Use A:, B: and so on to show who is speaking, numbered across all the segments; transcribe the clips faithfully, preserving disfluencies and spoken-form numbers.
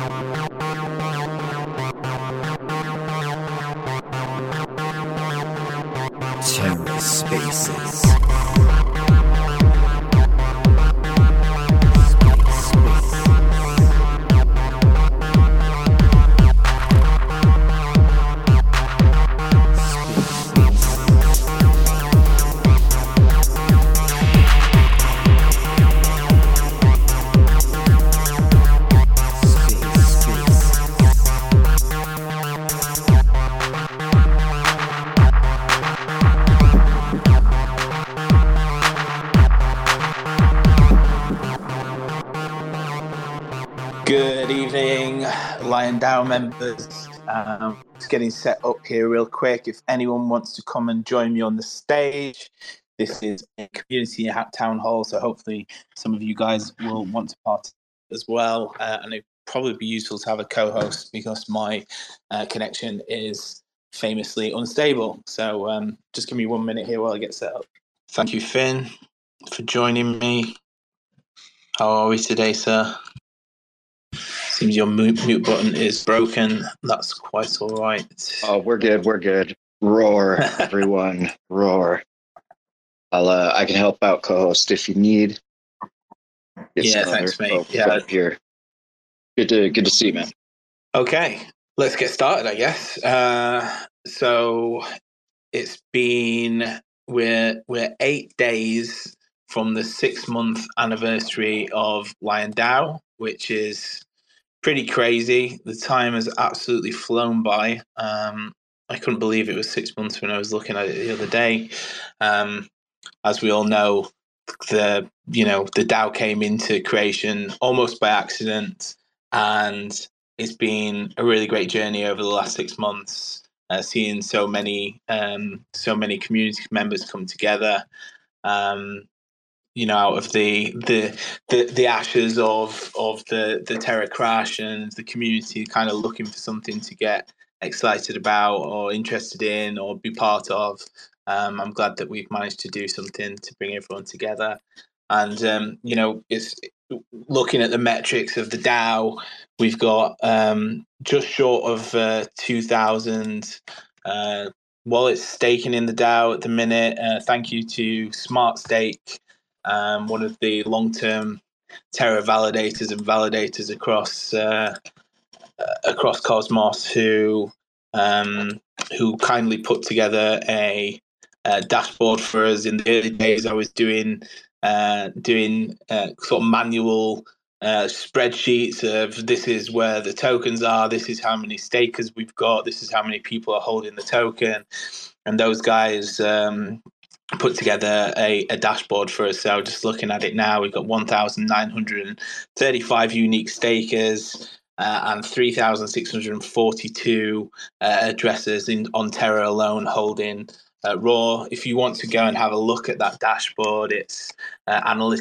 A: TerraSpaces.
B: Good evening, Lion DAO members. Um, just getting set up here real quick. If anyone wants to come and join me on the stage, this is a community town hall, so hopefully some of you guys will want to participate as well. Uh, and it'd probably be useful to have a co-host because my uh, connection is famously unstable. So um, just give me one minute here while I get set up. Thank you, Finn, for joining me. How are we today, sir? Seems your mute, mute button is broken. That's quite all right.
C: Oh, we're good. We're good. Roar, everyone. Roar. I'll. Uh, I can help out, co-host, if you need. Get
B: yeah,
C: some
B: thanks,
C: other
B: mate.
C: folks
B: Yeah,
C: up here. Good to good to see you, man.
B: Okay, let's get started, I guess. Uh, so it's been we're we're eight days from the six month anniversary of Lion DAO, which is pretty crazy. The time has absolutely flown by. Um, I couldn't believe it was six months when I was looking at it the other day. Um, as we all know, the you know the DAO came into creation almost by accident, and it's been a really great journey over the last six months. Uh, seeing so many um, so many community members come together. Um, you know, out of the the the, the ashes of of the the Terra crash, and the community kind of looking for something to get excited about or interested in or be part of. Um, I'm glad that we've managed to do something to bring everyone together. And um, you know, it's looking at the metrics of the DAO. We've got um, just short of uh, two thousand uh, wallets staking in the DAO at the minute. Uh, thank you to SmartStake. Um, one of the long-term Terra validators and validators across uh, across Cosmos, who um, who kindly put together a, a dashboard for us. In the early days, I was doing uh, doing uh, sort of manual uh, spreadsheets of this is where the tokens are, this is how many stakers we've got, this is how many people are holding the token, and those guys. Um, put together a, a dashboard for us. So just looking at it now, we've got one thousand nine hundred thirty-five unique stakers uh, and three thousand six hundred forty-two uh, addresses in on Terra alone holding uh, raw. If you want to go and have a look at that dashboard, it's uh,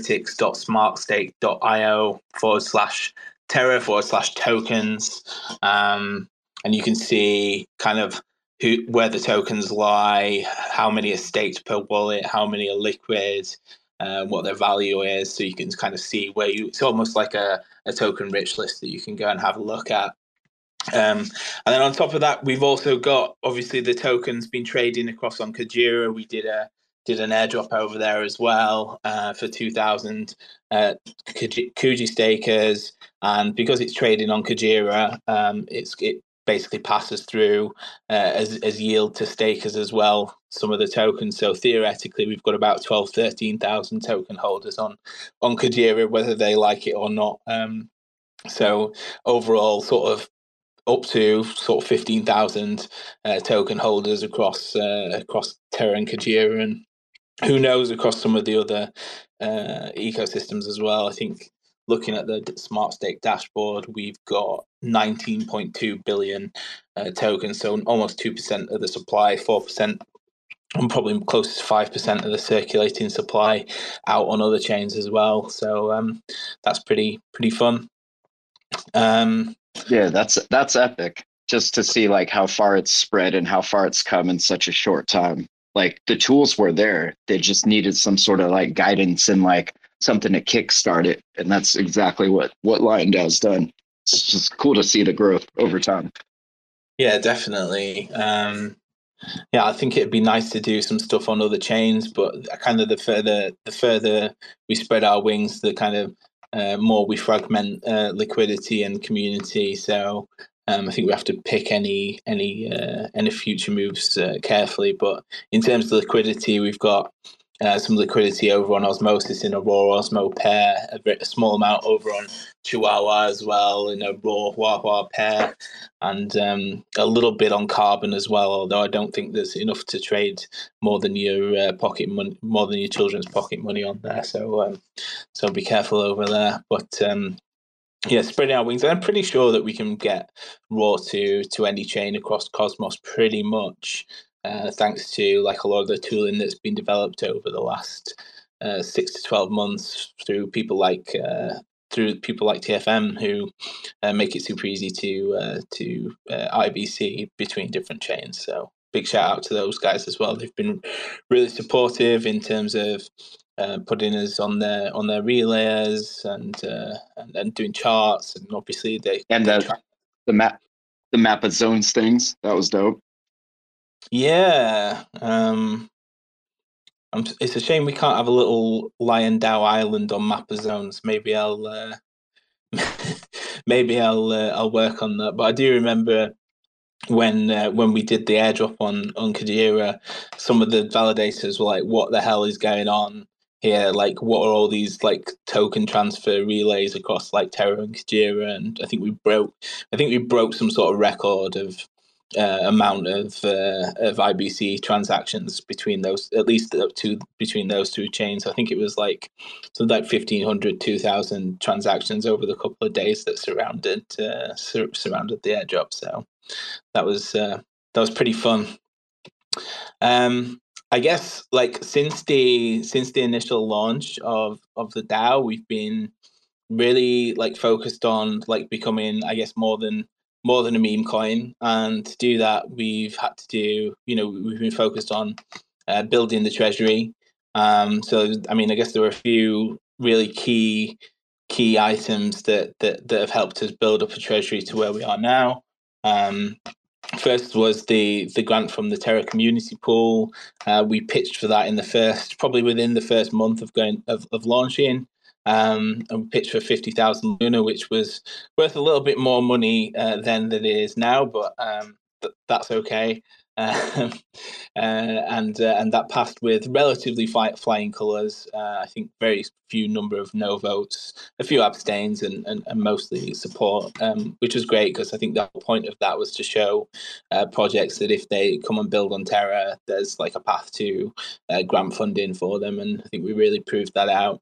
B: analytics.smartstake.io forward slash Terra forward slash tokens. Um, and you can see kind of who, where the tokens lie, how many are staked per wallet, how many are liquid, uh, what their value is. So you can kind of see where you, it's almost like a, a token rich list that you can go and have a look at. Um, and then on top of that, we've also got, obviously, the tokens been trading across on Kujira. We did a did an airdrop over there as well uh, for two thousand uh, Kuji stakers. And because it's trading on Kujira, um, it's it basically passes through uh, as, as yield to stakers as well, some of the tokens. So theoretically, we've got about twelve, thirteen thousand token holders on, on Kujira, whether they like it or not. Um, so overall, sort of up to sort of fifteen thousand uh, token holders across uh, across Terra and Kujira, and who knows across some of the other uh, ecosystems as well. I think looking at the SmartStake dashboard, we've got nineteen point two billion uh, tokens, so almost two percent of the supply, four percent, and probably close to five percent of the circulating supply out on other chains as well. So um, that's pretty pretty fun. Um,
C: yeah, that's that's epic. Just to see like how far it's spread and how far it's come in such a short time. Like the tools were there, they just needed some sort of like guidance and like something to kickstart it, and that's exactly what what Lion DAO's done. It's just cool to see the growth over time.
B: Yeah, definitely. Um, yeah, I think it'd be nice to do some stuff on other chains, but kind of the further the further we spread our wings, the kind of uh, more we fragment uh, liquidity and community. So um, I think we have to pick any any uh, any future moves uh, carefully. But in terms of liquidity, we've got uh, some liquidity over on Osmosis in a raw Osmo pair, a, bit, a small amount over on Chihuahua as well in a raw Huahua pair, and um, a little bit on Carbon as well. Although I don't think there's enough to trade more than your uh, pocket money, more than your children's pocket money on there. So um, so be careful over there. But um, yeah, spreading our wings. I'm pretty sure that we can get raw to to any chain across Cosmos pretty much, uh, thanks to like a lot of the tooling that's been developed over the last uh, six to twelve months through people like uh, through people like T F M who uh, make it super easy to uh, to uh, I B C between different chains. So big shout out to those guys as well. They've been really supportive in terms of uh, putting us on their on their relayers and, uh, and and doing charts, and obviously they
C: And
B: they
C: the
B: track.
C: the map the map of zones things, that was dope.
B: Yeah, um, I'm, it's a shame we can't have a little Lion Dow Island on Mapper Zones. Maybe I'll uh, maybe I'll uh, I'll work on that. But I do remember when uh, when we did the airdrop on on Kadira, some of the validators were like, "What the hell is going on here? Like, what are all these like token transfer relays across like Terra and Kadira?" And I think we broke, I think we broke some sort of record of uh, amount of uh, of I B C transactions between those, at least up to between those two chains. I think it was like something like fifteen hundred, two thousand transactions over the couple of days that surrounded uh, sur- surrounded the airdrop. So that was uh, that was pretty fun. Um, I guess like since the since the initial launch of of the DAO, we've been really like focused on like becoming, I guess, more than more than a meme coin. And to do that, we've had to do, you know, we've been focused on uh, building the treasury. Um, so I mean, I guess there were a few really key key items that that that have helped us build up a treasury to where we are now. Um, First was the the grant from the Terra Community Pool. Uh, we pitched for that in the first, probably within the first month of going of, of launching. Um, and we pitched for fifty thousand Luna, which was worth a little bit more money uh, then than it is now, but um, th- that's okay. Um, uh, and uh, and that passed with relatively fly- flying colours. Uh, I think very few number of no votes, a few abstains, and, and, and mostly support, um, which was great because I think the whole point of that was to show uh, projects that if they come and build on Terra, there's like a path to uh, grant funding for them, and I think we really proved that out.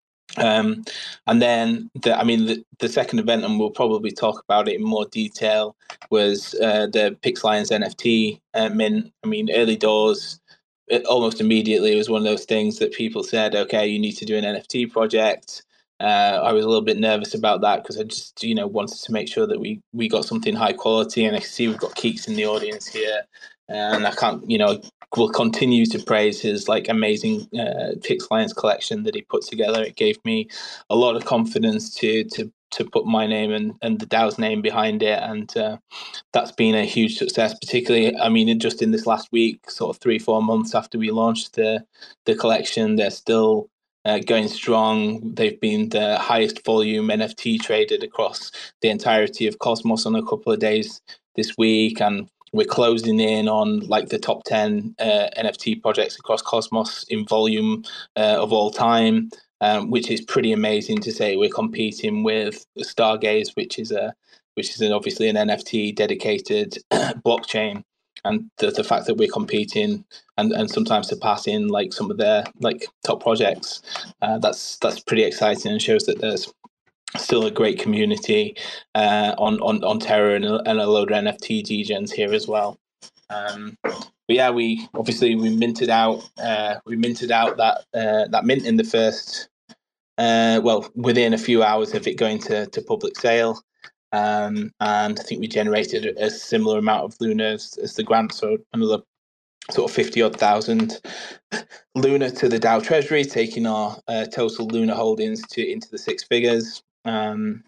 B: Um, and then, the, I mean, the, the second event, and we'll probably talk about it in more detail, was uh, the PixLions N F T uh, mint. I mean, early doors, it, almost immediately, it was one of those things that people said, okay, you need to do an N F T project. Uh, I was a little bit nervous about that because I just, you know, wanted to make sure that we we got something high quality. And I see we've got Keeks in the audience here, and I can't, you know, will continue to praise his like amazing uh, PixLions collection that he put together. It gave me a lot of confidence to to to put my name and, and the DAO's name behind it, and uh, that's been a huge success. Particularly, I mean, just in this last week, sort of three four months after we launched the the collection, they're still uh, going strong. They've been the highest volume N F T traded across the entirety of Cosmos on a couple of days this week, and we're closing in on like the top ten uh, N F T projects across Cosmos in volume uh, of all time, um, which is pretty amazing to say. We're competing with Stargaze, which is a which is an, obviously an N F T dedicated blockchain, and the, the fact that we're competing and, and sometimes surpassing like some of their like top projects, uh, that's that's pretty exciting and shows that there's still a great community uh, on, on on Terra, and a, and a load of N F T degens here as well. Um, but yeah, we obviously we minted out uh, we minted out that uh, that mint in the first uh, well within a few hours of it going to, to public sale. Um, and I think we generated a similar amount of Luna as, as the grant, so another sort of fifty odd thousand Luna to the DAO Treasury, taking our uh, total Luna holdings to into the six figures. Um,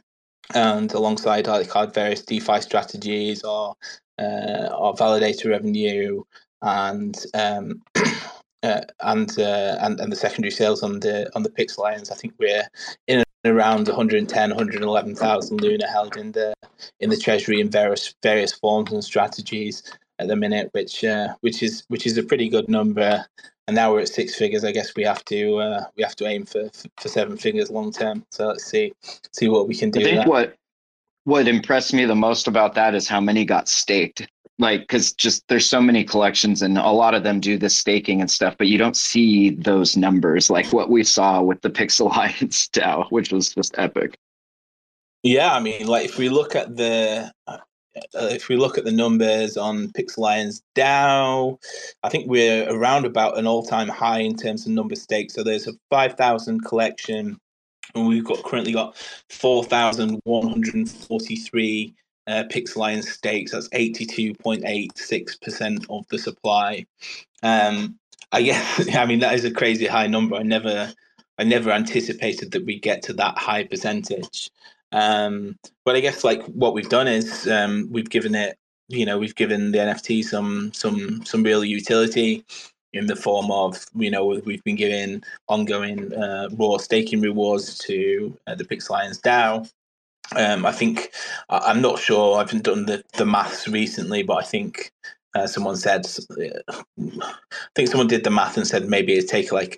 B: and alongside like our various DeFi strategies, our uh, our validator revenue, and um, uh, and, uh, and and the secondary sales on the on the Pix Lions, I think we're in and around one hundred ten, one hundred eleven thousand Luna held in the in the treasury in various various forms and strategies at the minute, which uh, which is which is a pretty good number. And now we're at six figures. I guess we have to uh, we have to aim for for seven figures long term. So let's see see what we can do.
C: I think
B: there.
C: what what impressed me the most about that is how many got staked. Like, because just there's so many collections and a lot of them do this staking and stuff, but you don't see those numbers like what we saw with the Pix Alliance DAO, which was just epic.
B: Yeah, I mean, like if we look at the uh, if we look at the numbers on Pix Lions DAO, I think we're around about an all-time high in terms of number stakes. So there's a five thousand collection, and we've got currently got four thousand one hundred forty-three uh, Pix Lions stakes. That's eighty-two point eight six percent of the supply. Um, I guess I mean that is a crazy high number. I never I never anticipated that we'd get to that high percentage. Um, but I guess like what we've done is um, we've given it, you know, we've given the N F T some some some real utility in the form of, you know, we've been giving ongoing uh, raw staking rewards to uh, the Pix Lions DAO. Um, I think I'm not sure. I haven't done the the maths recently, but I think uh, someone said, I think someone did the math and said maybe it'd take like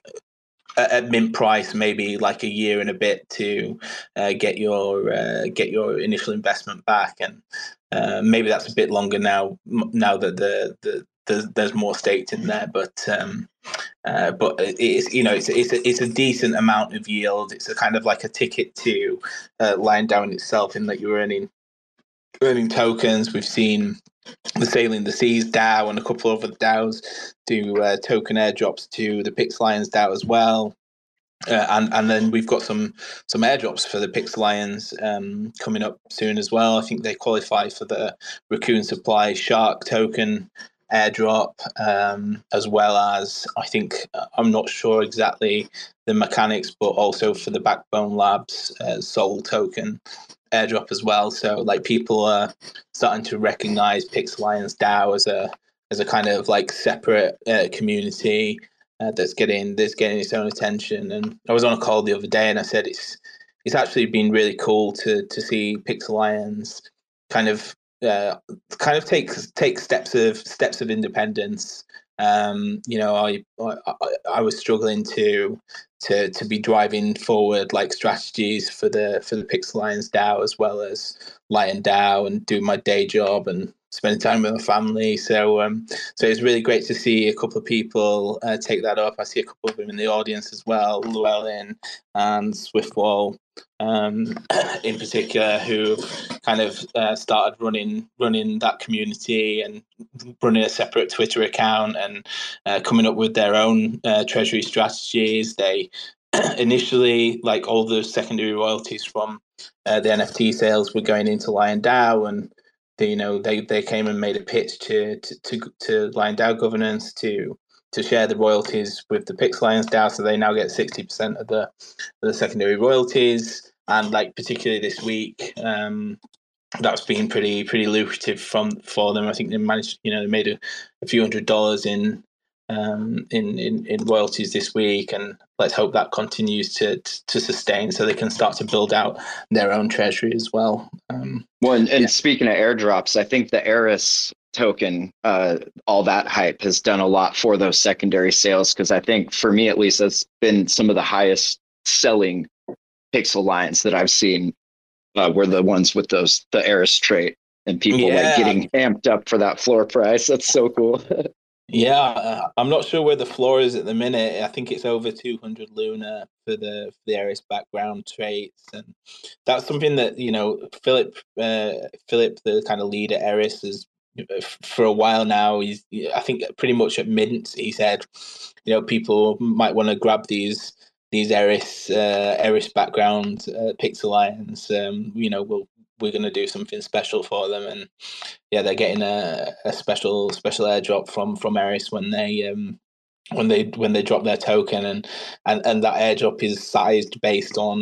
B: at mint price, maybe like a year and a bit to uh, get your uh, get your initial investment back, and uh, maybe that's a bit longer now. Now that the the, the there's more staked in there, but um, uh, but it's, you know, it's it's a, it's a decent amount of yield. It's a kind of like a ticket to uh, Lion DAO itself, in that you're earning earning tokens. We've seen the Sailing the Seas DAO and a couple of other DAOs do uh, token airdrops to the Pix Lions DAO as well. Uh, and and then we've got some some airdrops for the Pix Lions um, coming up soon as well. I think they qualify for the Raccoon Supply Shark token airdrop, um, as well as, I think, I'm not sure exactly the mechanics, but also for the Backbone Labs uh, Soul token airdrop as well. So like people are starting to recognize Pix Lions DAO as a as a kind of like separate uh, community uh, that's getting that's getting its own attention. And I was on a call the other day, and I said it's it's actually been really cool to to see Pix Lions kind of uh, kind of take take steps of steps of independence. Um, you know, I, I I was struggling to to to be driving forward like strategies for the for the Pix Lions DAO, as well as Lion DAO, and do my day job and spending time with my family. So um, so it's really great to see a couple of people uh, take that up. I see a couple of them in the audience as well, Llewellyn and Swiftwall, um, in particular, who kind of uh, started running running that community and running a separate Twitter account, and uh, coming up with their own uh, treasury strategies. They initially, like all the secondary royalties from uh, the N F T sales, were going into Lion DAO, and they, you know, they, they came and made a pitch to to to, to Lion DAO governance to to share the royalties with the Pix Lions DAO, so they now get sixty percent of the of the secondary royalties. And like particularly this week, um, that's been pretty pretty lucrative from for them. I think they managed, you know, they made a, a few hundred dollars in um, in, in in royalties this week, and let's hope that continues to to sustain, so they can start to build out their own treasury as well. Um,
C: well, and, and
B: yeah.
C: Speaking of airdrops, I think the Eris token, uh, all that hype has done a lot for those secondary sales, because I think for me at least, that's been some of the highest selling Pix Lions that I've seen. Uh, were the ones with those the Eris trait, and people
B: Yeah.
C: like getting amped up for that floor price. That's so cool.
B: Yeah, uh, I'm not sure where the floor is at the minute. I think it's over two hundred Luna for the for the Eris background traits, and that's something that, you know, Philip uh, Philip, the kind of lead at Eris, is for a while now. He's, I think, pretty much at Mint, he said, you know, people might want to grab these these Eris uh, Eris background uh, Pix Lions. Um, you know, we'll we're going to do something special for them, and yeah, they're getting a, a special special airdrop from from Eris when they um when they when they drop their token, and and and that airdrop is sized based on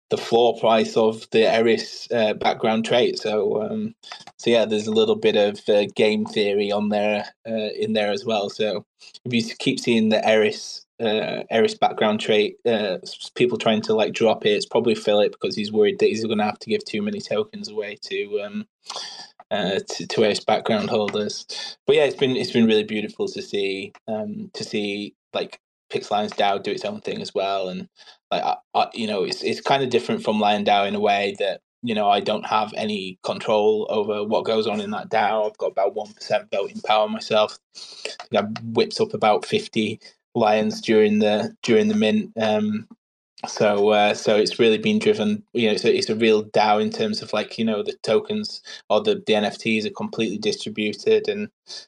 B: the floor price of the Eris uh, background trait. So um, so yeah, there's a little bit of uh, game theory on there uh, in there as well. So if you keep seeing the Eris uh, Eris background trait, uh, people trying to like drop it, it's probably Philip because he's worried that he's going to have to give too many tokens away to. Um, Uh, to, to Eris background holders, but yeah, it's been it's been really beautiful to see um, to see like Pixelion's DAO do its own thing as well, and like I, I, you know, it's it's kind of different from Lion DAO in a way that you know I don't have any control over what goes on in that DAO. I've got about one percent voting power myself. I think I whipped up about fifty lions during the during the mint. Um, So, uh, so it's really been driven. You know, it's a, it's a real DAO in terms of like you know the tokens or the, the N F Ts are completely distributed, and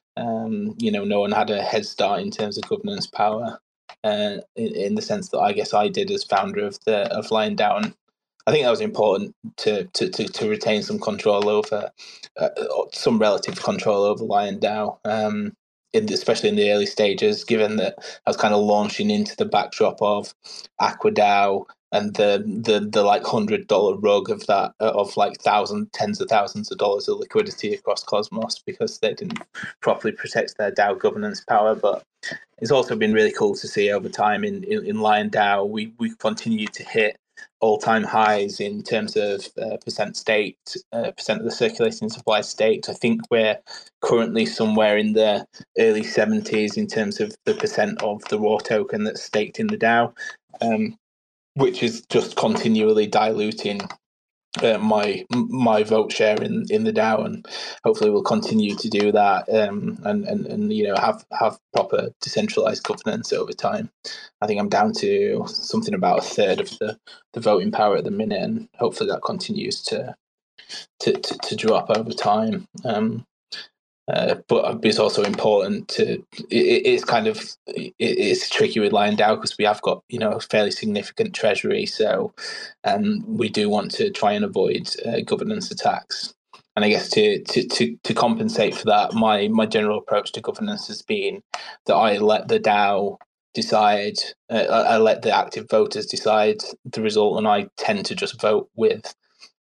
B: um, you know no one had a head start in terms of governance power. Uh, in, in the sense that I guess I did as founder of the of Lion DAO, and I think that was important to to to, to retain some control over uh, some relative control over Lion DAO. Um, in, especially in the early stages, given that I was kind of launching into the backdrop of AquaDAO and the the the like hundred dollar rug of that of like thousand tens of thousands of dollars of liquidity across Cosmos because they didn't properly protect their DAO governance power. But it's also been really cool to see over time in in, in Lion DAO we we continue to hit all-time highs in terms of uh, percent staked, uh, percent of the circulating supply staked. I think we're currently somewhere in the early seventies in terms of the percent of the raw token that's staked in the DAO, um, which is just continually diluting uh, my my vote share in, in the DAO, and hopefully we'll continue to do that um, and, and and you know have have proper decentralized governance over time. I think I'm down to something about a third of the, the voting power at the minute, and hopefully that continues to to, to, to drop over time. Um, uh, but it's also important to. It, it's kind of it, it's tricky with Lion DAO because we have got you know a fairly significant treasury, so um, we do want to try and avoid uh, governance attacks. And I guess to, to to to compensate for that, my my general approach to governance has been that I let the DAO decide. Uh, I let the active voters decide the result, and I tend to just vote with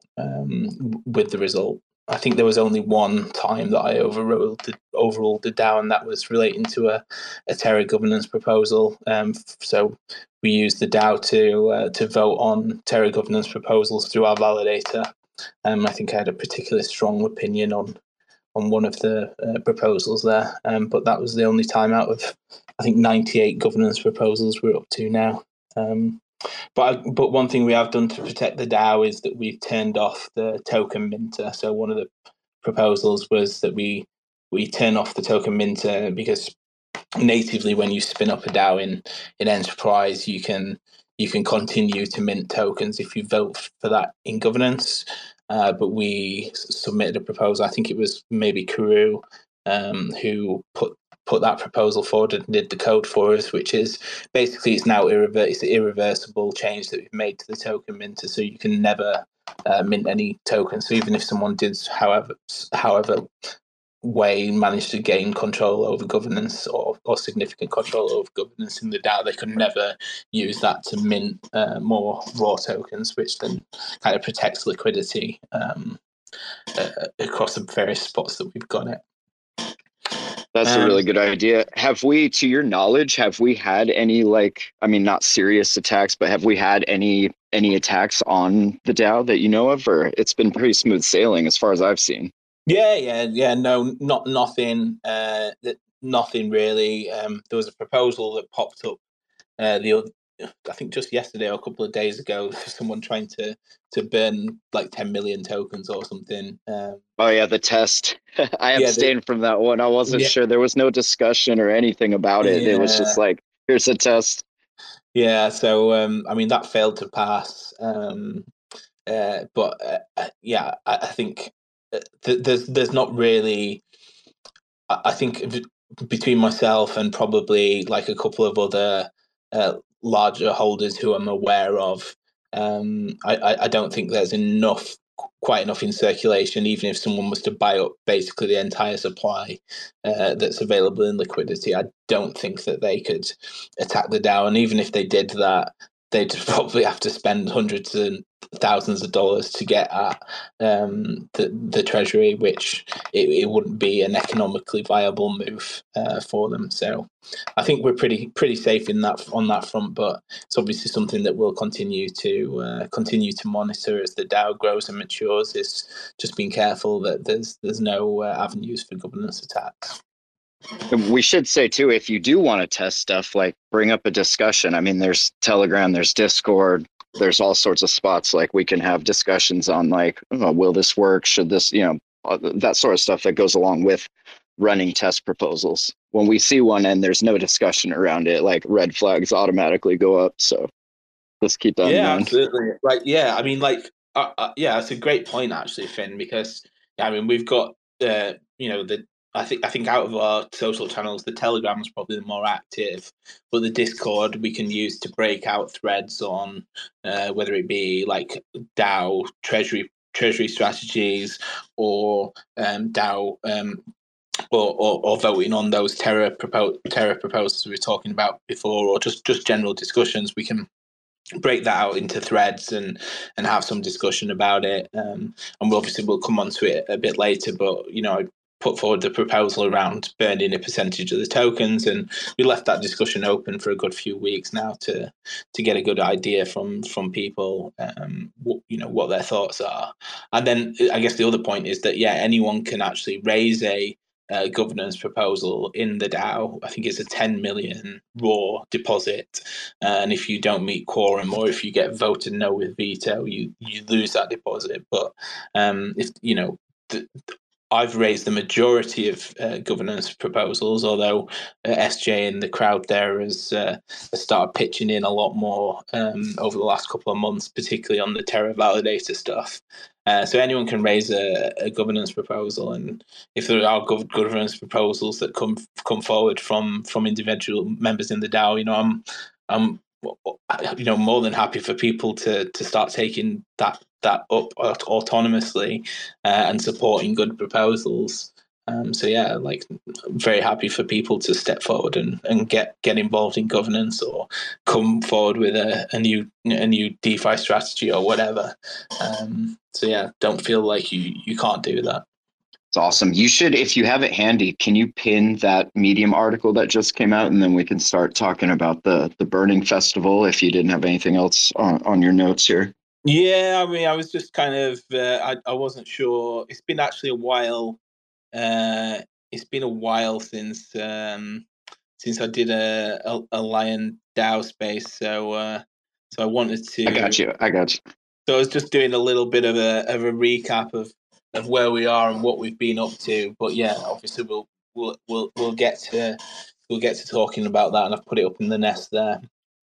B: um, with the result. I think there was only one time that I overruled the, overruled the DAO, and that was relating to a, a Terra governance proposal. Um, so we used the DAO to uh, to vote on Terra governance proposals through our validator. Um, I think I had a particularly strong opinion on on one of the uh, proposals there, um, but that was the only time out of I think ninety-eight governance proposals we're up to now. Um, But but one thing we have done to protect the DAO is that we've turned off the token minter. So one of the proposals was that we we turn off the token minter because natively when you spin up a DAO in in Enterprise, you can you can continue to mint tokens if you vote for that in governance. Uh, but we submitted a proposal. I think it was maybe Karoo um, who put put that proposal forward and did the code for us, which is basically it's now irrever- it's an irreversible change that we've made to the token minter, so you can never uh, mint any tokens. So even if someone did, however, however way managed to gain control over governance or, or significant control over governance in the DAO, they could never use that to mint uh, more raw tokens, which then kind of protects liquidity um, uh, across the various spots that we've got it.
C: That's um, a really good idea. Have we, to your knowledge, have we had any like, I mean, not serious attacks, but have we had any any attacks on the DAO that you know of, or it's been pretty smooth sailing as far as I've seen?
B: Yeah, yeah, yeah. No, not nothing. Uh, nothing really. Um, there was a proposal that popped up uh, the other, I think just yesterday or a couple of days ago, someone trying to to burn like ten million tokens or something. Um,
C: oh yeah, the test. I abstained yeah, the, from that one. I wasn't yeah. sure. There was no discussion or anything about it. Yeah. It was just like, here's a test.
B: Yeah. So um, I mean, that failed to pass. Um, uh, but uh, yeah, I, I think th- there's there's not really. I, I think between myself and probably like a couple of other uh, larger holders who I'm aware of, um, I, I don't think there's enough, quite enough in circulation, even if someone was to buy up basically the entire supply uh, that's available in liquidity. I don't think that they could attack the DAO. And even if they did that, they'd probably have to spend hundreds and thousands of dollars to get at um, the the treasury, which it, it wouldn't be an economically viable move uh, for them. So I think we're pretty pretty safe in that on that front, but it's obviously something that we'll continue to uh, continue to monitor as the DAO grows and matures. Is just being careful that there's there's no uh, avenues for governance attacks.
C: We should say too, if you do want to test stuff, like bring up a discussion. I mean, there's Telegram, there's Discord, there's all sorts of spots. Like we can have discussions on like, oh, will this work? Should this, you know, that sort of stuff that goes along with running test proposals. When we see one and there's no discussion around it, like red flags automatically go up. So let's keep that
B: yeah,
C: in mind.
B: absolutely. Like, yeah, I mean, like, uh, uh, yeah, that's a great point actually, Finn, because I mean, we've got uh, you know, the I think I think out of our social channels, the Telegram is probably the more active, but the Discord we can use to break out threads on uh, whether it be like DAO treasury treasury strategies or um, DAO um, or, or, or voting on those terror propo- terror proposals we were talking about before, or just, just general discussions. We can break that out into threads and and have some discussion about it. Um, and we'll obviously we'll come on to it a bit later, but you know, I put forward the proposal around burning a percentage of the tokens, and we left that discussion open for a good few weeks now to to get a good idea from from people, um, what, you know, what their thoughts are. And then I guess the other point is that yeah, anyone can actually raise a uh, governance proposal in the DAO. I think it's a ten million raw deposit, uh, and if you don't meet quorum or if you get voted no with veto, you you lose that deposit. But um, if you know. The, I've raised the majority of uh, governance proposals, although uh, S J in the crowd there has, uh, has started pitching in a lot more um, over the last couple of months, particularly on the Terra Validator stuff. Uh, so anyone can raise a, a governance proposal, and if there are gov- governance proposals that come come forward from from individual members in the DAO, you know, I'm I'm you know more than happy for people to to start taking that that up autonomously uh, and supporting good proposals. Um, so yeah, like I'm very happy for people to step forward and, and get, get involved in governance or come forward with a, a new a new DeFi strategy or whatever. Um, so yeah, don't feel like you you can't do that.
C: It's awesome. You should, if you have it handy, can you pin that Medium article that just came out, and then we can start talking about the the Burning Festival if you didn't have anything else on, on your notes here.
B: Yeah, I mean, I was just kind of, uh, I, I wasn't sure. It's been actually a while. Uh, it's been a while since um, since I did a, a, a Lion DAO space, so uh, so I wanted to.
C: I got you. I got you.
B: So I was just doing a little bit of a of a recap of, of where we are and what we've been up to. But yeah, obviously we'll we'll we'll we'll get to we'll get to talking about that, and I've put it up in the nest there.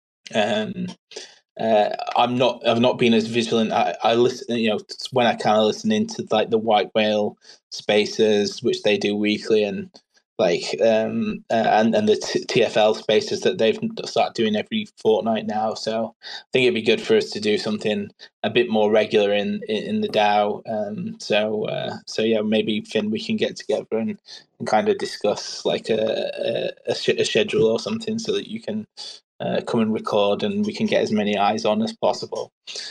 B: Um, uh, I'm not. I've not been as vigilant. I, I listen, you know, when I kind of listen into like the White Whale spaces, which they do weekly, and like um uh, and and the t- TFL spaces that they've started doing every fortnight now. So I think it'd be good for us to do something a bit more regular in in, in the DAO. Um, so uh, so yeah, maybe Finn, we can get together and, and kind of discuss like a a, a, sh- a schedule or something so that you can. Uh, come and record, and we can get as many eyes on as possible.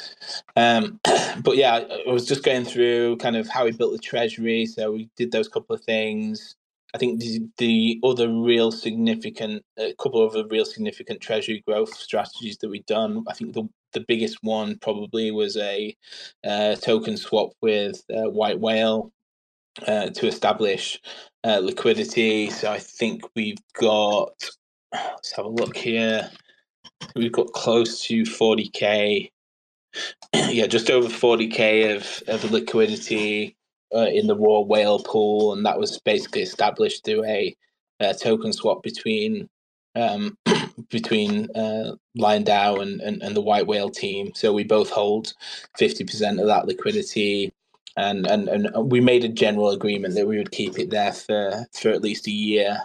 B: Um, but yeah, I was just going through kind of how we built the treasury. So we did those couple of things. I think the, the other real significant, a couple of the real significant treasury growth strategies that we've done. I think the the biggest one probably was a uh, token swap with uh, White Whale uh, to establish uh, liquidity. So I think we've got. Let's have a look here. We've got close to forty K. Yeah, just over forty K of, of liquidity uh, in the raw whale pool. And that was basically established through a, a token swap between um, between uh, Lion DAO and, and, and the White Whale team. So we both hold fifty percent of that liquidity. And, and, and we made a general agreement that we would keep it there for, for at least a year.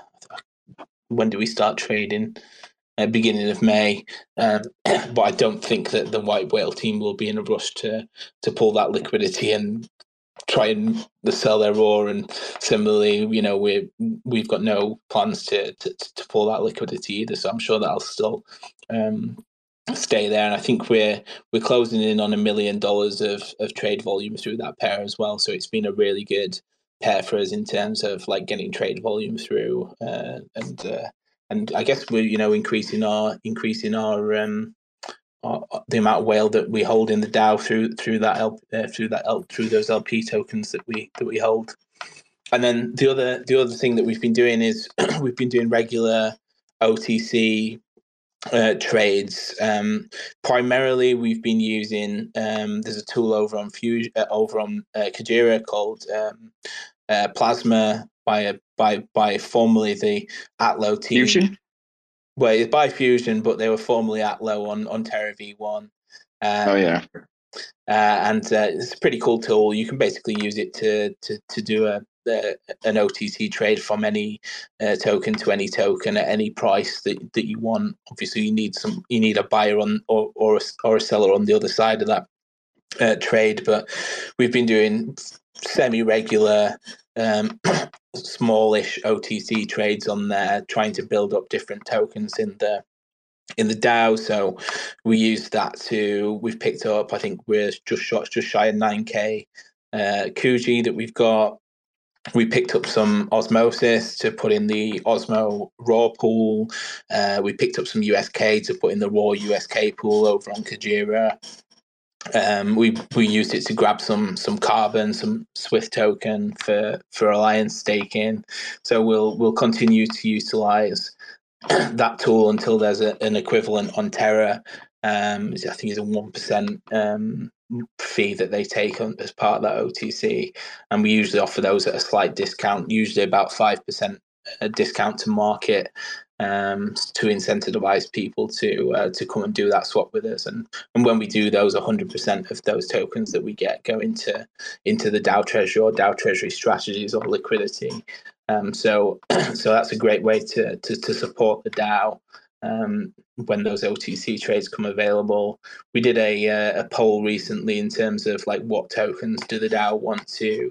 B: When do we start trading? Uh, beginning of May, um, but I don't think that the White Whale team will be in a rush to to pull that liquidity and try and sell their raw. And similarly, you know, we we've got no plans to, to to pull that liquidity either. So I'm sure that'll still um, stay there. And I think we're we're closing in on a million dollars of of trade volume through that pair as well. So it's been a really good pair for us in terms of like getting trade volume through, uh, and uh, and I guess we're, you know, increasing our increasing our um our, the amount of whale that we hold in the DAO through through that L, uh, through that L, through those L P tokens that we that we hold. And then the other the other thing that we've been doing is we've been doing regular O T C uh, trades. Um, primarily, we've been using um, there's a tool over on Fusion, uh, over on uh, Kujira called um, uh, Plasma by a, by by formerly the Atlo team.
C: Fusion?
B: Well, it's by Fusion, but they were formerly Atlo on on Terra V one. Um,
C: oh yeah.
B: Uh, and uh, it's a pretty cool tool. You can basically use it to to to do a, a an O T C trade from any uh, token to any token at any price that, that you want. Obviously, you need some you need a buyer on or or a, or a seller on the other side of that uh, trade. But we've been doing semi regular, um, smallish O T C trades on there, trying to build up different tokens in the in the DAO. So we use that to, we've picked up, I think we're just short, just shy of nine K uh, Kuji that we've got. We picked up some Osmosis to put in the Osmo Raw pool. Uh, we picked up some U S K to put in the Raw U S K pool over on Kujira. Um, we we used it to grab some some carbon, some Swift token for for Alliance staking. So we'll we'll continue to utilize that tool until there's a, an equivalent on Terra. Um, I think it's a one percent um, fee that they take on, as part of that O T C, and we usually offer those at a slight discount, usually about five percent discount to market, um, to incentivize people to uh, to come and do that swap with us. And and when we do those, one hundred percent of those tokens that we get go into into the DAO Treasury or DAO Treasury strategies or liquidity. Um, so, so that's a great way to to, to support the DAO um, when those O T C trades come available. We did a uh, a poll recently in terms of like what tokens do the DAO want to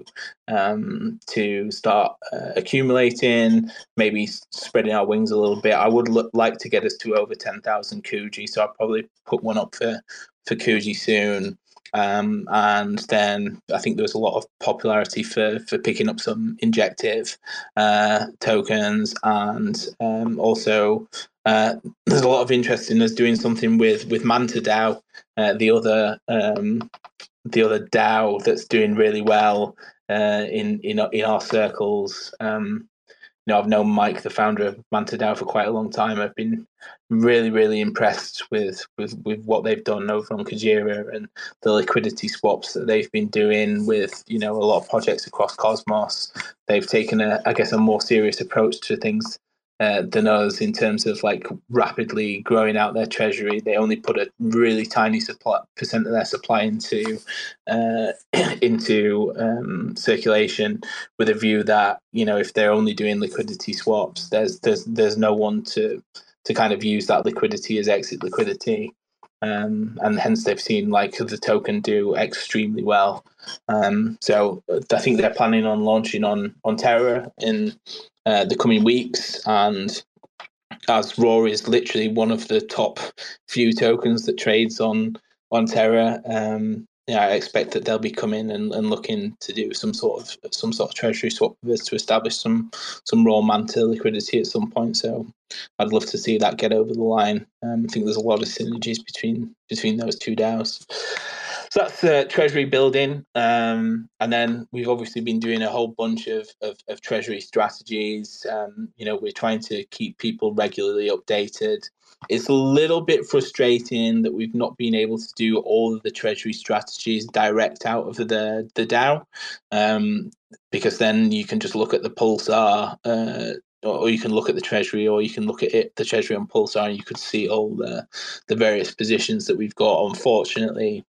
B: um, to start uh, accumulating, maybe spreading our wings a little bit. I would look, like to get us to over ten thousand Kuji, so I'll probably put one up for for Kuji soon. Um, and then I think there was a lot of popularity for, for picking up some injective uh, tokens, and um, also uh, there's a lot of interest in us doing something with with Manta DAO, uh, the other um, the other DAO that's doing really well uh, in in in our circles. Um, you know, I've known Mike, the founder of Manta DAO, for quite a long time. I've been really, really impressed with, with, with what they've done over on Kujira and the liquidity swaps that they've been doing with, you know, a lot of projects across Cosmos. They've taken a, I guess, a more serious approach to things uh, than us in terms of like rapidly growing out their treasury. They only put a really tiny supply, percent of their supply into uh, into um, circulation, with a view that, you know, if they're only doing liquidity swaps, there's there's there's no one to to kind of use that liquidity as exit liquidity. Um, and hence they've seen like the token do extremely well. Um, so I think they're planning on launching on on Terra in uh, the coming weeks, and as Raw is literally one of the top few tokens that trades on on Terra, um, yeah, I expect that they'll be coming and, and looking to do some sort of some sort of treasury swap with us to establish some some Raw Manta liquidity at some point. So I'd love to see that get over the line. Um, I think there's a lot of synergies between between those two DAOs. So that's uh, treasury building, um, and then we've obviously been doing a whole bunch of of, of treasury strategies. Um, you know, we're trying to keep people regularly updated. It's a little bit frustrating that we've not been able to do all of the treasury strategies direct out of the the DAO, um, because then you can just look at the Pulsar. Uh, or you can look at the treasury, or you can look at it, the treasury on Pulsar, and you could see all the the various positions that we've got. Unfortunately,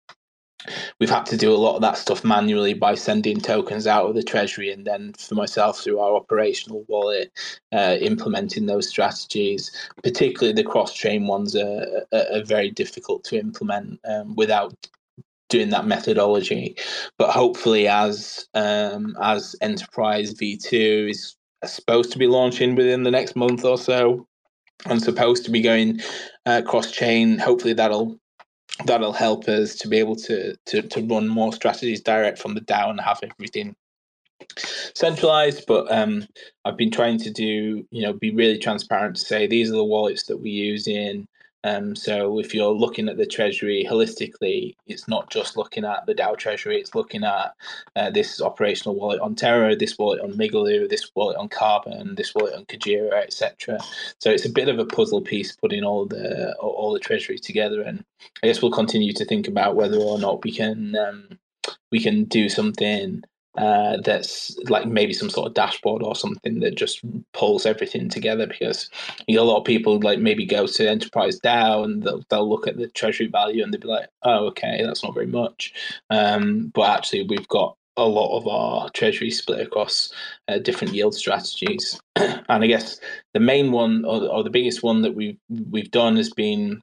B: we've had to do a lot of that stuff manually by sending tokens out of the treasury, and then for myself through our operational wallet, uh, implementing those strategies. Particularly the cross-chain ones are, are, are very difficult to implement um, without doing that methodology. But hopefully, as um, as Enterprise V two is supposed to be launching within the next month or so, and supposed to be going uh, cross chain. Hopefully that'll that'll help us to be able to, to to run more strategies direct from the DAO and have everything centralized. But um, I've been trying to do, you know, be really transparent to say these are the wallets that we use in. Um, so if you're looking at the treasury holistically, it's not just looking at the DAO treasury, it's looking at uh, this operational wallet on Terra, this wallet on Migaloo, this wallet on Carbon, this wallet on Kujira, et cetera. So it's a bit of a puzzle piece putting all the all the treasury together, and I guess we'll continue to think about whether or not we can um, we can do something uh, that's like maybe some sort of dashboard or something that just pulls everything together, because you know, a lot of people like maybe go to Enterprise DAO and they'll, they'll look at the treasury value and they'll be like, oh, okay, that's not very much. Um, but actually, we've got a lot of our treasury split across uh, different yield strategies. And I guess the main one or, or the biggest one that we've, we've done has been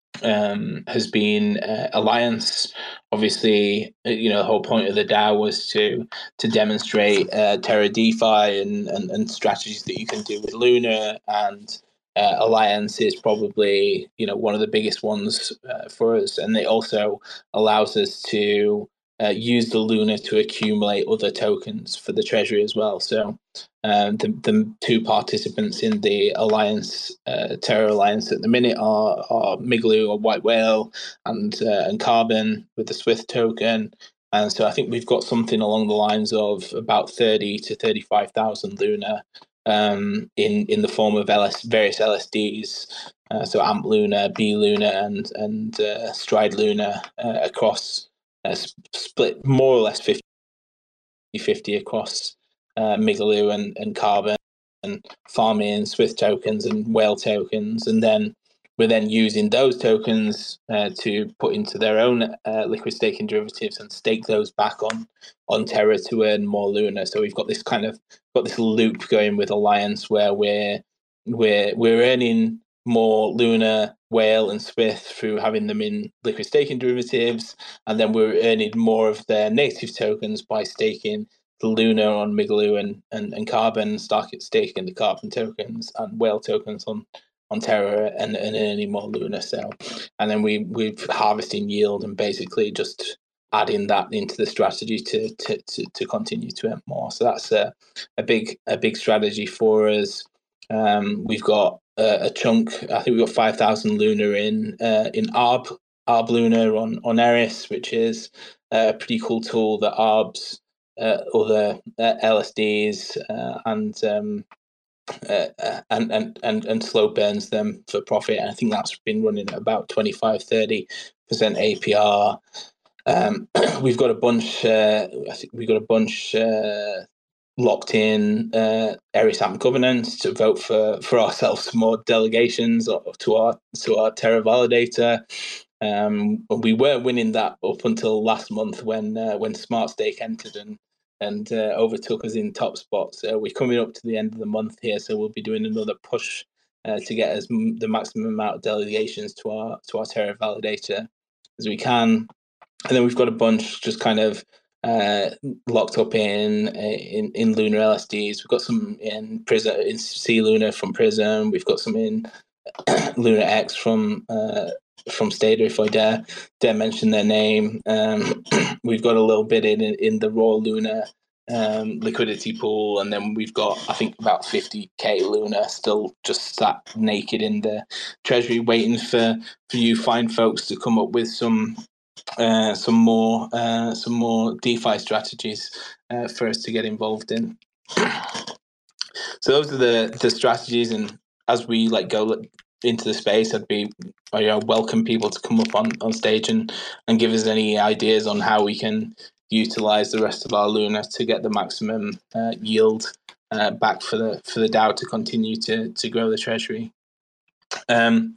B: um, has been uh, Alliance. Obviously, you know, the whole point of the DAO was to to demonstrate uh, Terra DeFi and, and, and strategies that you can do with Luna, and uh, Alliance is probably, you know, one of the biggest ones uh, for us, and it also allows us to uh, use the Luna to accumulate other tokens for the treasury as well. So um, the, the two participants in the Alliance, uh, Terra Alliance at the minute are, are Migaloo or White Whale and uh, and Carbon with the Swift token. And so I think we've got something along the lines of about thirty to thirty-five thousand Luna um, in, in the form of L S, various L S Ds. Uh, so Amp Luna, B Luna, and, and uh, Stride Luna uh, across, uh, split more or less fifty fifty across uh, Migaloo and, and Carbon, and farming Swift tokens and Whale tokens. And then we're then using those tokens uh, to put into their own uh, liquid staking derivatives and stake those back on on Terra to earn more Luna. So we've got this kind of got this loop going with Alliance where we're we're we're earning more Luna, Whale, and Swift through having them in liquid staking derivatives, and then we're earning more of their native tokens by staking the Luna on Migaloo and, and, and Carbon, staking the Carbon tokens and Whale tokens on, on Terra, and, and earning more Luna. So, and then we we're harvesting yield and basically just adding that into the strategy to to to, to continue to earn more. So that's a, a big a big strategy for us. Um, we've got a, a chunk. I think we've got five thousand Luna in uh, in Arb Arb Luna on on Eris, which is a pretty cool tool that Arbs uh, other uh, L S Ds uh, and um, uh, and and and and slow burns them for profit. And I think that's been running at about twenty-five, thirty percent A P R. Um, we've got a bunch. Uh, I think we've got a bunch. Uh, locked in uh, Eris Amp governance to vote for, for ourselves more delegations to our to our Terra validator. Um, we were winning that up until last month when uh, when Smart Stake entered and and uh, overtook us in top spot. So we're coming up to the end of the month here, so we'll be doing another push uh, to get as m- the maximum amount of delegations to our to our Terra validator as we can. And then we've got a bunch just kind of uh, locked up in in in Luna L S Ds. We've got some in Prism, in C Luna from Prism. We've got some in Luna X from uh, from Stader, if I dare dare mention their name. Um, we've got a little bit in in the raw Luna um, liquidity pool, and then we've got I think about fifty K Luna still just sat naked in the treasury, waiting for for you fine folks to come up with some. Uh, some more, uh, some more DeFi strategies uh, for us to get involved in. So those are the the strategies, and as we like go into the space, I'd be I you know, welcome people to come up on, on stage and, and give us any ideas on how we can utilize the rest of our Luna to get the maximum uh, yield uh, back for the for the DAO to continue to to grow the treasury. Um,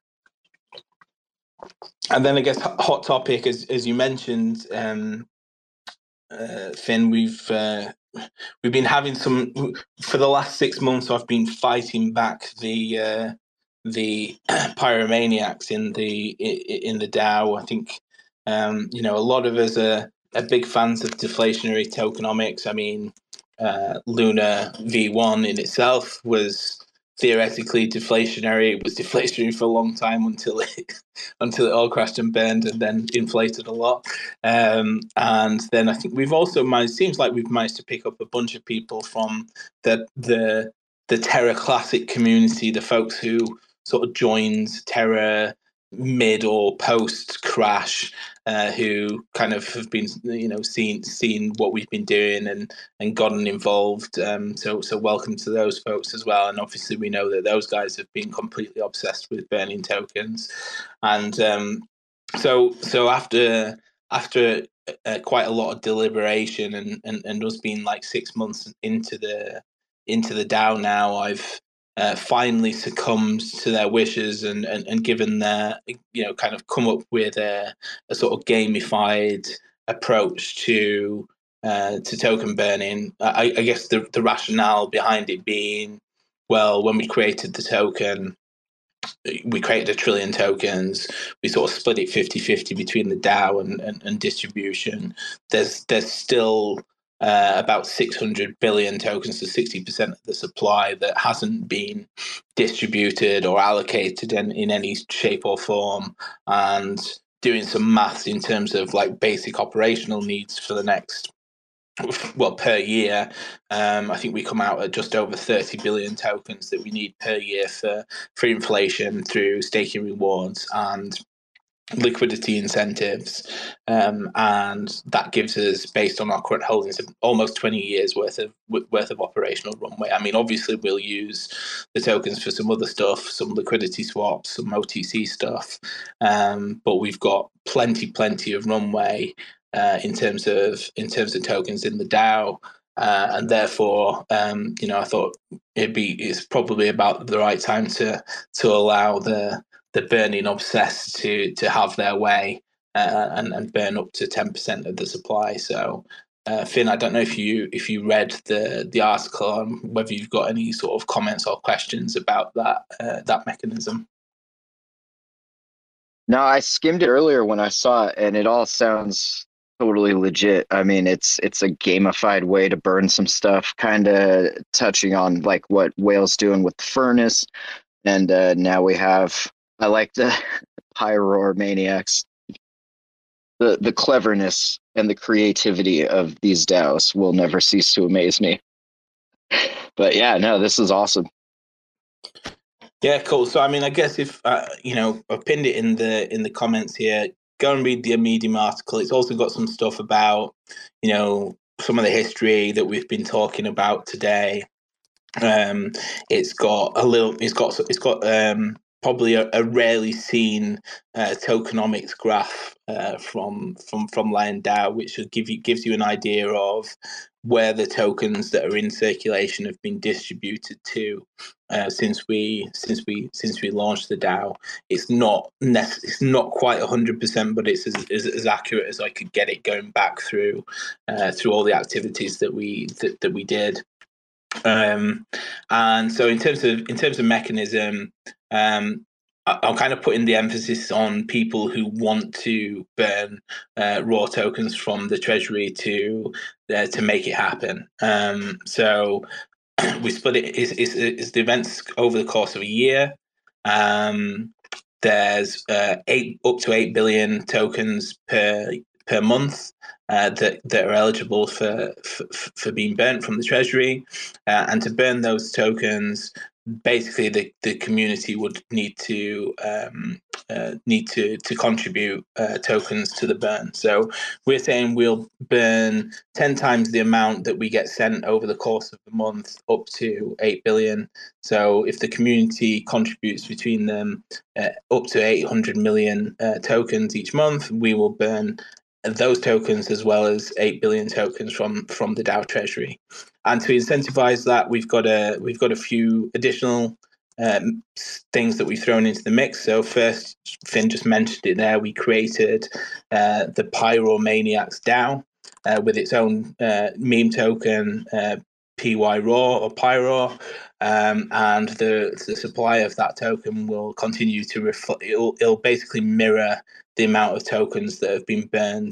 B: And then I guess hot topic, as as you mentioned, um, uh, Finn, we've uh, we've been having some for the last six months. I've been fighting back the uh, the pyromaniacs in the in the DAO. I think um, you know a lot of us are, are big fans of deflationary tokenomics. I mean, uh, Luna V one in itself was theoretically deflationary. It was deflationary for a long time until it until it all crashed and burned and then inflated a lot. Um, and then I think we've also managed. Seems like we've managed to pick up a bunch of people from the the the Terra Classic community, the folks who sort of joined Terra mid or post crash, uh, who kind of have been, you know, seen seen what we've been doing and and gotten involved. Um, so so welcome to those folks as well. And obviously we know that those guys have been completely obsessed with burning tokens. And um, so so after after uh, quite a lot of deliberation and, and and us being like six months into the into the DAO now, I've uh, finally succumbed to their wishes and, and, and given their, you know, kind of come up with a, a sort of gamified approach to uh, to token burning. I, I guess the, the rationale behind it being, well, when we created the token, we created a trillion tokens. We sort of split it fifty-fifty between the DAO and, and, and distribution. There's there's still uh, about six hundred billion tokens, so sixty percent of the supply that hasn't been distributed or allocated in, in any shape or form. And doing some maths in terms of like basic operational needs for the next, well, per year, um, I think we come out at just over thirty billion tokens that we need per year for, for inflation through staking rewards and liquidity incentives. Um, and that gives us, based on our current holdings, almost twenty years worth of worth of operational runway. I mean, obviously we'll use the tokens for some other stuff, some liquidity swaps, some O T C stuff, um, but we've got plenty, plenty of runway uh, in terms of in terms of tokens in the DAO. Uh, and therefore, um, you know, I thought it'd be it's probably about the right time to to allow the the burning obsessed to to have their way uh, and and burn up to ten percent of the supply. So, uh, Finn, I don't know if you if you read the the article and whether you've got any sort of comments or questions about that uh, that mechanism.
C: No, I skimmed it earlier when I saw it, and it all sounds totally legit. I mean, it's it's a gamified way to burn some stuff, kind of touching on like what Whale's doing with the furnace, and uh, now we have. I like the Pyro Maniacs. The the cleverness and the creativity of these DAOs will never cease to amaze me. But yeah, no, this is awesome.
B: Yeah, cool. So I mean, I guess if uh, you know, I've pinned it in the in the comments here. Go and read the Medium article. It's also got some stuff about, you know, some of the history that we've been talking about today. Um, it's got a little. It's got. It's got um, probably a, a rarely seen uh, tokenomics graph uh, from from from Lion DAO, which will give you gives you an idea of where the tokens that are in circulation have been distributed to uh, since we since we since we launched the DAO. It's not it's not quite a hundred percent, but it's as, as, as accurate as I could get it going back through uh, through all the activities that we that, that we did. Um, and so in terms of in terms of mechanism, um, I, I'm kind of putting the emphasis on people who want to burn uh, raw tokens from the treasury to uh, to make it happen. Um, so we split it. Is is is the events over the course of a year? Um, there's uh, eight up to eight billion tokens per per month uh, that that are eligible for, for for being burnt from the treasury, uh, and to burn those tokens, basically the, the community would need to um, uh, need to to contribute uh, tokens to the burn. So we're saying we'll burn ten times the amount that we get sent over the course of the month, up to eight billion. So if the community contributes between them uh, up to eight hundred million uh, tokens each month, we will burn those tokens as well as eight billion tokens from from the DAO treasury. And to incentivize that, we've got a we've got a few additional um, things that we've thrown into the mix. So first, Finn just mentioned it there. We created uh, the Pyro Maniacs DAO uh, with its own uh, meme token, uh, P Y Raw or Pyro, um, and the the supply of that token will continue to reflect. It'll, it'll basically mirror the amount of tokens that have been burned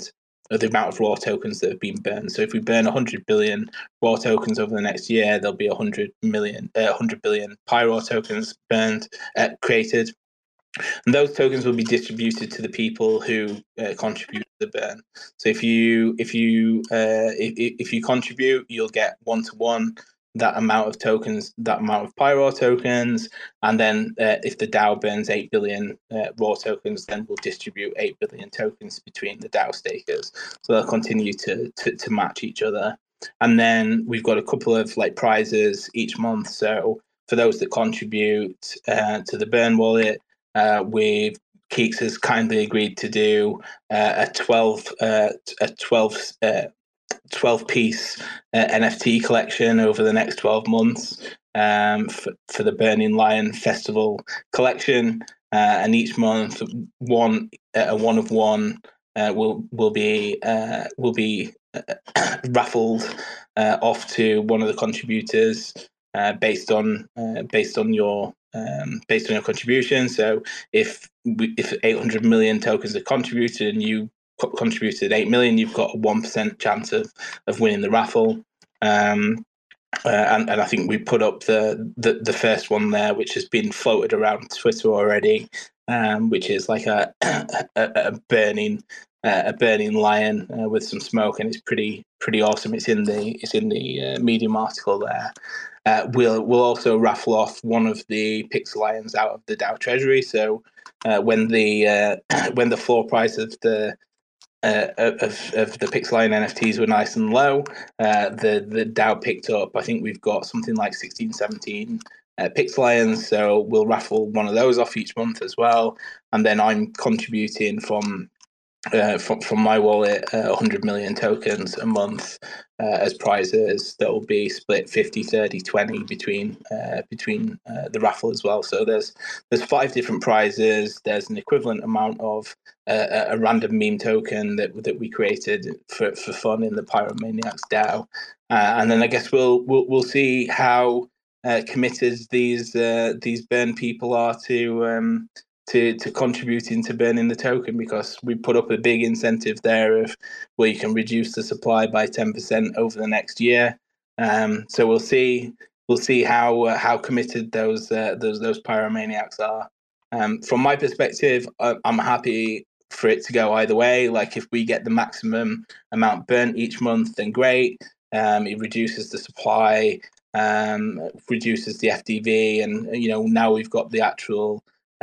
B: the amount of raw tokens that have been burned. So if we burn one hundred billion raw tokens over the next year, there'll be one hundred million, uh, one hundred billion Pyro tokens burned, uh, created. And those tokens will be distributed to the people who uh, contribute to the burn. So if you if you uh, if, if you contribute, you'll get one to one that amount of tokens, that amount of Pyro tokens, and then uh, if the DAO burns eight billion uh, raw tokens, then we'll distribute eight billion tokens between the DAO stakers. So they'll continue to to, to match each other. And then we've got a couple of like prizes each month. So for those that contribute uh, to the burn wallet, uh, with Keeks has kindly agreed to do uh, a twelve uh, a twelve uh, twelve piece uh, N F T collection over the next twelve months um, for, for the Burning Lion Festival collection, uh, and each month one uh, a one of one uh, will will be uh, will be uh, raffled uh, off to one of the contributors uh, based on uh, based on your um, based on your contribution. So if we, if eight hundred million tokens are contributed and you contributed eight million, you've got a one percent chance of of winning the raffle. Um, uh, and, and I think we put up the, the the first one there, which has been floated around Twitter already, um, which is like a a, a burning uh, a burning lion uh, with some smoke, and it's pretty pretty awesome. It's in the it's in the uh, Medium article there. Uh, we'll we'll also raffle off one of the Pix Lions out of the DAO treasury. So uh, when the uh, when the floor price of the uh, of of the Pix Lion N F Ts were nice and low, uh, the the DAO picked up. I think we've got something like sixteen, seventeen uh, Pix Lions. So we'll raffle one of those off each month as well. And then I'm contributing from. Uh, from from my wallet, uh, one hundred million tokens a month uh, as prizes that will be split fifty, thirty, twenty between uh, between uh, the raffle as well. So there's there's five different prizes. There's an equivalent amount of uh, a random meme token that that we created for, for fun in the Pyromaniacs DAO, uh, and then I guess we'll we'll we'll see how uh, committed these uh, these burn people are to. Um, To, to contributing to burning the token, because we put up a big incentive there of where you can reduce the supply by ten percent over the next year. Um, so we'll see we'll see how uh, how committed those uh, those those pyromaniacs are. Um, from my perspective, I'm happy for it to go either way. Like if we get the maximum amount burnt each month, then great. Um, it reduces the supply, um, reduces the F D V, and you know now we've got the actual.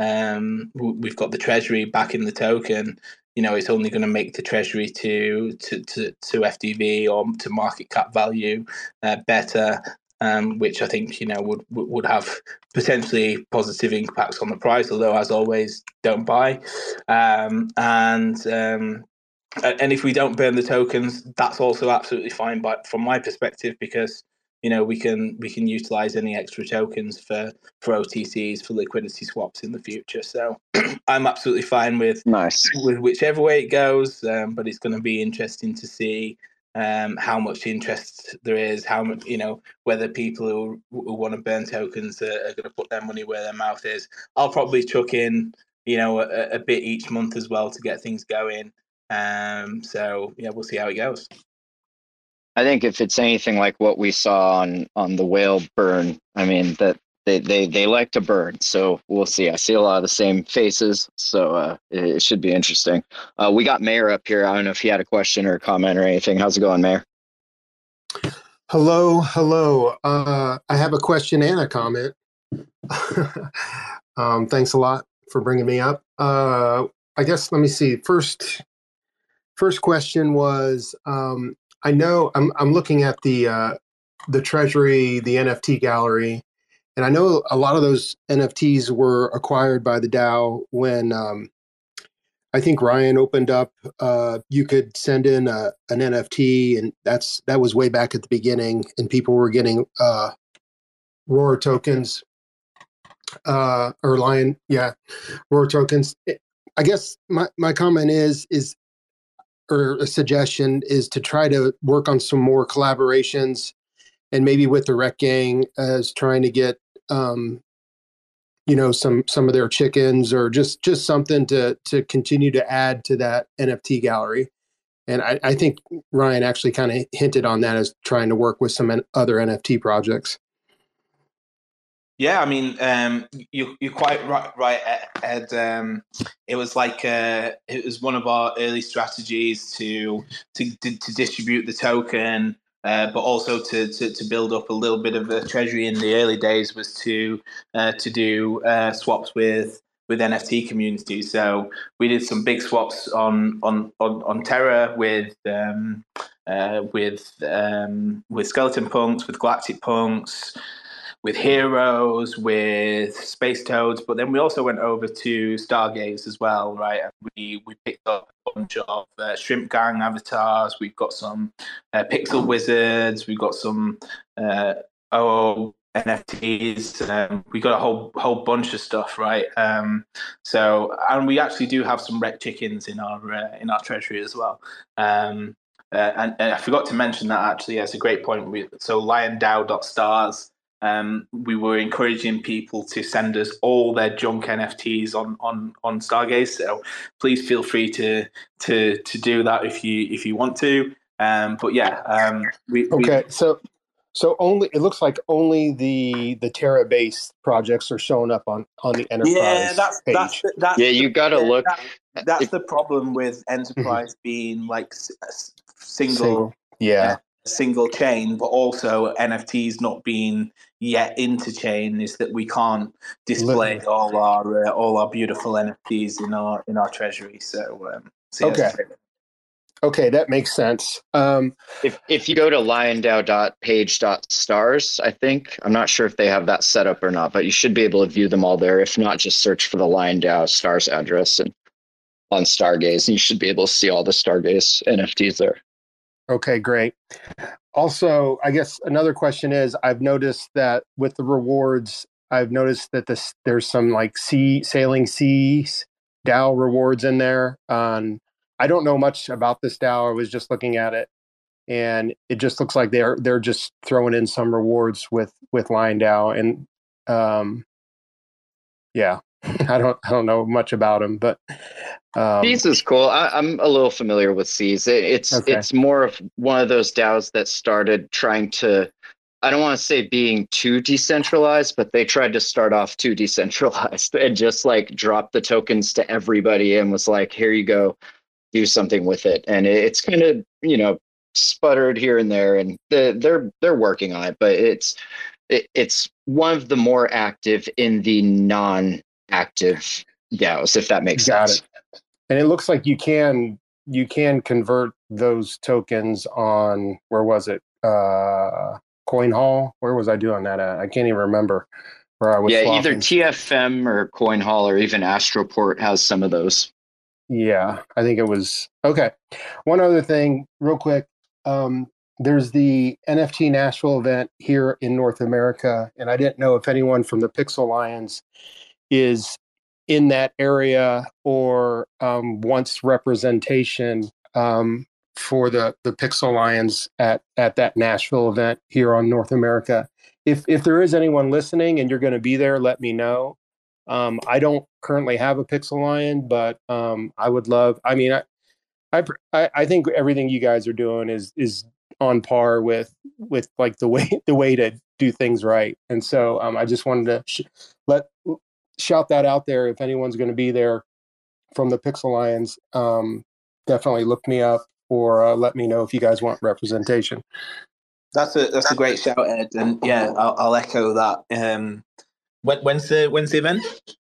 B: Um, we've got the treasury back in the token. You know, it's only going to make the treasury to to to, to F D V or to market cap value uh, better, um, which I think you know would would have potentially positive impacts on the price. Although, as always, don't buy. Um, and um, and if we don't burn the tokens, that's also absolutely fine. But from my perspective, because you know, we can we can utilize any extra tokens for for O T Cs, for liquidity swaps in the future. So I'm absolutely fine with
C: nice
B: with whichever way it goes. Um, but it's going to be interesting to see um, how much interest there is, how much you know whether people who, who want to burn tokens are, are going to put their money where their mouth is. I'll probably chuck in you know a, a bit each month as well to get things going. Um, so yeah, we'll see how it goes.
C: I think if it's anything like what we saw on on the whale burn, I mean that they they they like to burn. So we'll see. I see a lot of the same faces, so uh, it, it should be interesting. Uh, we got Mayor up here. I don't know if he had a question or a comment or anything. How's it going, Mayor?
A: Hello, hello. Uh, I have a question and a comment. um, thanks a lot for bringing me up. Uh, I guess let me see. First, first question was. Um, I know I'm I'm looking at the uh, the Treasury, the N F T gallery, and I know a lot of those N F Ts were acquired by the DAO when um, I think Ryan opened up. Uh, you could send in a, an N F T, and that's that was way back at the beginning, and people were getting uh, Roar tokens uh, or Lion, yeah, Roar tokens. I guess my my comment is is. or a suggestion is to try to work on some more collaborations and maybe with the Rec Gang as trying to get, um, you know, some, some of their chickens or just, just something to, to continue to add to that N F T gallery. And I, I think Ryan actually kind of hinted on that as trying to work with some other N F T projects.
B: Yeah, I mean, um, you, you're quite right, right Ed. Um, it was like uh, it was one of our early strategies to to, to distribute the token, uh, but also to, to, to build up a little bit of a treasury in the early days was to uh, to do uh, swaps with with N F T communities. So we did some big swaps on on on, on Terra with um, uh, with um, with Skeleton Punks, with Galactic Punks, with Heroes, with Space Toads, but then we also went over to Stargaze as well, right? And we we picked up a bunch of uh, Shrimp Gang avatars. We've got some uh, Pixel Wizards. We've got some uh, O O N F Ts. Um, we got a whole whole bunch of stuff, right? Um, so, and we actually do have some wrecked chickens in our uh, in our treasury as well. Um, uh, and, and I forgot to mention that actually. Yeah, it's a great point. We, so, lion dao dot stars. Um, we were encouraging people to send us all their junk N F Ts on on on Stargaze. So please feel free to to to do that if you if you want to. Um, but yeah, um, we
A: okay.
B: We,
A: so so only it looks like only the the Terra based projects are showing up on on the enterprise
B: yeah, that's
A: page.
B: that's the, that's
C: Yeah, you got to look.
B: That, that's it, the problem with enterprise being like single,
A: single. Yeah.
B: Uh, single chain, but also N F Ts not being yet interchain is that we can't display Literally. all our uh, all our beautiful N F Ts in our in our treasury. So, um, so
A: okay, okay, that makes sense. Um,
C: if if you go to lion dao dot page dot stars, I think I'm not sure if they have that set up or not, but you should be able to view them all there. If not, just search for the LionDAO stars address and on Stargaze, and you should be able to see all the Stargaze N F Ts there.
A: Okay, great. Also, I guess another question is, I've noticed that with the rewards, I've noticed that this there's some like sea sailing seas DAO rewards in there. Um, I don't know much about this DAO. I was just looking at it, and it just looks like they're they're just throwing in some rewards with with LionDAO, and um, yeah, I don't I don't know much about them, but
C: um, Seas is cool. I, I'm a little familiar with Seas. It, it's okay. It's more of one of those DAOs that started trying to, I don't want to say being too decentralized, but they tried to start off too decentralized and just like drop the tokens to everybody and was like, here you go, do something with it. And it, it's kind of, you know, sputtered here and there, and the, they're they're working on it, but it's it, it's one of the more active in the non-active DAOs, if that makes
A: Got
C: sense.
A: It. And it looks like you can you can convert those tokens on, where was it? Uh, CoinHall. Where was I doing that at? I can't even remember where I was.
C: Yeah,
A: swapping.
C: Either T F M or CoinHall or even Astroport has some of those.
A: Yeah, I think it was. Okay. One other thing, real quick. Um, there's the N F T Nashville event here in North America, and I didn't know if anyone from the Pixel Lions is in that area or um, wants representation um, for the the Pixel Lions at at that Nashville event here on North America. If if there is anyone listening and you're going to be there, let me know. Um, I don't currently have a Pixel Lion, but um, I would love. I mean, I, I I think everything you guys are doing is is on par with with like the way the way to do things right. And so um, I just wanted to sh- let. shout that out there. If anyone's going to be there from the Pixel Lions, um, definitely look me up or uh, let me know if you guys want representation.
B: That's a that's a great shout, Ed, and yeah, I'll, I'll echo that. Um, when, when's the when's the event?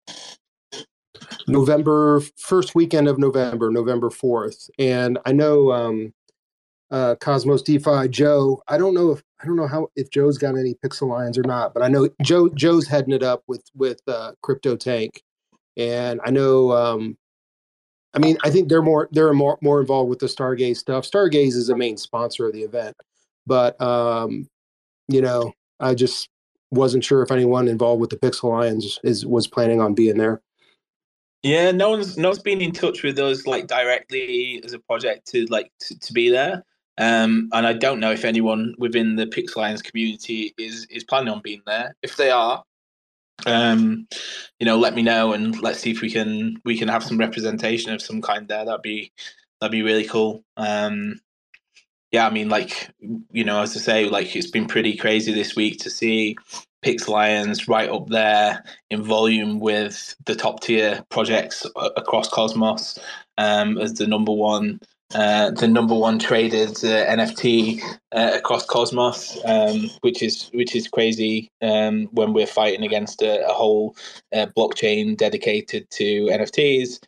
A: November first weekend of November, November fourth, and I know um, uh, Cosmos DeFi Joe. I don't know if I don't know how if Joe's got any Pixel Lions or not, but I know Joe Joe's heading it up with with uh, Crypto Tank, and I know. Um, I mean, I think they're more they're more more involved with the Stargaze stuff. Stargaze is the main sponsor of the event, but um, you know, I just wasn't sure if anyone involved with the Pixel Lions is was planning on being there.
B: Yeah, no one's no one's been in touch with us like directly as a project to like to, to be there. Um, and I don't know if anyone within the Pixel Lions community is is planning on being there. If they are, um, you know, let me know and let's see if we can we can have some representation of some kind there. That'd be that'd be really cool. Um, yeah, I mean, like, you know, as I say, like, it's been pretty crazy this week to see Pix Lions right up there in volume with the top tier projects across Cosmos, um, as the number one, uh, the number one traded uh, N F T uh, across Cosmos, um, which is which is crazy um, when we're fighting against a, a whole uh, blockchain dedicated to N F Ts.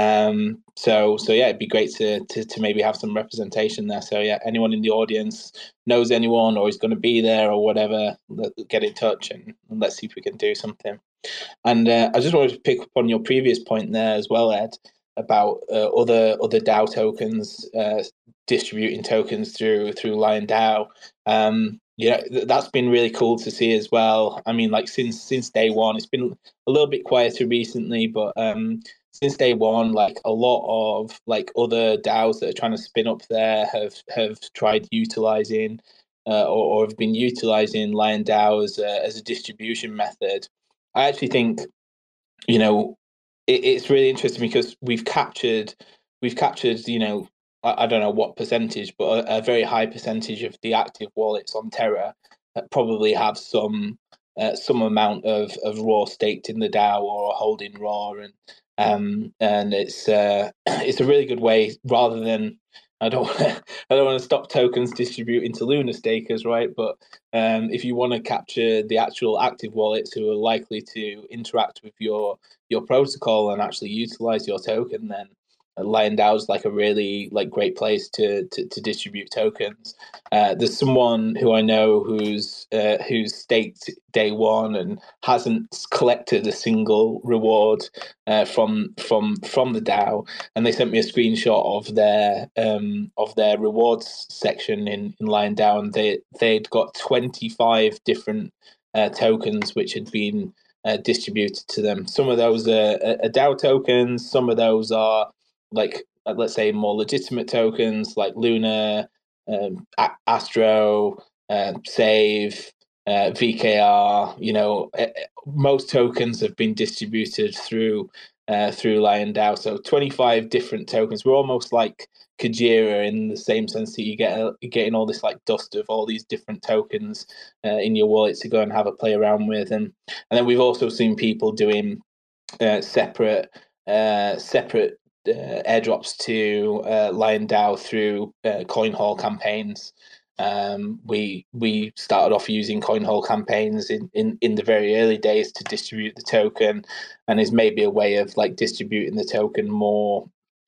B: Um, so, so yeah, it'd be great to, to, to maybe have some representation there. So yeah, anyone in the audience knows anyone or is going to be there or whatever, get in touch and, and let's see if we can do something. And uh, I just wanted to pick up on your previous point there as well, Ed, about uh, other other DAO tokens uh, distributing tokens through through Lion DAO. Um, yeah, that's been really cool to see as well. I mean, like since since day one, it's been a little bit quieter recently, but um, since day one, like a lot of like other DAOs that are trying to spin up there have have tried utilizing uh, or, or have been utilizing Lion DAO as a, as a distribution method. I actually think, you know, it, it's really interesting because we've captured we've captured, you know, I, I don't know what percentage, but a, a very high percentage of the active wallets on Terra that probably have some uh, some amount of, of raw staked in the DAO or holding raw, and um, and it's uh, it's a really good way rather than I don't I don't want to stop tokens distributing to Luna stakers, right? But um, if you want to capture the actual active wallets who are likely to interact with your your protocol and actually utilize your token, then Lion DAO is like a really like great place to to, to distribute tokens. Uh, there's someone who I know who's uh, who's staked day one and hasn't collected a single reward uh, from from from the DAO, and they sent me a screenshot of their um, of their rewards section in in Lion DAO, and they they'd got twenty-five different uh, tokens which had been uh, distributed to them. Some of those are, are DAO tokens. Some of those are like let's say more legitimate tokens like Luna, um, A- Astro, uh, Save, uh, V K R. You know, most tokens have been distributed through uh, through Lion DAO. So twenty-five different tokens. We're almost like Kujira in the same sense that you get you're getting all this like dust of all these different tokens uh, in your wallet to go and have a play around with, and and then we've also seen people doing uh, separate uh, separate uh, airdrops to uh, Lion DAO through uh, CoinHall campaigns. Um, we we started off using CoinHall campaigns in, in, in the very early days to distribute the token, and is maybe a way of like distributing the token more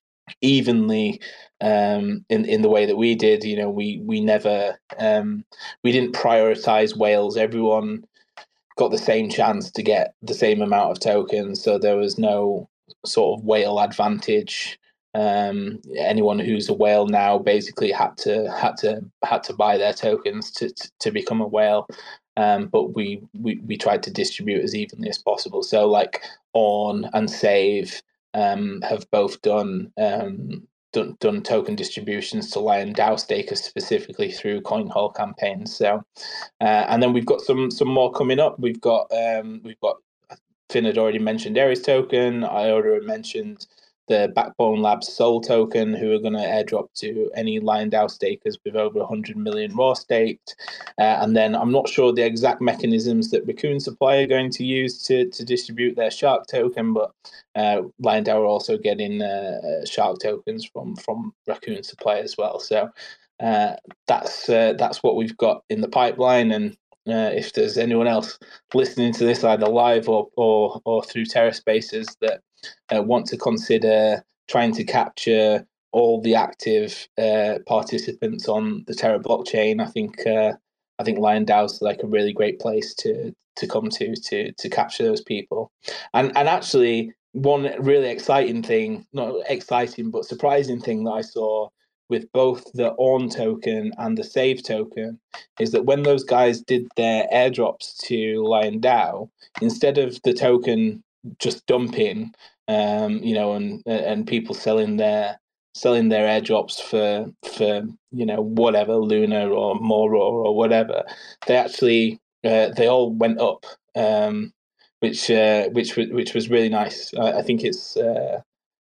B: evenly um, in in the way that we did. You know, we we never um, we didn't prioritize whales. Everyone got the same chance to get the same amount of tokens, so there was no sort of whale advantage. Um, anyone who's a whale now basically had to had to had to buy their tokens to to, to become a whale. Um, but we, we we tried to distribute as evenly as possible. So like On and Save um, have both done um, done, done token distributions to Lion DAO stakers specifically through CoinHall campaigns. So, uh, and then we've got some some more coming up. We've got um, we've got Finn had already mentioned Aries token. I already mentioned the Backbone Labs Soul token, who are going to airdrop to any Lion DAO stakers with over one hundred million raw staked. Uh, and then I'm not sure the exact mechanisms that Raccoon Supply are going to use to, to distribute their Shark token, but uh, Lion DAO are also getting uh, Shark tokens from, from Raccoon Supply as well. So uh, that's uh, that's what we've got in the pipeline. And uh, if there's anyone else listening to this either live or or, or through Terra Spaces that uh, want to consider trying to capture all the active uh, participants on the Terra blockchain, I think uh, I think Lion DAO is like a really great place to to come to to to capture those people. And and actually, one really exciting thing, not exciting but surprising thing that I saw with both the On token and the Save token is that when those guys did their airdrops to Lion DAO, instead of the token just dumping, um, you know, and and people selling their selling their airdrops for for you know whatever Luna or Mora or whatever, they actually uh, they all went up, um, which uh, which which was really nice. I, I think it's. Uh,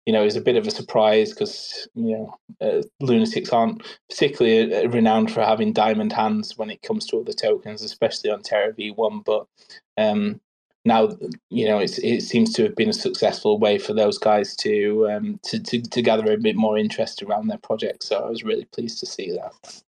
B: you know, is a bit of a surprise because, you know, uh, Lunatics aren't particularly uh, renowned for having diamond hands when it comes to other tokens, especially on Terra V one. But um, now, you know, it's, it seems to have been a successful way for those guys to, um, to, to, to gather a bit more interest around their project. So I was really pleased to see that.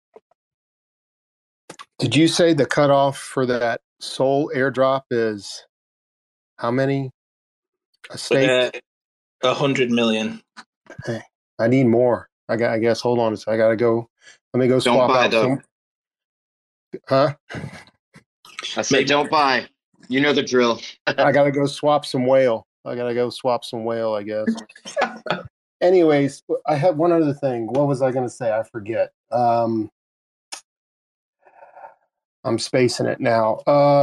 A: Did you say the cutoff for that Soul airdrop is how many? A stake?
B: Uh, A hundred million.
A: Hey, I need more. I got. I guess. Hold on. I gotta go. Let me go
C: Don't
A: swap
C: buy
A: out
C: though.
A: some. Huh?
C: I said, Maybe. Don't buy. You know the drill.
A: I gotta go swap some whale. I gotta go swap some whale. I guess. Anyways, I had one other thing. What was I gonna say? I forget. Um, I'm spacing it now.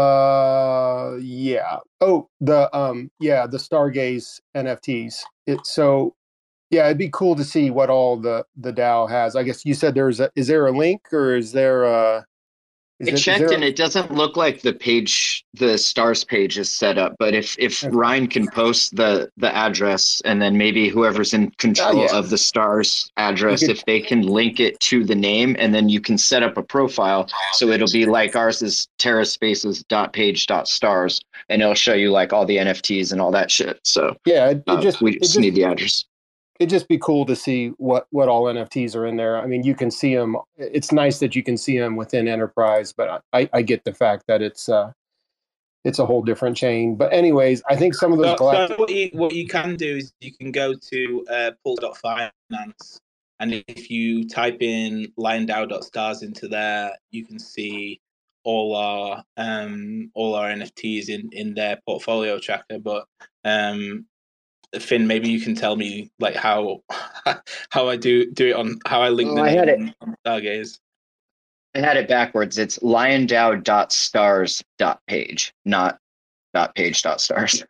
A: Uh, yeah. Oh, the um, yeah, the Stargaze N F Ts. It so, yeah, it'd be cool to see what all the the DAO has. I guess you said there's a. Is there a link or is there a? Is
C: I
A: it,
C: checked
A: is there
C: and it doesn't look like the page, the stars page is set up. But if if
A: Okay.
C: Ryan can post the the address and then maybe whoever's in control
A: Oh, yeah.
C: of the stars address,
A: could-
C: if they can link it to the name and then you can set up a profile. So it'll be like ours is terraspaces.page.stars and it'll show you like all the N F Ts and all that shit. So
A: yeah, it, it
C: uh,
A: just
C: we
A: it
C: just
A: just
C: need the address.
A: it'd just be cool to see what what all N F Ts are in there. I mean, you can see them. It's nice that you can see them within Enterprise, but I, I get the fact that it's uh it's a whole different chain. But anyways, I think some of those
B: So,
A: galactic.
B: so what you what you can do is you can go to uh, pulse dot finance, and if you type in liondow.stars into there, you can see all our um all our N F Ts in in their portfolio tracker. But um Finn, maybe you can tell me like how how I do do it on how I link
C: Oh,
B: the
C: I
B: name
C: had it.
B: on, on Stargaze.
C: I had it backwards. It's liondow.stars.page, not dot page dot stars.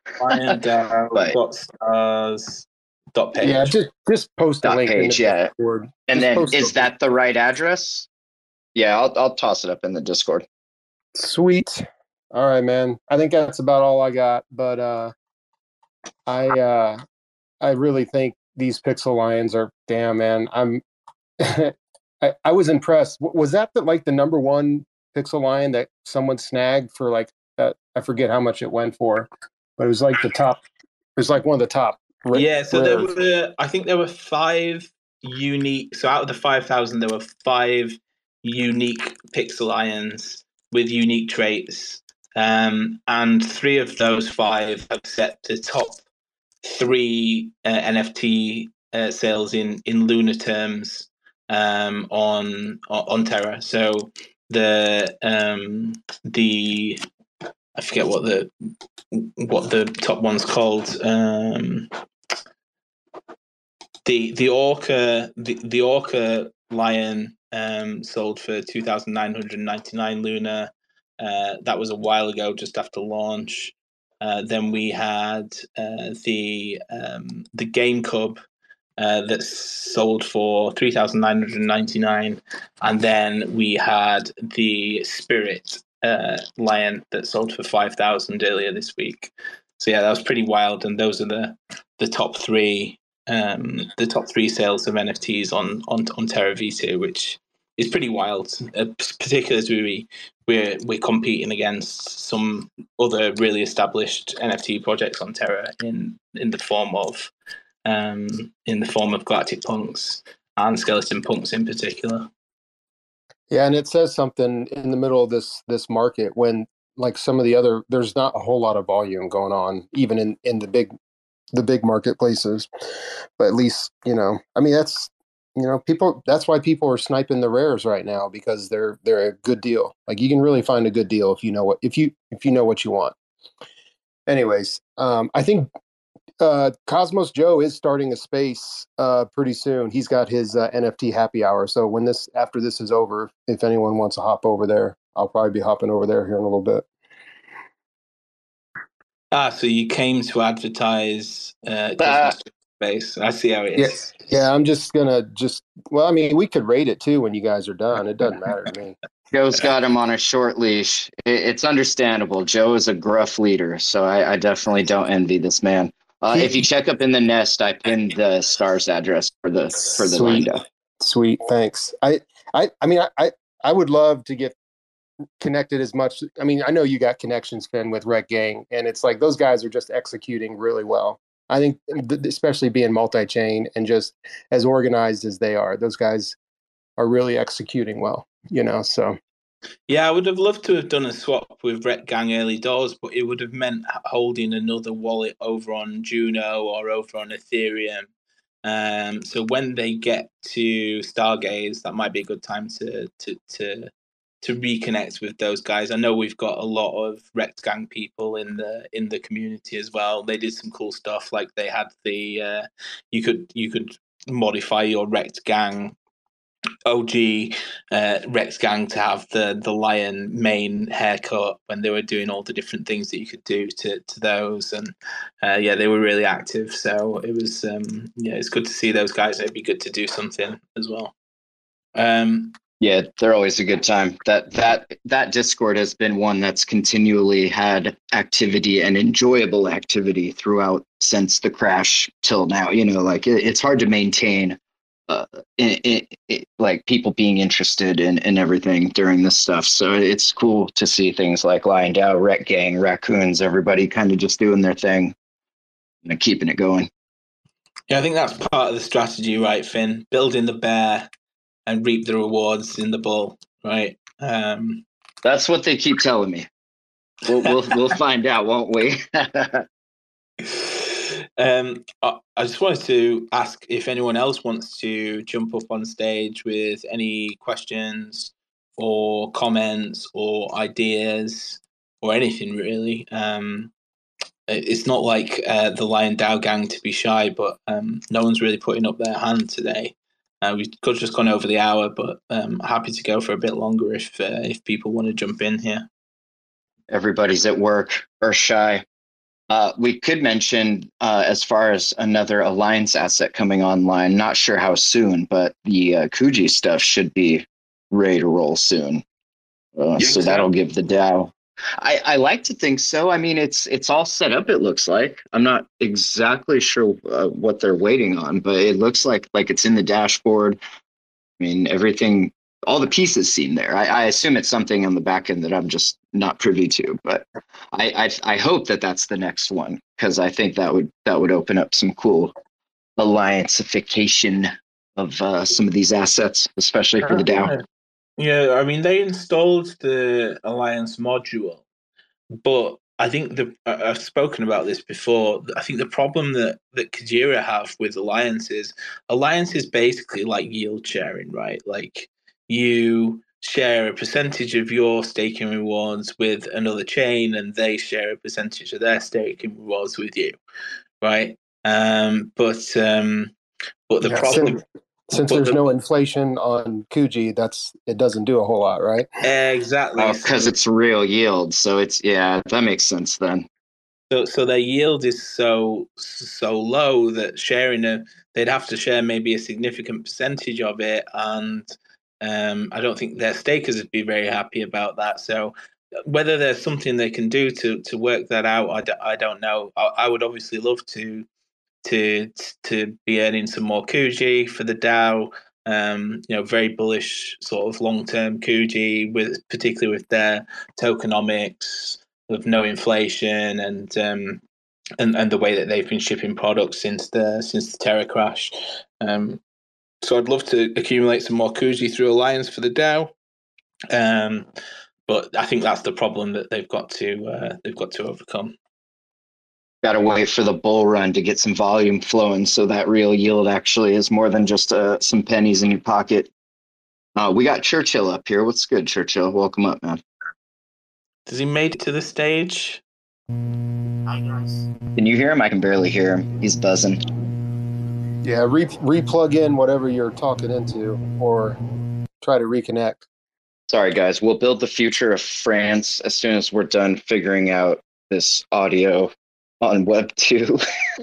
B: liondow.stars dot page.
A: Yeah, just just post a
C: Dot
A: link in
C: page,
A: the
C: yeah.
A: Discord.
C: And
A: Just
C: then
A: post
C: is
A: a-
C: that the right address? Yeah, I'll I'll toss it up in the Discord.
A: Sweet. All right, man. I think that's about all I got. But uh, I uh, I really think these Pixel Lions are damn, man. I'm I, I was impressed. W- Was that the, like the number one Pixel Lion that someone snagged for like uh, I forget how much it went for, but it was like the top. It was like one of the top. ra-
B: Yeah, so there
A: rares.
B: were, I think there were five unique. So out of the five thousand, there were five unique Pixel Lions with unique traits, um, and three of those five have set the top three uh, N F T uh, sales in in lunar terms um, on on Terra. So the um, the I forget what the what the top one's called. Um, the the orca the, the orca lion um, sold for two thousand nine hundred ninety nine lunar. Uh, that was a while ago, just after launch. Uh, then we had uh, the um, the Game Cub uh, that sold for three thousand nine hundred ninety nine, and then we had the Spirit uh, Lion that sold for five thousand earlier this week. So yeah, that was pretty wild, and those are the the top three um, the top three sales of N F Ts on on on Terra V two, which is pretty wild, uh, particularly as we we're we're competing against some other really established N F T projects on Terra in in the form of um, in the form of Galactic Punks and Skeleton Punks in particular.
A: Yeah, and it says something in the middle of this this market when like some of the other there's not a whole lot of volume going on even in in the big the big marketplaces. But at least, you know, I mean that's you know, people that's why people are sniping the rares right now because they're they're a good deal. Like you can really find a good deal if you know what if you if you know what you want. Anyways, um I think uh Cosmos Joe is starting a space uh pretty soon. He's got his uh, N F T happy hour. So when this after this is over, if anyone wants to hop over there, I'll probably be hopping over there here in a little bit.
B: Ah, so you came to advertise uh, Cosmos Space. I see how it is.
A: Yeah, yeah, I'm just gonna just well, I mean, we could rate it too when you guys are done. It doesn't matter to me.
C: Joe's got him on a short leash. It, it's understandable. Joe is a gruff leader, so I, I definitely don't envy this man. Uh,
A: He-
C: if you check up in the nest, I pinned the stars address for the for the
A: Sweet.
C: Linda.
A: Sweet, thanks. I, I, I mean, I, I, I would love to get connected as much. I mean, I know you got connections, Finn, with Rec Gang, and it's like those guys are just executing really well. I think, th- especially being multi-chain and just as organized as they are, those guys are really executing well. You know, so
B: Yeah, I would have loved to have done a swap with Rec Gang early doors, but it would have meant holding another wallet over on Juno or over on Ethereum. Um, so when they get to Stargaze, that might be a good time to to to to reconnect with those guys. I know we've got a lot of Rec Gang people in the in the community as well. They did some cool stuff, like they had the uh, you could you could modify your Rec Gang O G uh, Rex Gang to have the the lion mane haircut when they were doing all the different things that you could do to to those, and uh, yeah, they were really active. So it was um, yeah, it's good to see those guys. It'd be good to do something as well. Um,
C: Yeah, they're always a good time. That that that Discord has been one that's continually had activity and enjoyable activity throughout since the crash till now. You know, like it, it's hard to maintain uh, it, it, it, like people being interested in, in everything during this stuff. So it's cool to see things like Lion Dow, Rec Gang, Raccoons, everybody kind of just doing their thing and keeping it going.
B: yeah, I think that's part of the strategy, right, Finn? Building the bear and reap the rewards in the bull, right? Um,
C: That's what they keep telling me. We'll we'll we'll find out, won't we?
B: um, I, I just wanted to ask if anyone else wants to jump up on stage with any questions or comments or ideas or anything really. Um, it's not like uh, the Lion Dow gang to be shy, but um, no one's really putting up their hand today. Uh, we've just gone over the hour, but um, happy to go for a bit longer if uh, if people want to jump in here.
C: Everybody's at work or shy. Uh, we could mention uh, as far as another Alliance asset coming online, not sure how soon, but the uh, Kuji stuff should be ready to roll soon. Uh, so
B: so?
C: that'll give the DAO. I, I like to think so. I mean, it's it's all set up. It looks like I'm not exactly sure uh, what they're waiting on, but it looks like like it's in the dashboard. I mean, everything, all the pieces seem there. I, I assume it's something on the back end that I'm just not privy to, but I I, I hope that that's the next one, because I think that would that would open up some cool allianceification of uh, some of these assets, especially for the DAO.
B: Yeah, I mean, they installed the Alliance module, but I think the I've spoken about this before. I think the problem that that Kujira have with Alliance is Alliance is basically like yield sharing, right? Like you share a percentage of your staking rewards with another chain, and they share a percentage of their staking rewards with you, right? Um, but um, but the
A: yeah,
B: problem.
A: since, since
B: but
A: there's
B: the,
A: no inflation on Kuji, that's it doesn't do a whole lot, right?
B: exactly.
C: Oh, because
B: so,
C: it's real yield, so it's yeah, that makes sense then.
B: So, so their yield is so so low that sharing a, they'd have to share maybe a significant percentage of it, and um, I don't think their stakers would be very happy about that. So, whether there's something they can do to to work that out, I, d- I don't know. I, I would obviously love to to to be earning some more Kuji for the DAO. Um, you know, very bullish sort of long term Kuji, with particularly with their tokenomics of no inflation and um, and and the way that they've been shipping products since the since the Terra crash. Um, so I'd love to accumulate some more Kuji through Alliance for the DAO. Um, but I think that's the problem that they've got to uh, they've got to overcome.
C: Got to wait for the bull run to get some volume flowing, so that real yield actually is more than just uh, some pennies in your pocket. Uh, we got Churchill up here. What's good, Churchill? Welcome up, man.
B: Does he made it to the stage?
D: Hi guys.
C: Can you hear him? I can barely hear him. He's buzzing.
A: Yeah, re re-plug in whatever you're talking into, or try to reconnect.
C: Sorry, guys. We'll build the future of France as soon as we're done figuring out this audio on Web two.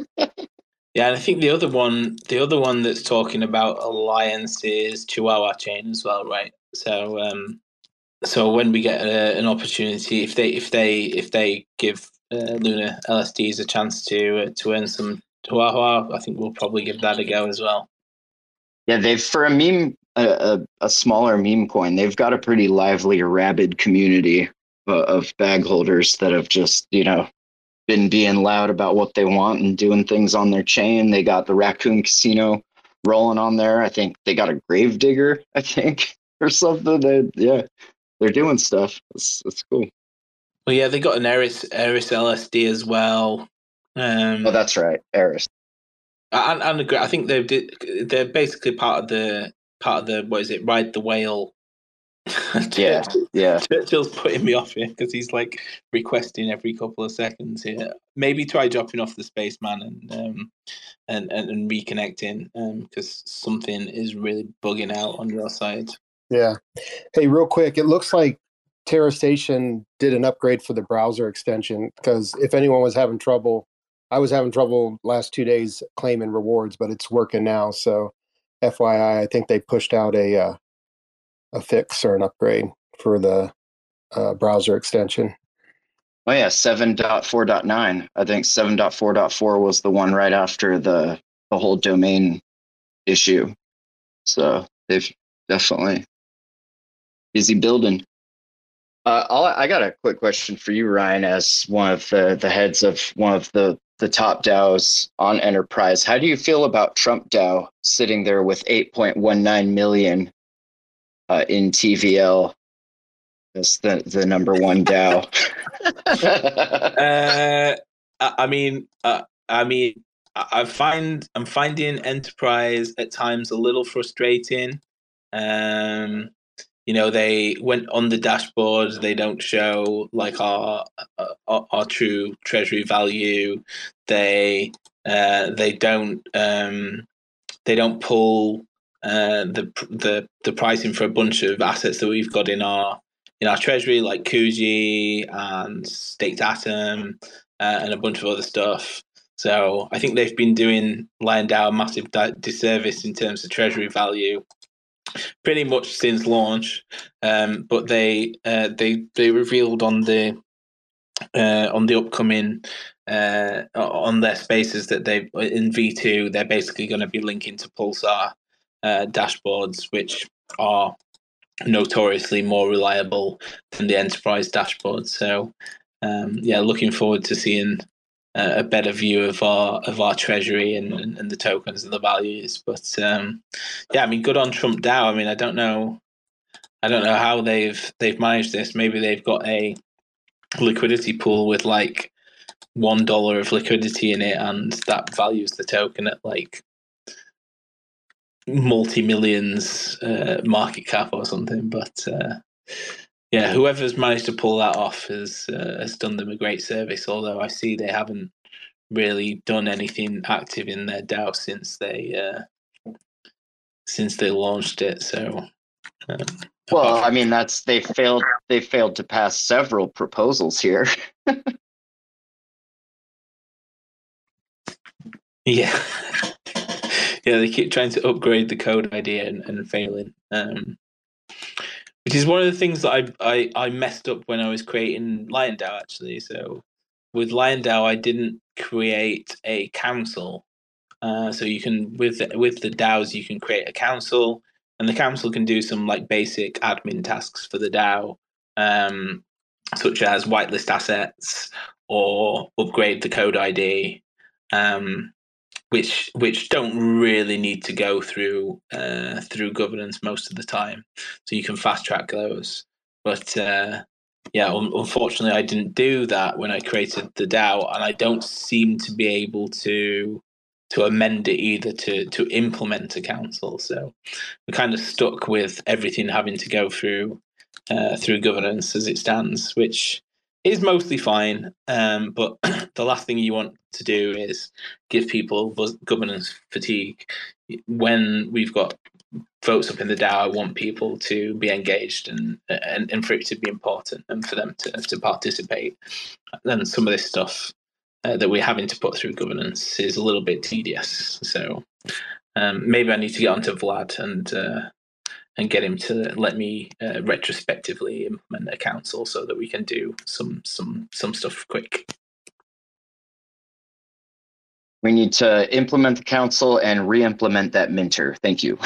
B: Yeah, and I think the other one, the other one that's talking about Alliance is Chihuahua Chain as well, right? So, um, so when we get a, an opportunity, if they if they if they give uh, Luna L S Ds a chance to uh, to earn some Hua Hua, I think we'll probably give that a go as well.
C: Yeah, they've for a meme, a, a, a smaller meme coin, they've got a pretty lively, rabid community of, of bag holders that have just, you know, been being loud about what they want and doing things on their chain. They got the Raccoon Casino rolling on there. I think they got a Gravedigger, I think, or something. They, yeah, they're doing stuff. It's, it's cool.
B: Well, yeah, they got an Eris Eris L S D as well. Um,
C: Oh, that's right, Eris.
B: And, and I think they're they're basically part of the part of the what is it? Ride the Whale.
C: Yeah, yeah.
B: Churchill's putting me off here because he's like requesting every couple of seconds here. Maybe try dropping off the spaceman and um, and, and and reconnecting because um, something is really bugging out on your side.
A: Yeah. Hey, real quick, it looks like TerraStation did an upgrade for the browser extension because if anyone was having trouble, I was having trouble last two days claiming rewards, but it's working now. So, F Y I, I think they pushed out a uh, a fix or an upgrade for the uh, browser extension.
C: Oh yeah, seven point four point nine. I think seven point four point four was the one right after the the whole domain issue. So they've definitely busy building. Uh, I'll, I got a quick question for you, Ryan, as one of the, the heads of one of the, the top DAOs on Enterprise. How do you feel about Trump DAO sitting there with eight point one nine million uh, in T V L as the, the number one DAO?
B: uh, I mean, uh, I mean, I find I'm finding Enterprise at times a little frustrating. Um, You know, they went on the dashboard. They don't show like our our, our true treasury value. They uh, they don't um, they don't pull uh, the the the pricing for a bunch of assets that we've got in our in our treasury, like Kuji and Staked Atom uh, and a bunch of other stuff. So I think they've been doing Lion DAO a massive disservice in terms of treasury value pretty much since launch. Um, but they uh, they they revealed on the uh, on the upcoming uh, on their spaces that they in V two they're basically going to be linking to Pulsar uh, dashboards, which are notoriously more reliable than the enterprise dashboards. So um, yeah, looking forward to seeing uh, a better view of our of our treasury and, and, and the tokens and the values. But um, yeah, I mean, good on Trump DAO. I mean, I don't know, I don't know how they've they've managed this. Maybe they've got a liquidity pool with like one dollar of liquidity in it, and that values the token at like multi millions uh, market cap or something. But uh, yeah, whoever's managed to pull that off has uh, has done them a great service. Although I see they haven't really done anything active in their DAO since they uh, since they launched it. So, um,
C: well, I mean, that's they failed. They failed to pass several proposals here.
B: yeah, yeah, they keep trying to upgrade the code idea and, and failing. Um, which is one of the things that I, I I messed up when I was creating Lion DAO actually. So with Lion DAO, I didn't create a council. Uh, so you can with with the DAOs you can create a council, and the council can do some like basic admin tasks for the DAO, um, such as whitelist assets or upgrade the code I D, um, which which don't really need to go through uh, through governance most of the time. So you can fast track those. But uh, yeah, un- unfortunately, I didn't do that when I created the DAO, and I don't seem to be able to to amend it either to to implement a council. So we're kind of stuck with everything having to go through uh, through governance as it stands, which is mostly fine. Um, but the last thing you want to do is give people governance fatigue. When we've got votes up in the DAO, I want people to be engaged and, and and for it to be important and for them to, to participate. And some of this stuff uh, that we're having to put through governance is a little bit tedious. So um, maybe I need to get onto Vlad and uh, and get him to let me uh, retrospectively implement a council so that we can do some some some stuff quick.
C: We need to implement the council and re-implement that minter. Thank you.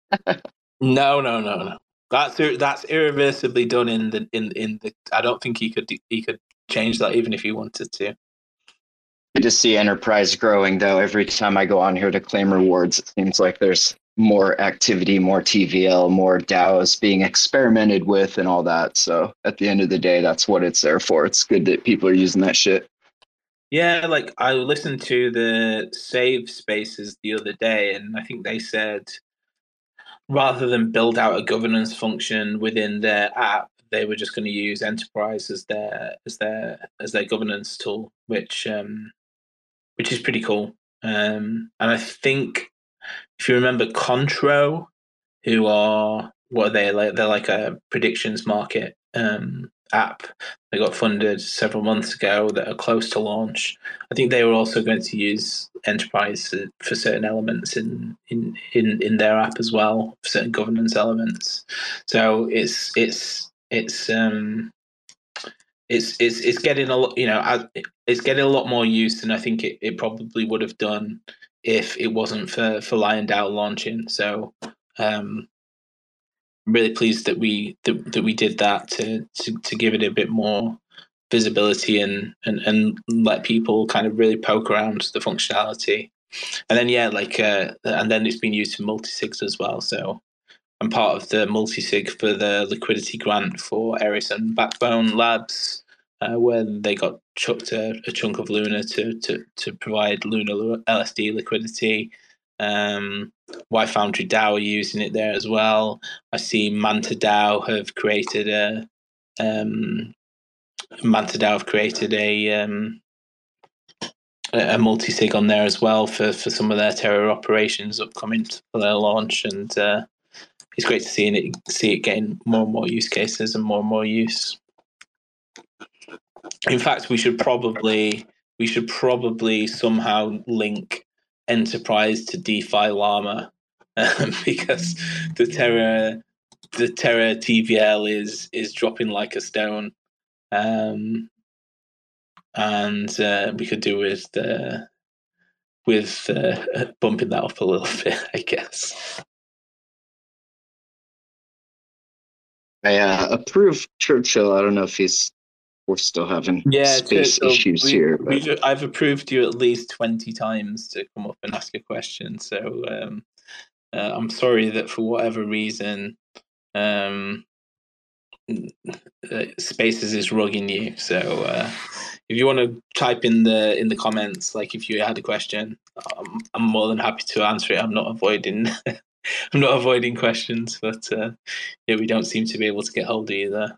B: No, no, no, no. That's that's irreversibly done in the in in the. I don't think he could he could change that even if he wanted to.
C: I just see enterprise growing though. Every time I go on here to claim rewards, it seems like there's more activity, more T V L, more DAOs being experimented with and all that. So at the end of the day, that's what it's there for. It's good that people are using that shit.
B: Yeah, like I listened to the Save Spaces the other day, and I think they said rather than build out a governance function within their app, they were just going to use Enterprise as their as their as their governance tool, which um, which is pretty cool. Um, and I think if you remember Contro, who are what are they like? They're like a predictions market um, app. They got funded several months ago that are close to launch. I think they were also going to use Enterprise for certain elements in in in, in their app as well, for certain governance elements. So it's it's it's um it's it's it's getting a lot, you know, it's getting a lot more use than I think it, it probably would have done if it wasn't for for Lion DAO launching. So um I'm really pleased that we that, that we did that to, to to give it a bit more visibility and, and and let people kind of really poke around the functionality. And then yeah, like uh, and then it's been used for multi-sigs as well. So I'm part of the multi-sig for the liquidity grant for Eris and Backbone Labs, uh, where they got chucked a, a chunk of Luna to to to provide Luna L S D liquidity. Um, Y Foundry DAO are using it there as well. I see Manta DAO have created a um, Manta DAO have created a um, a multi-sig on there as well for, for some of their Terra operations upcoming for their launch, and uh, it's great to see it see it getting more and more use cases and more and more use. In fact, we should probably we should probably somehow link Enterprise to DeFi Llama, um, because the Terra the Terra T V L is is dropping like a stone, um, and uh, we could do with uh, with uh, bumping that up a little bit, I guess.
C: I uh, approve Churchill. I don't know if he's. We're still having
B: yeah,
C: space
B: so
C: issues
B: we,
C: here.
B: But... I've approved you at least twenty times to come up and ask a question. So um, uh, I'm sorry that for whatever reason, um, uh, Spaces is rugging you. So uh, if you want to type in the in the comments, like if you had a question, um, I'm more than happy to answer it. I'm not avoiding. I'm not avoiding questions, but uh, yeah, we don't seem to be able to get hold of you there.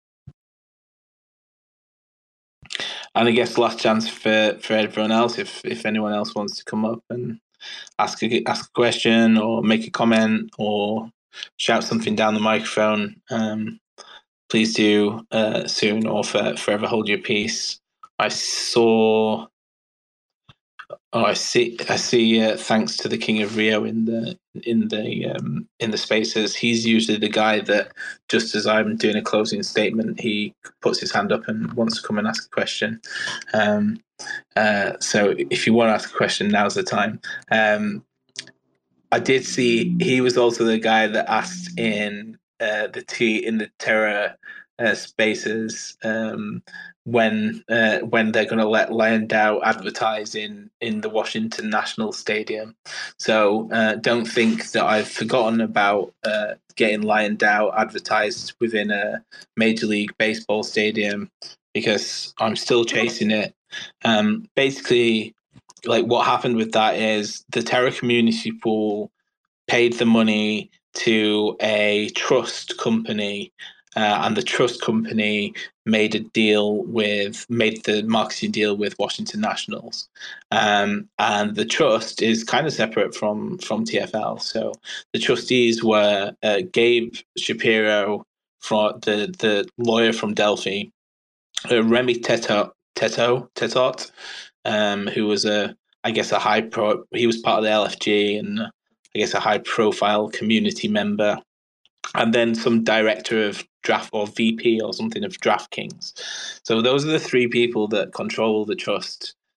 B: And I guess last chance for, for everyone else, if if anyone else wants to come up and ask a ask a question or make a comment or shout something down the microphone, um, please do uh, soon, or for, forever hold your peace. I saw. Oh, I see. I see. Uh, thanks to the King of Rio in the in the um, in the spaces. He's usually the guy that, just as I'm doing a closing statement, he puts his hand up and wants to come and ask a question. Um, uh, so if you want to ask a question, now's the time. Um, I did see he was also the guy that asked in uh, the T in the Terra uh, spaces. Um, when uh, when they're going to let Lion DAO advertise in, in the Washington National Stadium. So uh, don't think that I've forgotten about uh, getting Lion DAO advertised within a Major League Baseball stadium, because I'm still chasing it. Um, basically, like what happened with that is the Terra Community Pool paid the money to a trust company, uh, and the trust company made a deal with, made the marketing deal with Washington Nationals. Um, and the trust is kind of separate from, from T F L. So the trustees were uh, Gabe Shapiro, from the, the lawyer from Delphi, uh, Remy Tetot, Tetot, Tetot um, who was a, I guess, a high pro, he was part of the L F G and uh, I guess a high profile community member, and then some director of draft or V P or something of DraftKings. So those are the three people that control the trust.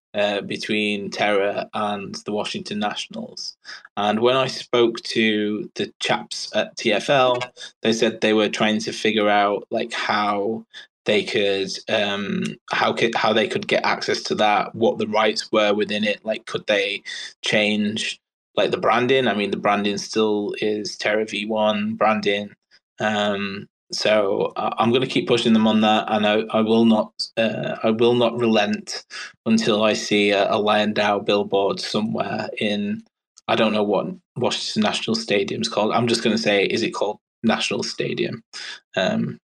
B: uh, between Terra and the Washington Nationals. And when I spoke to the chaps at T F L, they said they were trying to figure out like how they could um how could how they could get access to that, what the rights were within it, like could they change like the branding. I mean, the branding still is Terra V one branding. Um so uh, I'm going to keep pushing them on that, and I, I will not uh, I will not relent until I see a, a Lion Dow billboard somewhere in, I don't know what Washington National Stadium is called. I'm just going to say, is it called National Stadium? Um,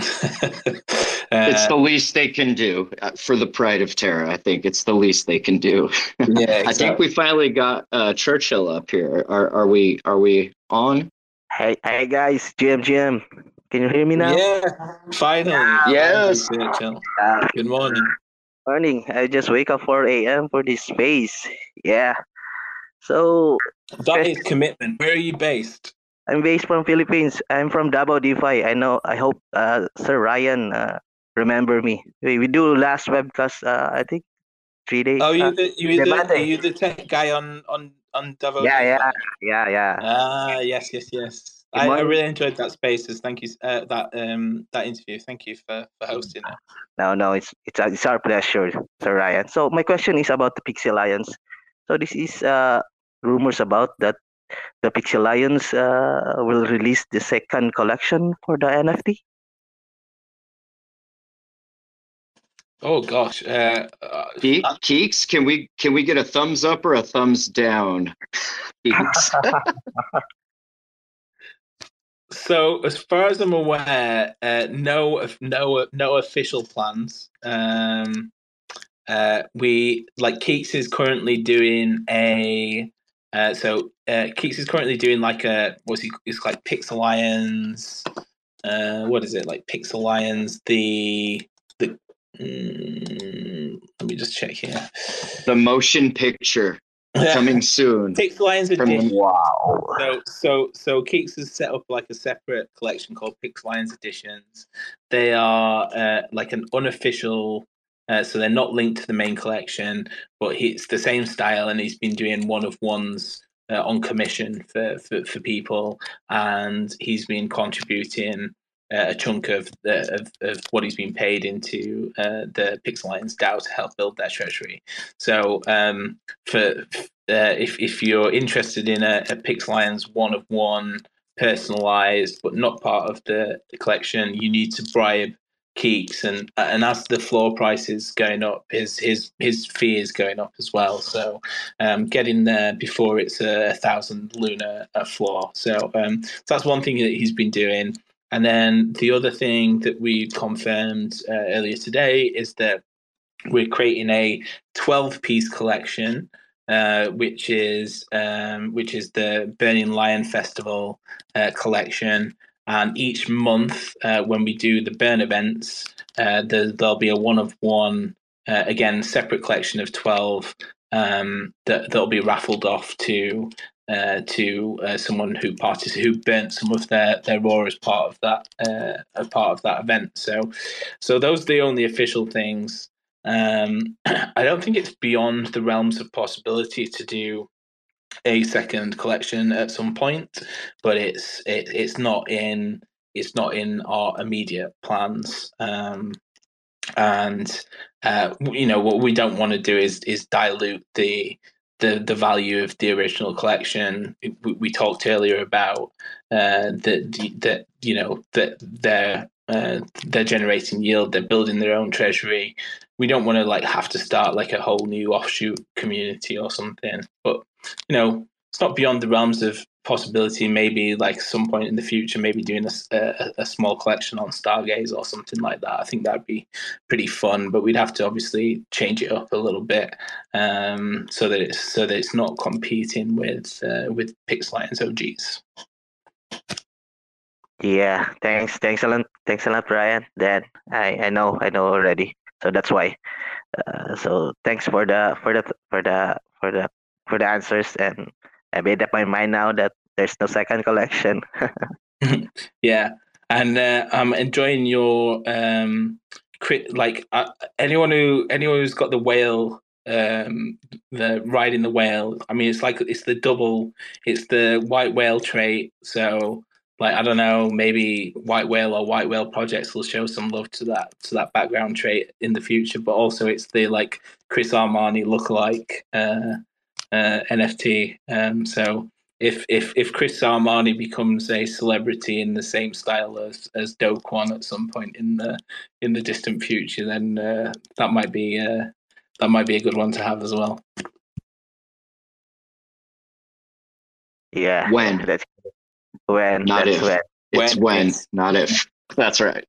C: It's
B: uh,
C: the least they can do uh, for the pride of Terra. I think it's the least they can do.
B: yeah,
C: I think
B: exactly.
C: we finally got uh, Churchill up here. Are are we are we on?
E: Hey, hey guys, G M, G M. Can you hear me now?
B: Yeah, finally, finally,
C: Yes.
B: Churchill.
E: Uh,
B: Good morning.
E: morning. I just wake up four a m for this space. Yeah. So,
B: That is commitment. Where are you based?
E: I'm based from Philippines. I'm from Davao DeFi. I know. I hope uh, Sir Ryan uh, remember me. We, we do last webcast. Uh, I think three days.
B: Oh,
E: Uh,
B: you the you the are you the tech guy on on on Davao
E: yeah,
B: DeFi?
E: yeah, yeah, yeah.
B: Ah, yes, yes, yes.
E: Good
B: I, I
E: morning.
B: really enjoyed that spaces. Thank you, uh, that um that interview. Thank you for, for hosting it.
E: No, no, it's it's it's our pleasure, Sir Ryan. So my question is about the Pixie Alliance. So this is uh rumors about that the Pixie Alliance uh, will release the second collection for the N F T.
B: Oh gosh, uh, uh,
C: Ke- Keeks, can we can we get a thumbs up or a thumbs down? Keeks.
B: so as far as I'm aware, uh, no, no, no official plans. Um, uh, we like Keeks is currently doing a. Uh, so uh, Keeks is currently doing like a what's he? It's like Pixel Lions. Uh, what is it like? Pixel Lions. The the. Mm, let me just check here.
C: The motion picture coming soon.
B: Pixel Lions
C: From
B: Edition.
C: the-
E: Wow.
B: So, so, so Keeks has set up like a separate collection called Pixel Lions Editions. They are uh, like an unofficial, uh, so they're not linked to the main collection, but he, it's the same style, and he's been doing one of ones uh, on commission for, for for people, and he's been contributing uh, a chunk of, the, of of what he's been paid into uh, the Pixel Lions DAO to help build their treasury. So, um, for uh, if if you're interested in a, a Pixel Lions one of one personalized but not part of the, the collection, you need to bribe Keeks, and and as the floor price is going up, his his his fee is going up as well. So um, get in there before it's a, a thousand Luna a floor. So um, so that's one thing that he's been doing. And then the other thing that we confirmed uh, earlier today is that we're creating a twelve piece collection, uh, which is um, which is the Burning Lion Festival uh, collection. And each month, uh, when we do the burn events, uh, there, there'll be a one of one, uh, again, separate collection of twelve um, that that'll be raffled off to uh, to uh, someone who partic- who burnt some of their their raw as part of that uh, as part of that event. So, so those are the only official things. Um, I don't think it's beyond the realms of possibility to do a second collection at some point, but it's it, it's not in it's not in our immediate plans. Um, and uh, you know what we don't want to do is is dilute the the the value of the original collection. We, we talked earlier about uh, that that you know that they're uh, they're generating yield, they're building their own treasury. We don't want to like have to start like a whole new offshoot community or something. But you know, it's not beyond the realms of possibility. Maybe like some point in the future, maybe doing a, a, a small collection on Stargaze or something like that. I think that'd be pretty fun, but we'd have to obviously change it up a little bit um, so that it's so that it's not competing with uh, with Pixel Lions O Gs.
E: Yeah, thanks, thanks a lot, thanks a lot, Ryan. Then I, I know, I know already. So that's why. Uh, so thanks for the for the for the for the for the answers, and I made up my mind now that there's no second collection.
B: Yeah, and uh, I'm enjoying your um, crit. Like uh, anyone who anyone who's got the whale um, the riding the whale. I mean, it's like it's the double, it's the white whale trait. So, like, I don't know, maybe white whale or white whale projects will show some love to that to that background trait in the future. But also, it's the like Chris Armani lookalike uh, uh, N F T. Um, so. If if if Chris Armani becomes a celebrity in the same style as as Do Kwon at some point in the in the distant future, then uh, that might be uh, that might be a good one to have as well.
E: Yeah.
C: When?
E: That's when.
C: Not
E: that's
C: if.
E: when.
C: It's
B: When,
C: when,
B: yes.
C: not if. That's right.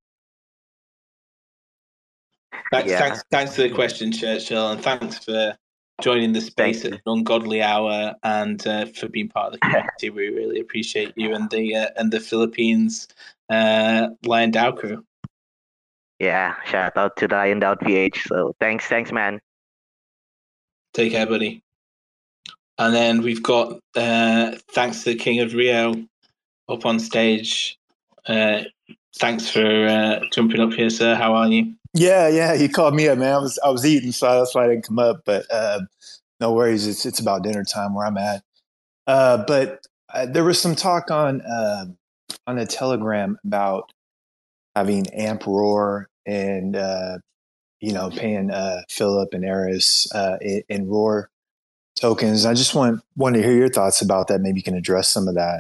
B: Thanks,
E: Yeah.
B: thanks, thanks for the question, Churchill, and thanks for joining the space
E: Thank
B: at an ungodly hour and uh, for being part of the community. We really appreciate you and the uh, and the Philippines uh, Lion DAO crew.
E: Yeah. Shout out to the Lion Down P H. So thanks, thanks, man.
B: Take care, buddy. And then we've got uh, thanks to the King of Rio up on stage. Uh, thanks for uh, jumping up here, sir. How are you?
F: Yeah, yeah, you called me up, man. I was I was eating, so that's why I didn't come up. But uh, no worries, it's it's about dinner time where I'm at. Uh, but uh, there was some talk on uh, on a Telegram about having Amp Roar and uh, you know paying uh, Philip and Eris uh, in, in Roar tokens. I just want wanted to hear your thoughts about that. Maybe you can address some of that.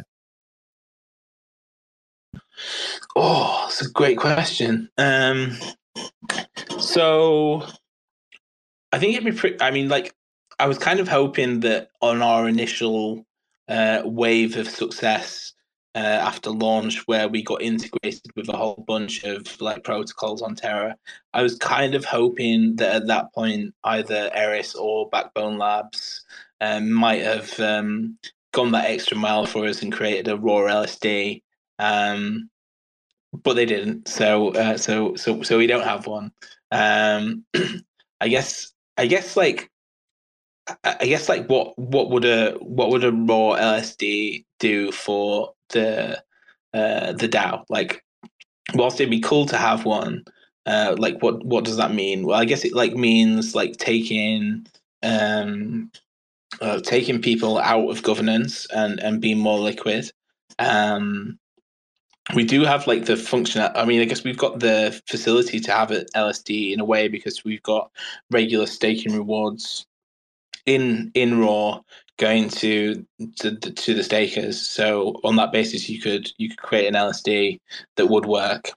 B: Oh, that's a great question. Um, so I think it'd be pretty. I mean, like, I was kind of hoping that on our initial uh, wave of success uh, after launch, where we got integrated with a whole bunch of like protocols on Terra, I was kind of hoping that at that point, either Eris or Backbone Labs um, might have um, gone that extra mile for us and created a raw L S D. Um, but they didn't. So, uh, so, so, so we don't have one. Um, I guess, I guess, like, I guess, like, what, what would a, what would a raw L S D do for the, uh, the DAO? Like, whilst it'd be cool to have one, uh, like, what, what does that mean? Well, I guess it like means like taking, um, uh, taking people out of governance and and being more liquid. Um, we do have like the function. I mean, I guess we've got the facility to have it L S D in a way because we've got regular staking rewards in in raw going to to the, to the stakers. So on that basis, you could you could create an L S D that would work.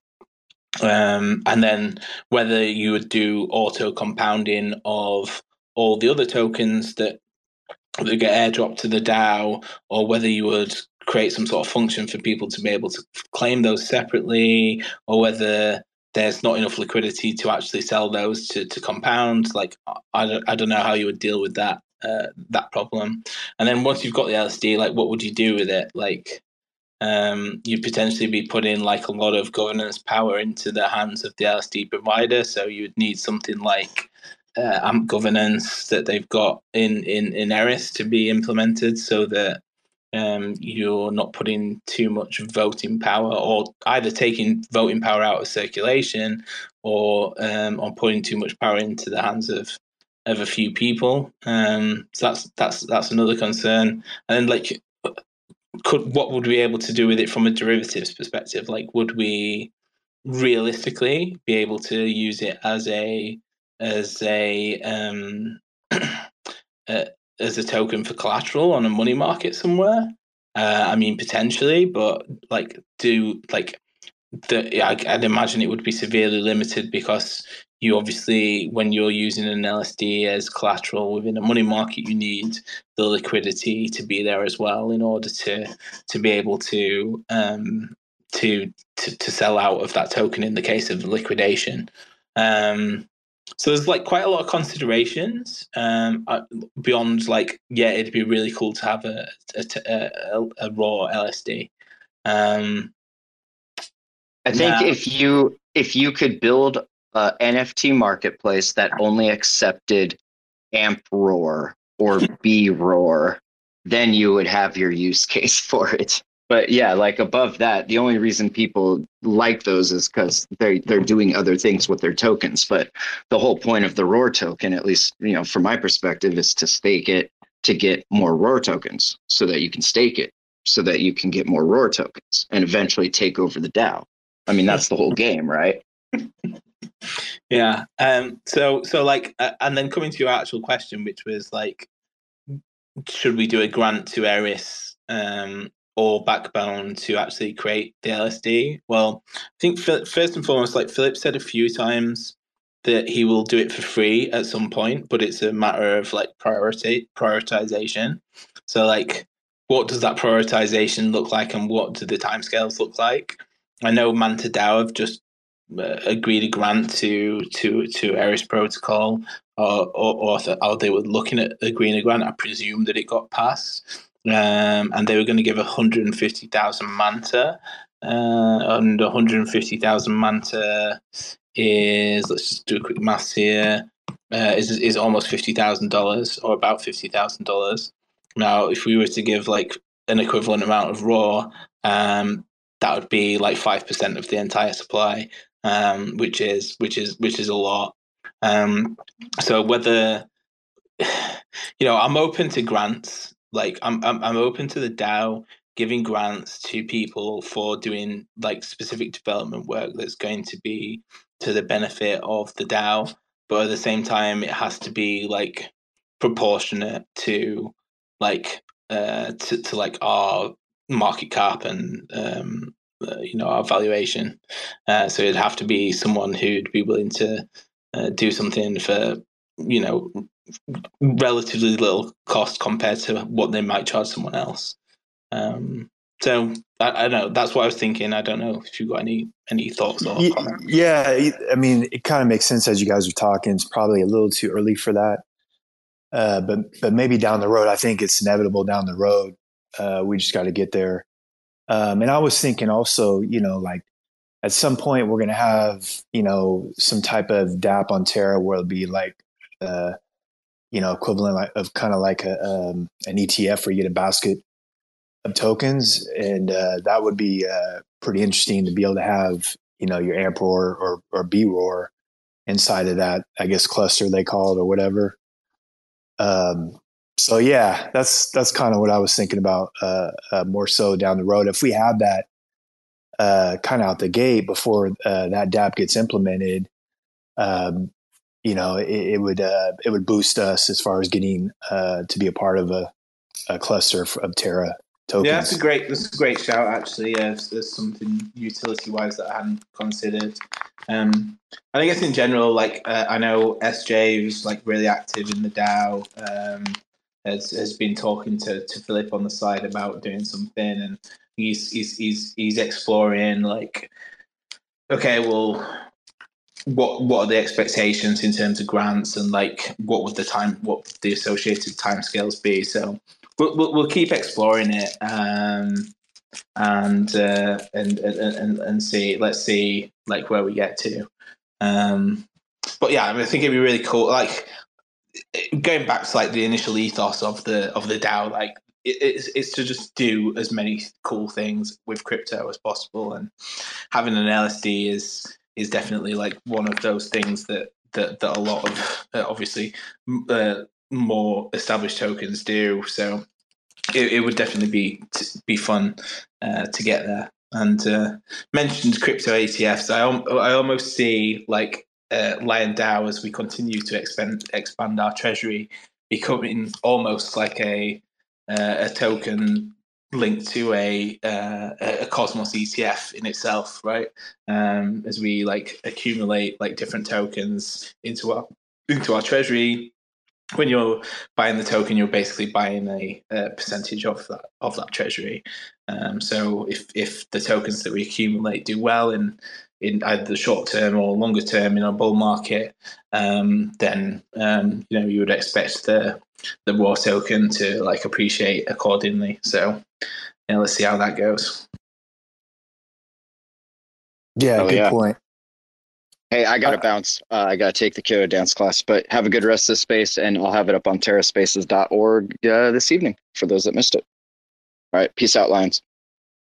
B: Um, and then whether you would do auto compounding of all the other tokens that that get airdropped to the DAO, or whether you would create some sort of function for people to be able to claim those separately, or whether there's not enough liquidity to actually sell those to, to compound. Like, I don't, I don't know how you would deal with that uh, that problem. And then once you've got the L S D, like, what would you do with it? Like, um, you'd potentially be putting like a lot of governance power into the hands of the L S D provider. So you would need something like uh, AMP governance that they've got in, in, in Eris to be implemented so that um, you're not putting too much voting power or either taking voting power out of circulation or um, or putting too much power into the hands of of a few people. Um, so that's that's that's another concern. And then like could what would we be able to do with it from a derivatives perspective? Like would we realistically be able to use it as a as a um uh, as a token for collateral on a money market somewhere? Uh, I mean, potentially, but like, do like the yeah, I, I'd imagine it would be severely limited because you obviously, when you're using an L S D as collateral within a money market, you need the liquidity to be there as well in order to to be able to um, to, to to sell out of that token in the case of liquidation. Um, so there's like quite a lot of considerations um, beyond like, yeah, it'd be really cool to have a a, a, a raw L S D. Um,
C: I think
B: now,
C: if you if you could build an N F T marketplace that only accepted AMP Roar or B Roar, then you would have your use case for it. But yeah, like above that, the only reason people like those is because they're they're doing other things with their tokens. But the whole point of the Roar token, at least you know from my perspective, is to stake it to get more Roar tokens, so that you can stake it, so that you can get more Roar tokens, and eventually take over the DAO. I mean, that's the whole game, right?
B: Yeah. Um. So so like, uh, and then coming to your actual question, which was like, should we do a grant to Eris? Um. Or Backbone to actually create the L S D? Well, I think first and foremost, like Philip said a few times, that he will do it for free at some point, but it's a matter of like priority prioritization. So like, what does that prioritization look like, and what do the timescales look like? I know Manta DAO have just uh, agreed a grant to to to Eris Protocol, or or, or, th- or they were looking at agreeing a grant. I presume that it got passed. Um, and they were going to give one hundred fifty thousand Manta, uh, and one hundred fifty thousand Manta is, let's just do a quick maths here, uh, is is almost fifty thousand dollars, or about fifty thousand dollars. Now, if we were to give like an equivalent amount of Raw, um, that would be like five percent of the entire supply, um, which is which is which is a lot. Um, so whether you know, I'm open to grants. Like I'm, I'm, I'm open to the DAO giving grants to people for doing like specific development work that's going to be to the benefit of the DAO. But at the same time, it has to be like proportionate to like uh to, to like our market cap and um uh, you know our valuation. Uh, so it'd have to be someone who'd be willing to uh, do something for you know relatively little cost compared to what they might charge someone else. Um, so I, I don't know. That's what I was thinking. I don't know if you've got any any thoughts or comments.
F: Yeah, I mean, it kind of makes sense as you guys are talking. It's probably a little too early for that, uh, but but maybe down the road. I think it's inevitable down the road. Uh, we just got to get there. Um, and I was thinking also, you know, like at some point we're going to have, you know, some type of dApp on Terra where it'll be like, uh, you know, equivalent of kind of like a, um, an E T F where you get a basket of tokens. And uh, that would be uh, pretty interesting to be able to have, you know, your AMP Roar or, or B Roar inside of that, I guess, cluster they call it or whatever. Um, so yeah, that's, that's kind of what I was thinking about uh, uh, more so down the road. If we have that uh, kind of out the gate before uh, that dApp gets implemented, um, you know, it, it would uh, it would boost us as far as getting uh, to be a part of a, a cluster of Terra tokens.
B: Yeah, that's a great that's a great shout actually. Yeah, there's something utility wise that I hadn't considered. Um, and I guess in general, like uh, I know S J, who's like really active in the DAO, um, has has been talking to, to Philip on the side about doing something, and he's he's he's he's exploring like, okay, well, what what are the expectations in terms of grants, and like what would the time what would the associated timescales be? So we'll we'll, we'll keep exploring it, um, and, uh, and and and and see. Let's see like where we get to. Um, but yeah, I mean, I think it'd be really cool. Like going back to like the initial ethos of the of the DAO, like it, it's it's to just do as many cool things with crypto as possible, and having an L S D is. is definitely like one of those things that that, that a lot of uh, obviously uh, more established tokens do. So it, it would definitely be be fun uh, to get there. And uh, mentioned crypto E T Fs. I I almost see like uh, Lion DAO as we continue to expand expand our treasury becoming almost like a uh, a token linked to a uh, a Cosmos E T F in itself, right? Um, as we like accumulate like different tokens into our into our treasury. When you're buying the token, you're basically buying a, a percentage of that of that treasury. Um, so if if the tokens that we accumulate do well in in either the short term or longer term in a bull market, um, then um, you know you would expect the the Roar token to like appreciate accordingly. So yeah, let's see how that goes.
F: Yeah,
C: oh,
F: good
C: yeah.
F: point.
C: Hey, I got to uh, bounce. Uh, I got to take the kiddo dance class, but have a good rest of the space, and I'll have it up on terra spaces dot org uh, this evening for those that missed it. All right. Peace out, Lions.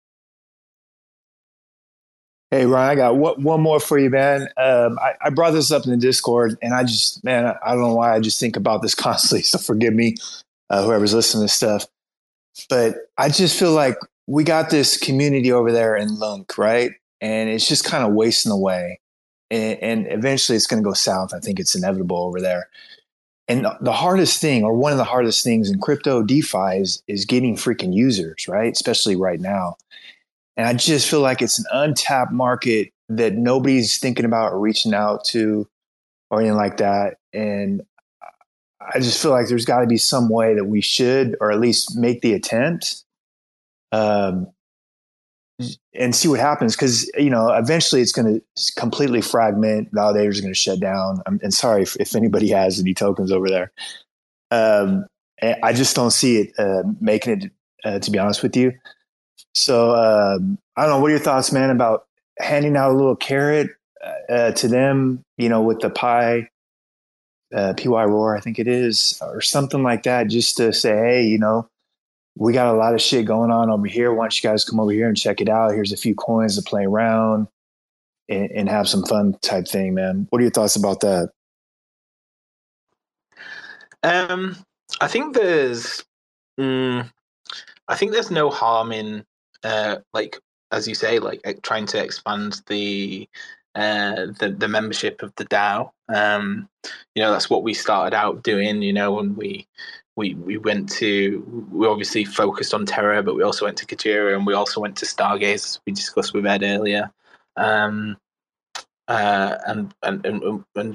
F: Hey, Ryan, I got one, one more for you, man. Um, I, I brought this up in the Discord, and I just, man, I, I don't know why I just think about this constantly. So forgive me, uh, whoever's listening to this stuff. But I just feel like we got this community over there in Lunk, right? And it's just kind of wasting away. And, and eventually it's going to go south. I think it's inevitable over there. And the hardest thing, or one of the hardest things in crypto DeFi is, is getting freaking users, right? Especially right now. And I just feel like it's an untapped market that nobody's thinking about or reaching out to or anything like that. And I just feel like there's got to be some way that we should, or at least make the attempt, um, and see what happens. Because, you know, eventually it's going to completely fragment. Validators are going to shut down. I'm, and sorry if, if anybody has any tokens over there. Um, I just don't see it uh, making it, uh, to be honest with you. So um, I don't know. What are your thoughts, man, about handing out a little carrot uh, to them, you know, with the pie, uh, P Y Roar, I think it is, or something like that, just to say, hey, you know, we got a lot of shit going on over here. Why don't you guys come over here and check it out? Here's a few coins to play around and, and have some fun type thing, man. What are your thoughts about that?
B: Um, I think there's, mm, I think there's no harm in, uh, like as you say, like trying to expand the, uh, the the membership of the DAO. Um, you know, that's what we started out doing. You know, when we we we went to, we obviously focused on Terra, but we also went to Kajira, and we also went to Stargaze, as we discussed with Ed earlier. Um, uh, and and and, and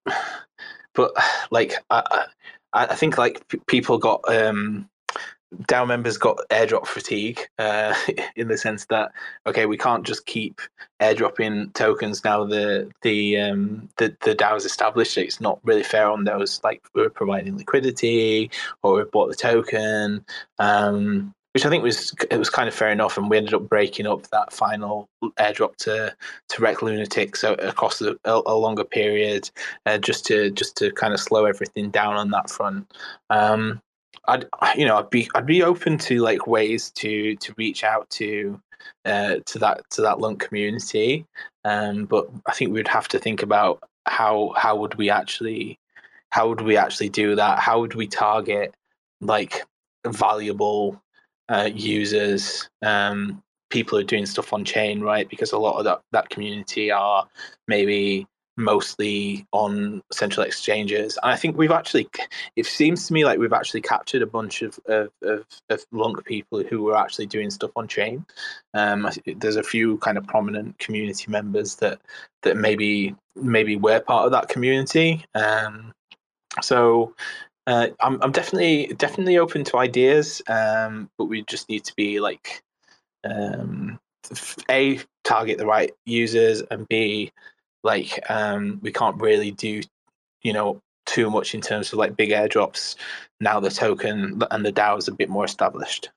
B: but like I, I I think like p- people got um DAO members got airdrop fatigue, uh, in the sense that, okay, we can't just keep airdropping tokens now the the um, the the DAO is established. It's not really fair on those, like we're providing liquidity or we bought the token, um, which I think was it was kind of fair enough. And we ended up breaking up that final airdrop to to Rec Lunatic, so across a, a longer period, uh, just to just to kind of slow everything down on that front. Um, I'd you know I'd be I'd be open to like ways to to reach out to uh, to that to that Lunk community, um, but I think we'd have to think about how how would we actually how would we actually do that? How would we target like valuable uh, users, um, people who are doing stuff on chain, right? Because a lot of that that community are maybe mostly on central exchanges. And I think we've actually, it seems to me like we've actually captured a bunch of of, of, of Lunk people who were actually doing stuff on chain. Um, there's a few kind of prominent community members that that maybe maybe we're part of that community. Um, so uh, I'm I'm definitely definitely open to ideas, um, but we just need to be like, um, a target the right users, and b like um, we can't really do, you know, too much in terms of like big airdrops now the token and the DAO is a bit more established.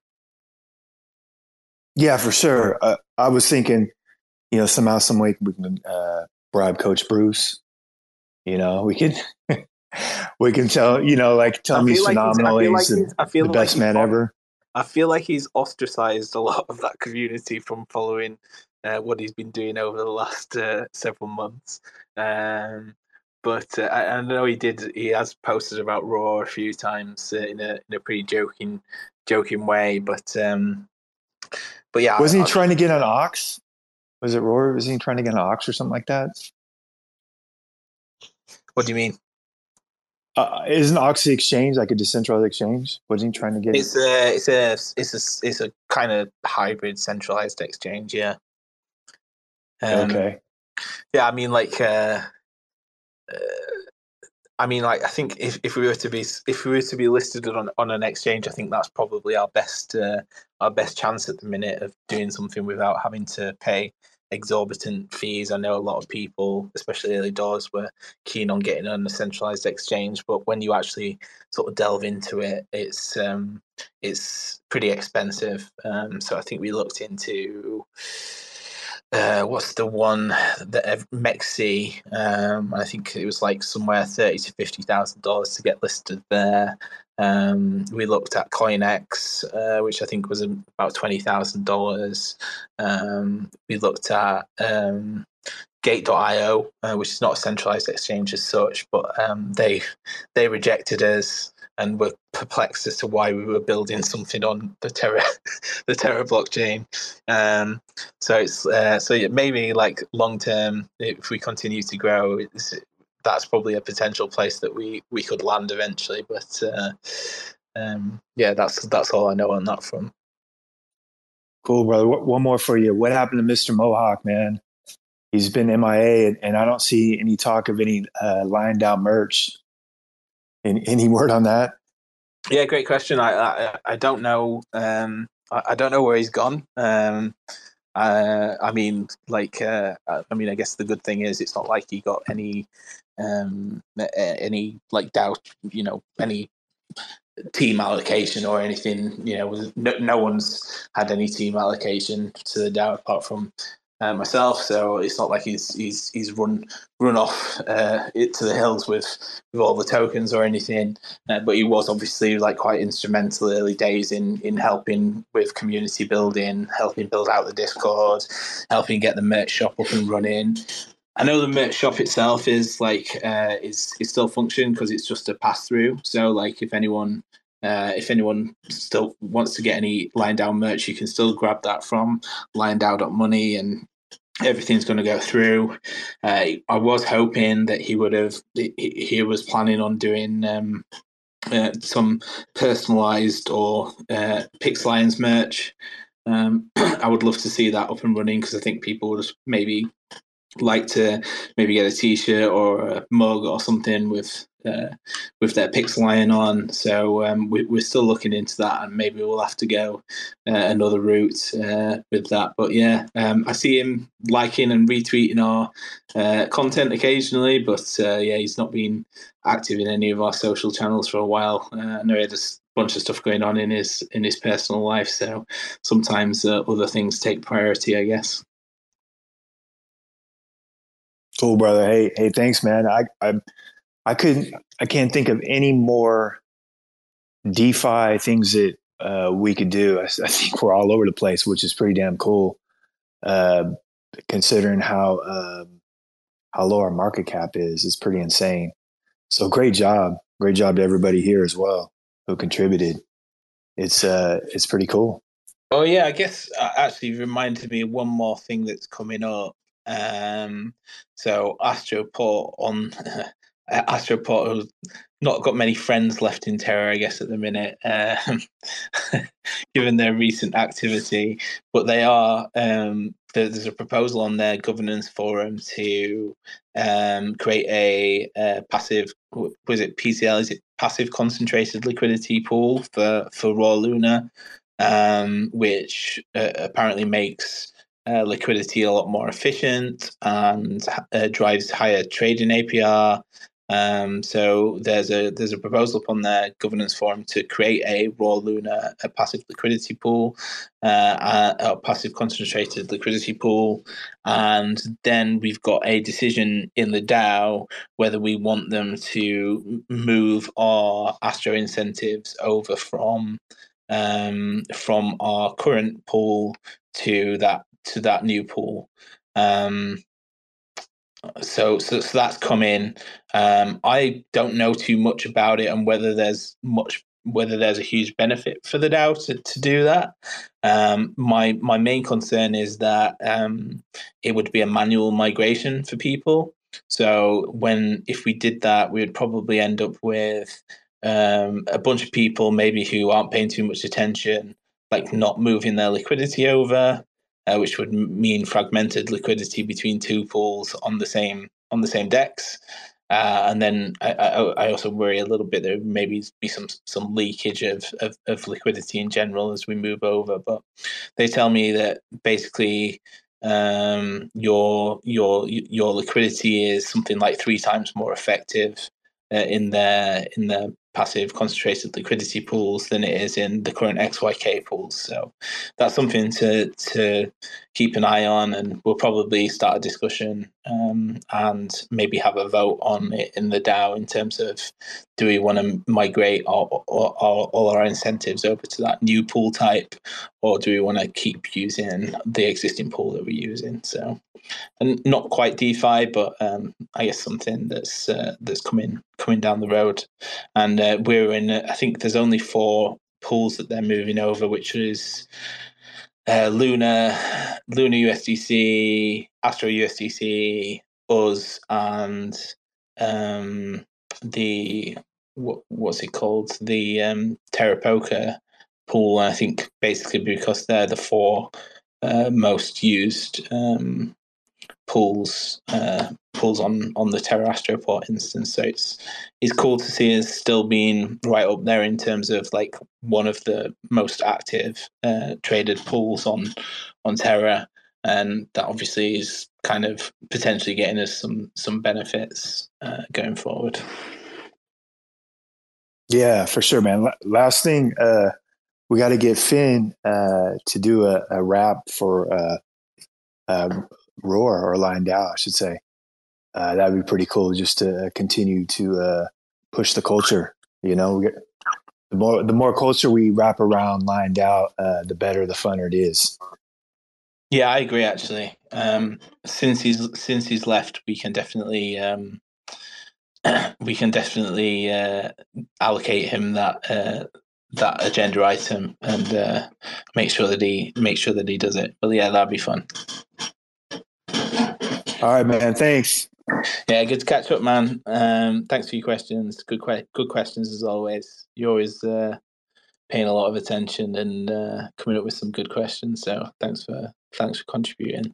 F: Yeah, for sure. Uh, I was thinking, you know, somehow, some way we can uh, bribe Coach Bruce. You know, we can we can tell, you know, like tell
B: I
F: him he's
B: feel like he's- I
F: phenomenal.
B: feel
F: He's
B: like
F: the,
B: he's- I feel
F: the
B: like
F: best
B: he's
F: man
B: on-
F: ever.
B: I feel like he's ostracized a lot of that community from following uh, what he's been doing over the last uh, several months. Um, but uh, I, I know he did. He has posted about Raw a few times uh, in a in a pretty joking joking way. But um, but yeah,
F: Wasn't
B: I,
F: he trying to get on Ox? Was it Rory? Was he trying to get on Ox or something like that?
B: what do you mean?
F: Uh, isn't Ox the exchange like a decentralized exchange? Wasn't he trying to get?
B: It's a it's a it's a it's a kind of hybrid centralized exchange. Yeah. Um,
F: Okay.
B: Yeah, I mean, like, uh, uh, I mean, like, I think if, if we were to be if we were to be listed on on an exchange, I think that's probably our best uh, our best chance at the minute of doing something without having to pay exorbitant fees. I know a lot of people, especially early doors, were keen on getting on a centralized exchange, but when you actually sort of delve into it, it's um, it's pretty expensive. Um, so I think we looked into uh, what's the one that Mexi? Um, I think it was like somewhere thirty to fifty thousand dollars to get listed there. Um, we looked at CoinX, uh, which I think was about twenty thousand dollars. Um, we looked at um, Gate dot io, uh, which is not a centralized exchange as such, but um, they they rejected us and were perplexed as to why we were building something on the Terra the Terra blockchain. Um, so it's uh, so yeah, maybe like long term, if we continue to grow, it's, that's probably a potential place that we, we could land eventually. But uh, um, yeah, that's that's all I know on that front.
F: Cool, brother. One more for you. What happened to Mister Mohawk, man? He's been M I A, and I don't see any talk of any uh, Lying Down merch. Any, any word on that?
B: Yeah, great question. I I, I don't know. Um, I, I don't know where he's gone. Um, uh, I mean, like, uh, I mean, I guess the good thing is it's not like he got any, um, any like doubt. You know, any team allocation or anything. You know, no, no one's had any team allocation to the DAO apart from uh, myself. So it's not like he's he's he's run run off uh, it to the hills with with all the tokens or anything. Uh, but he was obviously like quite instrumental early days in in helping with community building, helping build out the Discord, helping get the merch shop up and running. I know the merch shop itself is like uh, is is still functioning because it's just a pass through. So like if anyone uh, if anyone still wants to get any Lying Down merch, you can still grab that from lying down dot money, and everything's going to go through. Uh, I was hoping that he would have. He, he was planning on doing um, uh, some personalized or uh, Pix Lions merch. Um, I would love to see that up and running because I think people would maybe like to maybe get a t-shirt or a mug or something with uh, with their Pix Lion on. So um, we, we're still looking into that, and maybe we'll have to go uh, another route uh, with that. But yeah, um, I see him liking and retweeting our uh, content occasionally, but uh, yeah, he's not been active in any of our social channels for a while. Uh, I know he had a bunch of stuff going on in his in his personal life, so sometimes uh, other things take priority, I guess.
F: Cool, brother. Hey, hey, thanks, man. I, I, I couldn't, I can't think of any more DeFi things that uh, we could do. I, I think we're all over the place, which is pretty damn cool, uh, considering how uh, how low our market cap is. It's pretty insane. So great job, great job to everybody here as well who contributed. It's uh, it's pretty cool.
B: Oh yeah, I guess uh, actually reminded me of one more thing that's coming up. Um, so Astroport on Astroport has not got many friends left in Terra, I guess, at the minute, um, given their recent activity. But they are um, there's a proposal on their governance forum to um, create a, a passive, was it P C L? Is it passive concentrated liquidity pool for for Raw Luna, um, which uh, apparently makes Uh, liquidity a lot more efficient and uh, drives higher trading A P R. Um, so there's a there's a proposal upon their governance forum to create a Raw Luna, a passive liquidity pool, uh, a, a passive concentrated liquidity pool, and then we've got a decision in the DAO whether we want them to move our Astro incentives over from um, from our current pool to that. to that new pool. Um, so, so, so that's come in. Um, I don't know too much about it and whether there's much, whether there's a huge benefit for the DAO to, to do that. Um, my, my main concern is that um, it would be a manual migration for people. So when, if we did that, we would probably end up with um, a bunch of people maybe who aren't paying too much attention, like not moving their liquidity over. Uh, which would mean fragmented liquidity between two pools on the same on the same DEX, uh, and then I, I, I also worry a little bit there maybe be some some leakage of, of of liquidity in general as we move over. But they tell me that basically um, your your your liquidity is something like three times more effective uh, in their in their passive concentrated liquidity pools than it is in the current X Y K pools. So that's something to to keep an eye on, and we'll probably start a discussion um, and maybe have a vote on it in the DAO in terms of, do we want to migrate all, all, all, all our incentives over to that new pool type, or do we want to keep using the existing pool that we're using? So, and not quite DeFi, but um, I guess something that's uh, that's coming coming down the road. And uh, we're in, I think there's only four pools that they're moving over, which is uh, Luna, Luna U S D C, Astro U S D C, us, and um, the what, what's it called? The um, Terra Poker pool. I think basically because they're the four uh, most used um, pools uh, pools on on the Terra Astroport instance. So it's it's cool to see us still being right up there in terms of like one of the most active uh, traded pools on on Terra, and that obviously is kind of potentially getting us some some benefits uh, going forward.
F: Yeah, for sure, man. Last thing, uh, we got to get Finn uh, to do a, a rap for uh, uh, Roar or Lion DAO, I should say. Uh, that'd be pretty cool, just to continue to uh, push the culture. You know, we get, the more the more culture we wrap around Lion DAO, uh, the better, the funner it is.
B: Yeah, I agree. Actually, um, since he's since he's left, we can definitely um, we can definitely uh, allocate him that uh, that agenda item and uh, make sure that he make sure that he does it. But yeah, that'd be fun.
F: All right, man. Thanks.
B: Yeah, good to catch up, man. Um, thanks for your questions. Good, que- good questions as always. You're always uh, paying a lot of attention and uh, coming up with some good questions. So thanks for thanks for contributing.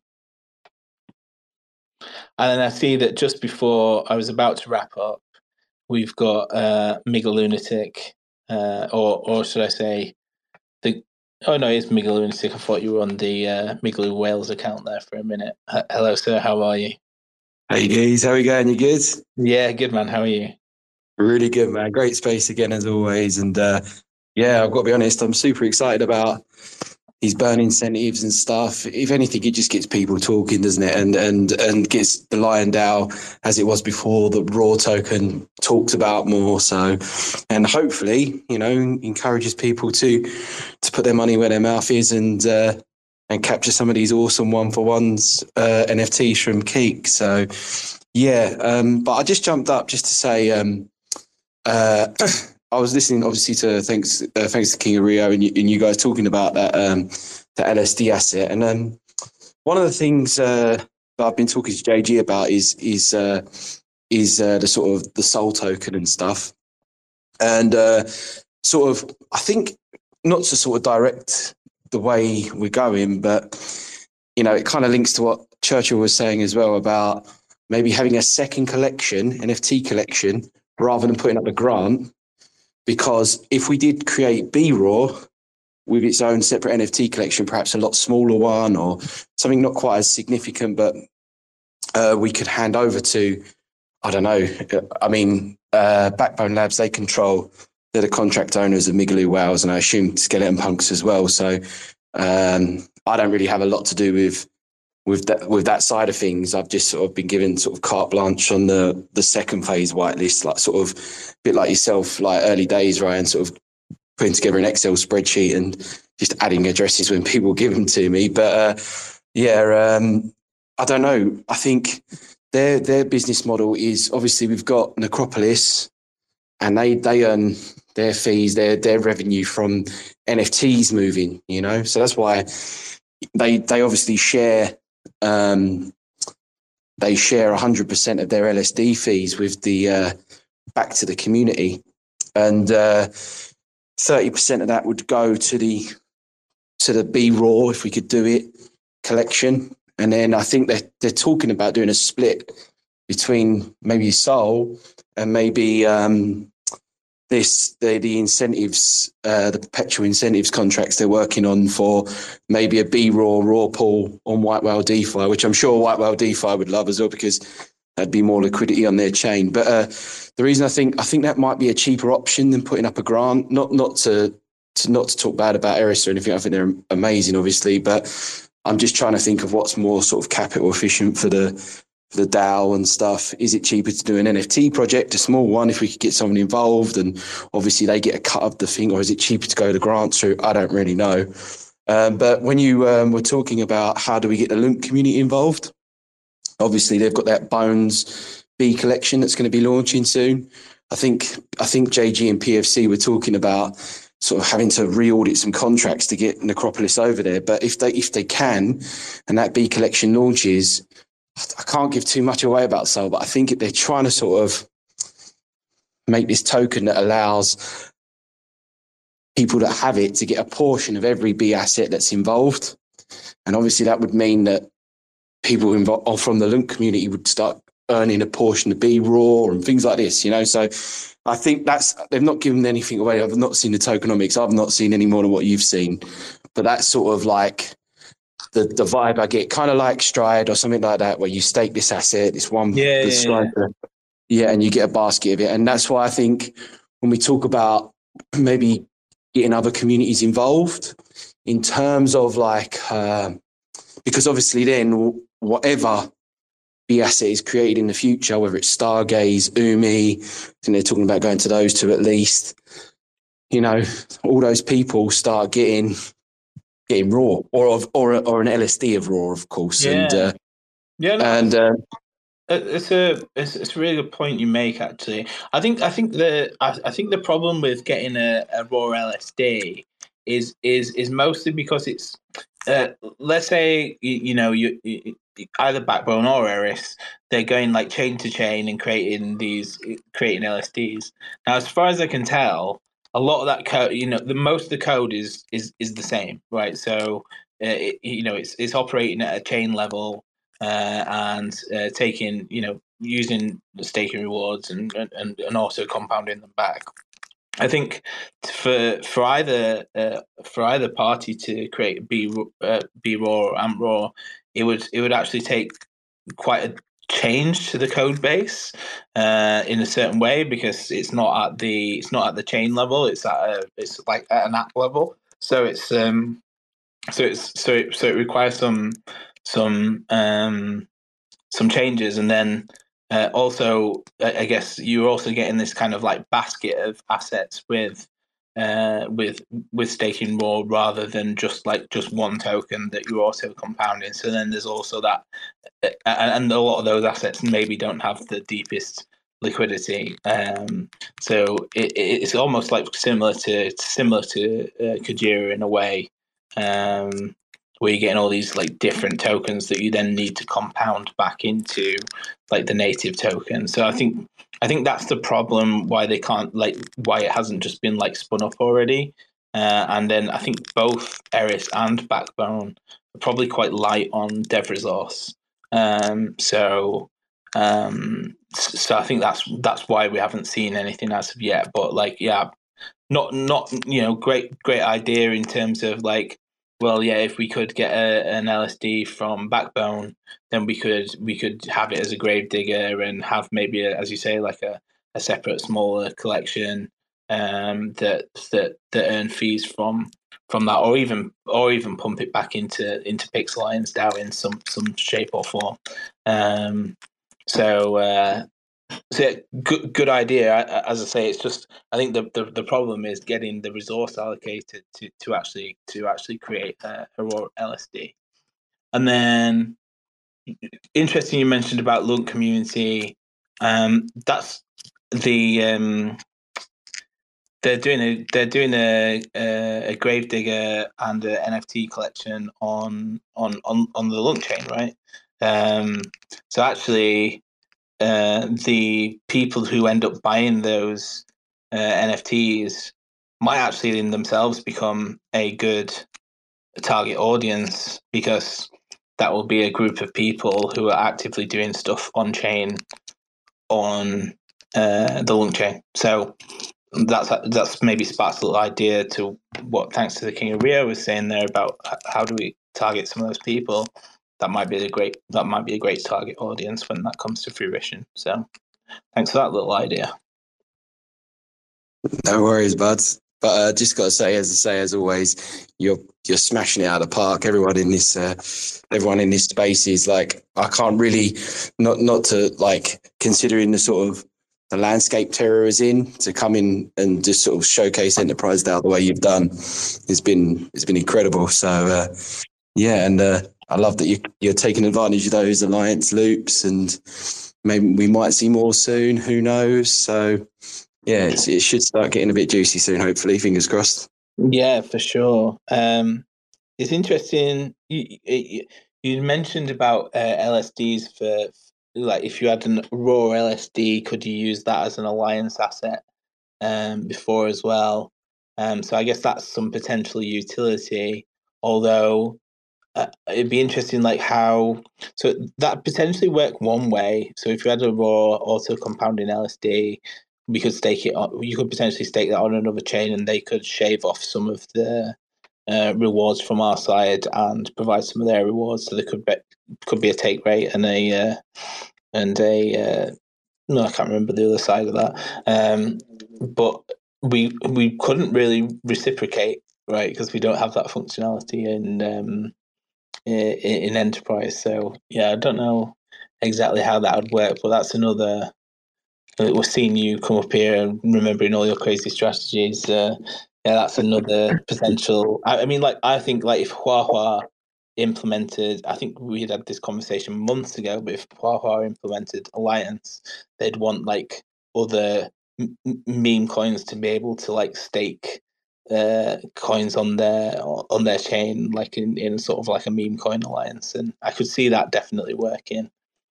B: And then I see that just before I was about to wrap up, we've got uh, Mega Lunatic, uh, or or should I say the? Oh no, it's Mega Lunatic. I thought you were on the uh, Mega Wales account there for a minute. H- Hello, sir. How are you?
G: Hey guys, how are we going? You good?
B: Yeah, good man. How are you?
G: Really good, man. Great space again as always. And uh, yeah, I've got to be honest, I'm super excited about these burn incentives and stuff. If anything, it just gets people talking, doesn't it? And and and gets the Lion DAO, as it was before, the Roar token talked about more. So, and hopefully, you know, encourages people to to put their money where their mouth is and uh, and capture some of these awesome one for ones uh, N F Ts from Keek. So, yeah. Um, but I just jumped up just to say. Um, uh, I was listening, obviously, to thanks, uh, thanks to King of Rio and you, and you guys talking about that, um, the L S D asset. And um, one of the things uh, that I've been talking to J G about is is uh, is uh, the sort of the Soul token and stuff. And uh, sort of, I think, not to sort of direct the way we're going, but you know, it kind of links to what Churchill was saying as well about maybe having a second collection, N F T collection, rather than putting up a grant. Because if we did create B-Raw with its own separate N F T collection, perhaps a lot smaller one or something not quite as significant, but uh, we could hand over to, I don't know, I mean, uh, Backbone Labs, they control, they're the contract owners of Migaloo Whales, and I assume Skeleton Punks as well. So um, I don't really have a lot to do with with that with that side of things. I've just sort of been given sort of carte blanche on the the second phase whitelist, like sort of a bit like yourself, like early days, Ryan, sort of putting together an Excel spreadsheet and just adding addresses when people give them to me. But uh, yeah, um, I don't know. I think their their business model is obviously we've got Necropolis, and they they earn their fees, their their revenue from N F Ts moving. You know, so that's why they they obviously share. Um, they share one hundred percent of their L S D fees with the uh, back to the community, and uh, thirty percent of that would go to the to the B-Raw, if we could do it, collection. And then I think they're, they're talking about doing a split between maybe Soul and maybe um, this the the incentives, uh, the perpetual incentives contracts they're working on for maybe a B-Raw, raw pool on White Whale DeFi, which I'm sure White Whale DeFi would love as well, because That'd be more liquidity on their chain. But uh, the reason I think I think that might be a cheaper option than putting up a grant. Not not to, to not to talk bad about Eris or anything. I think they're amazing, obviously, but I'm just trying to think of what's more sort of capital efficient for the for the DAO and stuff. Is it cheaper to do an N F T project, a small one, if we could get someone involved and obviously they get a cut of the thing, or is it cheaper to go the grants route? I don't really know. Um, but when you um, were talking about how do we get the Lunk community involved, obviously they've got that Bones B collection that's going to be launching soon. I think I think J G and P F C were talking about sort of having to re-audit some contracts to get Necropolis over there. But if they if they can, and that B collection launches, I can't give too much away about Sol, but I think they're trying to sort of make this token that allows people that have it to get a portion of every B asset that's involved. And obviously that would mean that people involved from the Lunk community would start earning a portion of B raw and things like this, you know. So I think that's, they've not given anything away. I've not seen the tokenomics. I've not seen any more than what you've seen. But that's sort of like the, the vibe I get, kind of like Stride or something like that, where you stake this asset, this one,
B: Yeah,
G: the
B: yeah,
G: Stride,
B: yeah.
G: yeah, and you get a basket of it. And that's why I think when we talk about maybe getting other communities involved in terms of like, uh, because obviously then whatever the asset is created in the future, whether it's Stargaze, Umi, I think they're talking about going to those two at least, you know, all those people start getting getting raw or of or or an L S D of raw, of course.
B: Yeah.
G: And uh,
B: Yeah, no,
G: and uh,
B: it's a it's, it's a really good point you make. Actually, I think I think the I, I think the problem with getting a, a raw L S D is is is mostly because it's uh, let's say you, you know you, you either Backbone or Eris, they're going like chain to chain and creating these creating L S Ds. Now, as far as I can tell, a lot of that code, you know, the most of the code is is is the same, right? So uh, it, you know, it's it's operating at a chain level. Uh, and uh, taking, you know, using the staking rewards and, and, and also compounding them back. I think for for either uh, for either party to create B uh, B raw or A M P raw, it would it would actually take quite a change to the code base uh, in a certain way, because it's not at the it's not at the chain level. It's at a, it's like at an app level. So it's um so it's so it, so it requires some. some um some changes, and then uh, also I guess you're also getting this kind of like basket of assets with uh with with staking raw rather than just like just one token that you're also compounding. So then there's also that, and a lot of those assets maybe don't have the deepest liquidity, um so it, it's almost like similar to similar to uh, Kujira in a way, um where you're getting all these like different tokens that you then need to compound back into like the native token. So I think I think that's the problem, why they can't like why it hasn't just been like spun up already. Uh, and then I think both Eris and Backbone are probably quite light on dev resource. Um, so um, so I think that's that's why we haven't seen anything as of yet. But like yeah, not not you know great great idea in terms of like, well, yeah, if we could get a, an L S D from Backbone, then we could we could have it as a Gravedigger and have maybe, a, as you say, like a, a separate smaller collection um, that that that earn fees from from that, or even or even pump it back into into Pixelion's DAO in some some shape or form. Um, so. Uh, So yeah, good, good idea. As I say, it's just I think the, the, the problem is getting the resource allocated to, to actually to actually create a, a raw L S D. And then, interesting, you mentioned about Lunk community. Um, that's the um, they're doing a they're doing a a, a Gravedigger and an N F T collection on on on on the Lunk chain, right? Um, so actually. Uh, the people who end up buying those uh, N F Ts might actually in themselves become a good target audience, because that will be a group of people who are actively doing stuff on chain on uh, the Lunk chain. So that's that's maybe sparks a little idea to what, thanks to the King of Rio was saying there about how do we target some of those people. that might be a great that might be a great target audience when that comes to fruition. So thanks for that little idea.
G: No worries, buds. But uh, just got to say, as I say, as always, you're you're smashing it out of the park. Everyone in this, uh, everyone in this space is like, I can't really, not not to like considering the sort of the landscape Terra is in, to come in and just sort of showcase Enterprise DAO the way you've done. It's been it's been incredible. So uh, yeah, and uh, I love that you you're taking advantage of those alliance loops, and maybe we might see more soon. Who knows? So. Yeah, it's, it should start getting a bit juicy soon, hopefully. Fingers crossed.
B: Yeah, for sure. Um, it's interesting. You, you, you mentioned about uh, L S Ds for, like, if you had a raw L S D, could you use that as an alliance asset um, before as well? Um, so I guess that's some potential utility, although uh, it'd be interesting, like how, so that potentially work one way. So if you had a raw auto compounding L S D, we could stake it on, you could potentially stake that on another chain and they could shave off some of the uh, rewards from our side and provide some of their rewards. So there could be, could be a take rate and a, uh, and a, uh, no, I can't remember the other side of that. Um, but we, we couldn't really reciprocate, right? Because we don't have that functionality in, um, in, in Enterprise. So yeah, I don't know exactly how that would work, but that's another, we're seeing you come up here and remembering all your crazy strategies. Uh, yeah, that's another potential. I, I mean, like, I think, like, if Huahua implemented, I think we had had this conversation months ago, but if Huahua implemented Alliance, they'd want, like, other m- meme coins to be able to, like, stake uh, coins on their on their chain, like, in, in sort of like a meme coin alliance. And I could see that definitely working.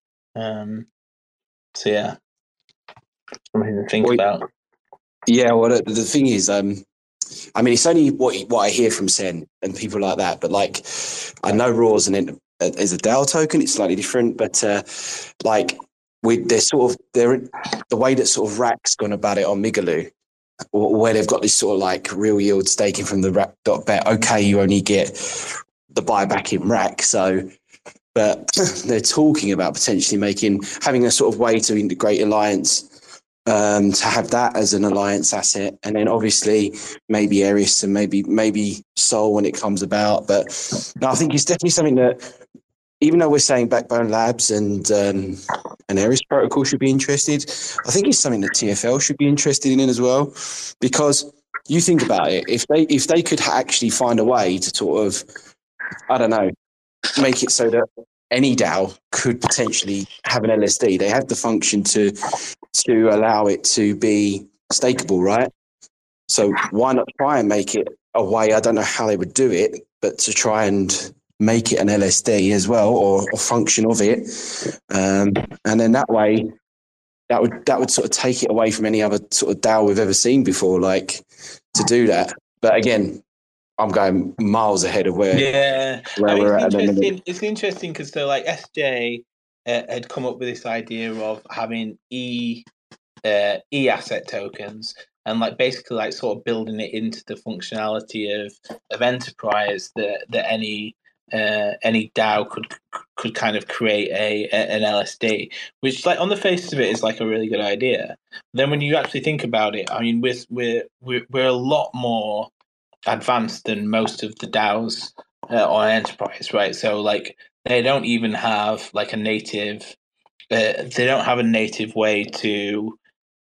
B: Um, so, yeah. Something to think
G: well,
B: about.
G: Yeah, well, the, the thing is, um, I mean, it's only what what I hear from Sen and people like that. But like, I know Raw's an is a DAO token. It's slightly different, but uh, like, we they're sort of they're the way that sort of Rack's gone about it on Migaloo, where they've got this sort of like real yield staking from the Rack dot bet. Okay, you only get the buyback in Rack, so. But they're talking about potentially making having a sort of way to integrate Alliance. Um, to have that as an alliance asset, and then obviously maybe Eris and maybe maybe Sol when it comes about. But no, I think it's definitely something that, even though we're saying Backbone Labs and um, and Eris Protocol should be interested, I think it's something that T F L should be interested in as well, because you think about it, if they if they could actually find a way to sort of, I don't know, make it so that any DAO could potentially have an L S D. They have the function to to allow it to be stakeable, right? So why not try and make it a way? I don't know how they would do it, but to try and make it an L S D as well, or a function of it, um, and then that way, that would that would sort of take it away from any other sort of DAO we've ever seen before, like to do that. But again, I'm going miles ahead of where
B: yeah
G: where
B: I mean,
G: we're
B: it's
G: at.
B: interesting it's interesting because so like S J uh, had come up with this idea of having e uh, e asset tokens and like basically like sort of building it into the functionality of of Enterprise that that any uh, any DAO could could kind of create a, a an L S D, which like on the face of it is like a really good idea. Then when you actually think about it, I mean, we're we're we're, we're a lot more advanced than most of the DAOs uh, on Enterprise, right? So like they don't even have like a native, uh, they don't have a native way to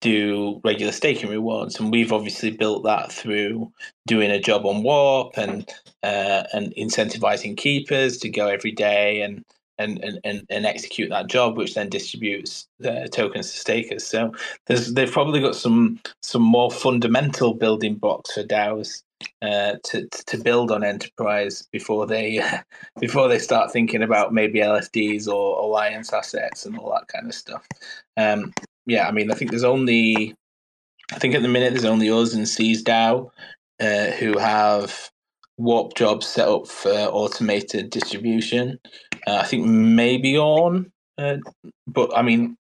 B: do regular staking rewards, and we've obviously built that through doing a job on Warp and uh, and incentivizing keepers to go every day and and, and, and, and execute that job, which then distributes the tokens to stakers. So there's they've probably got some some more fundamental building blocks for DAOs uh, to to build on Enterprise before they before they start thinking about maybe L S Ds or alliance assets and all that kind of stuff. Um, yeah, I mean, I think there's only, I think at the minute there's only us and Seize DAO uh, who have Warp jobs set up for automated distribution. Uh, I think maybe Orn, uh, but I mean,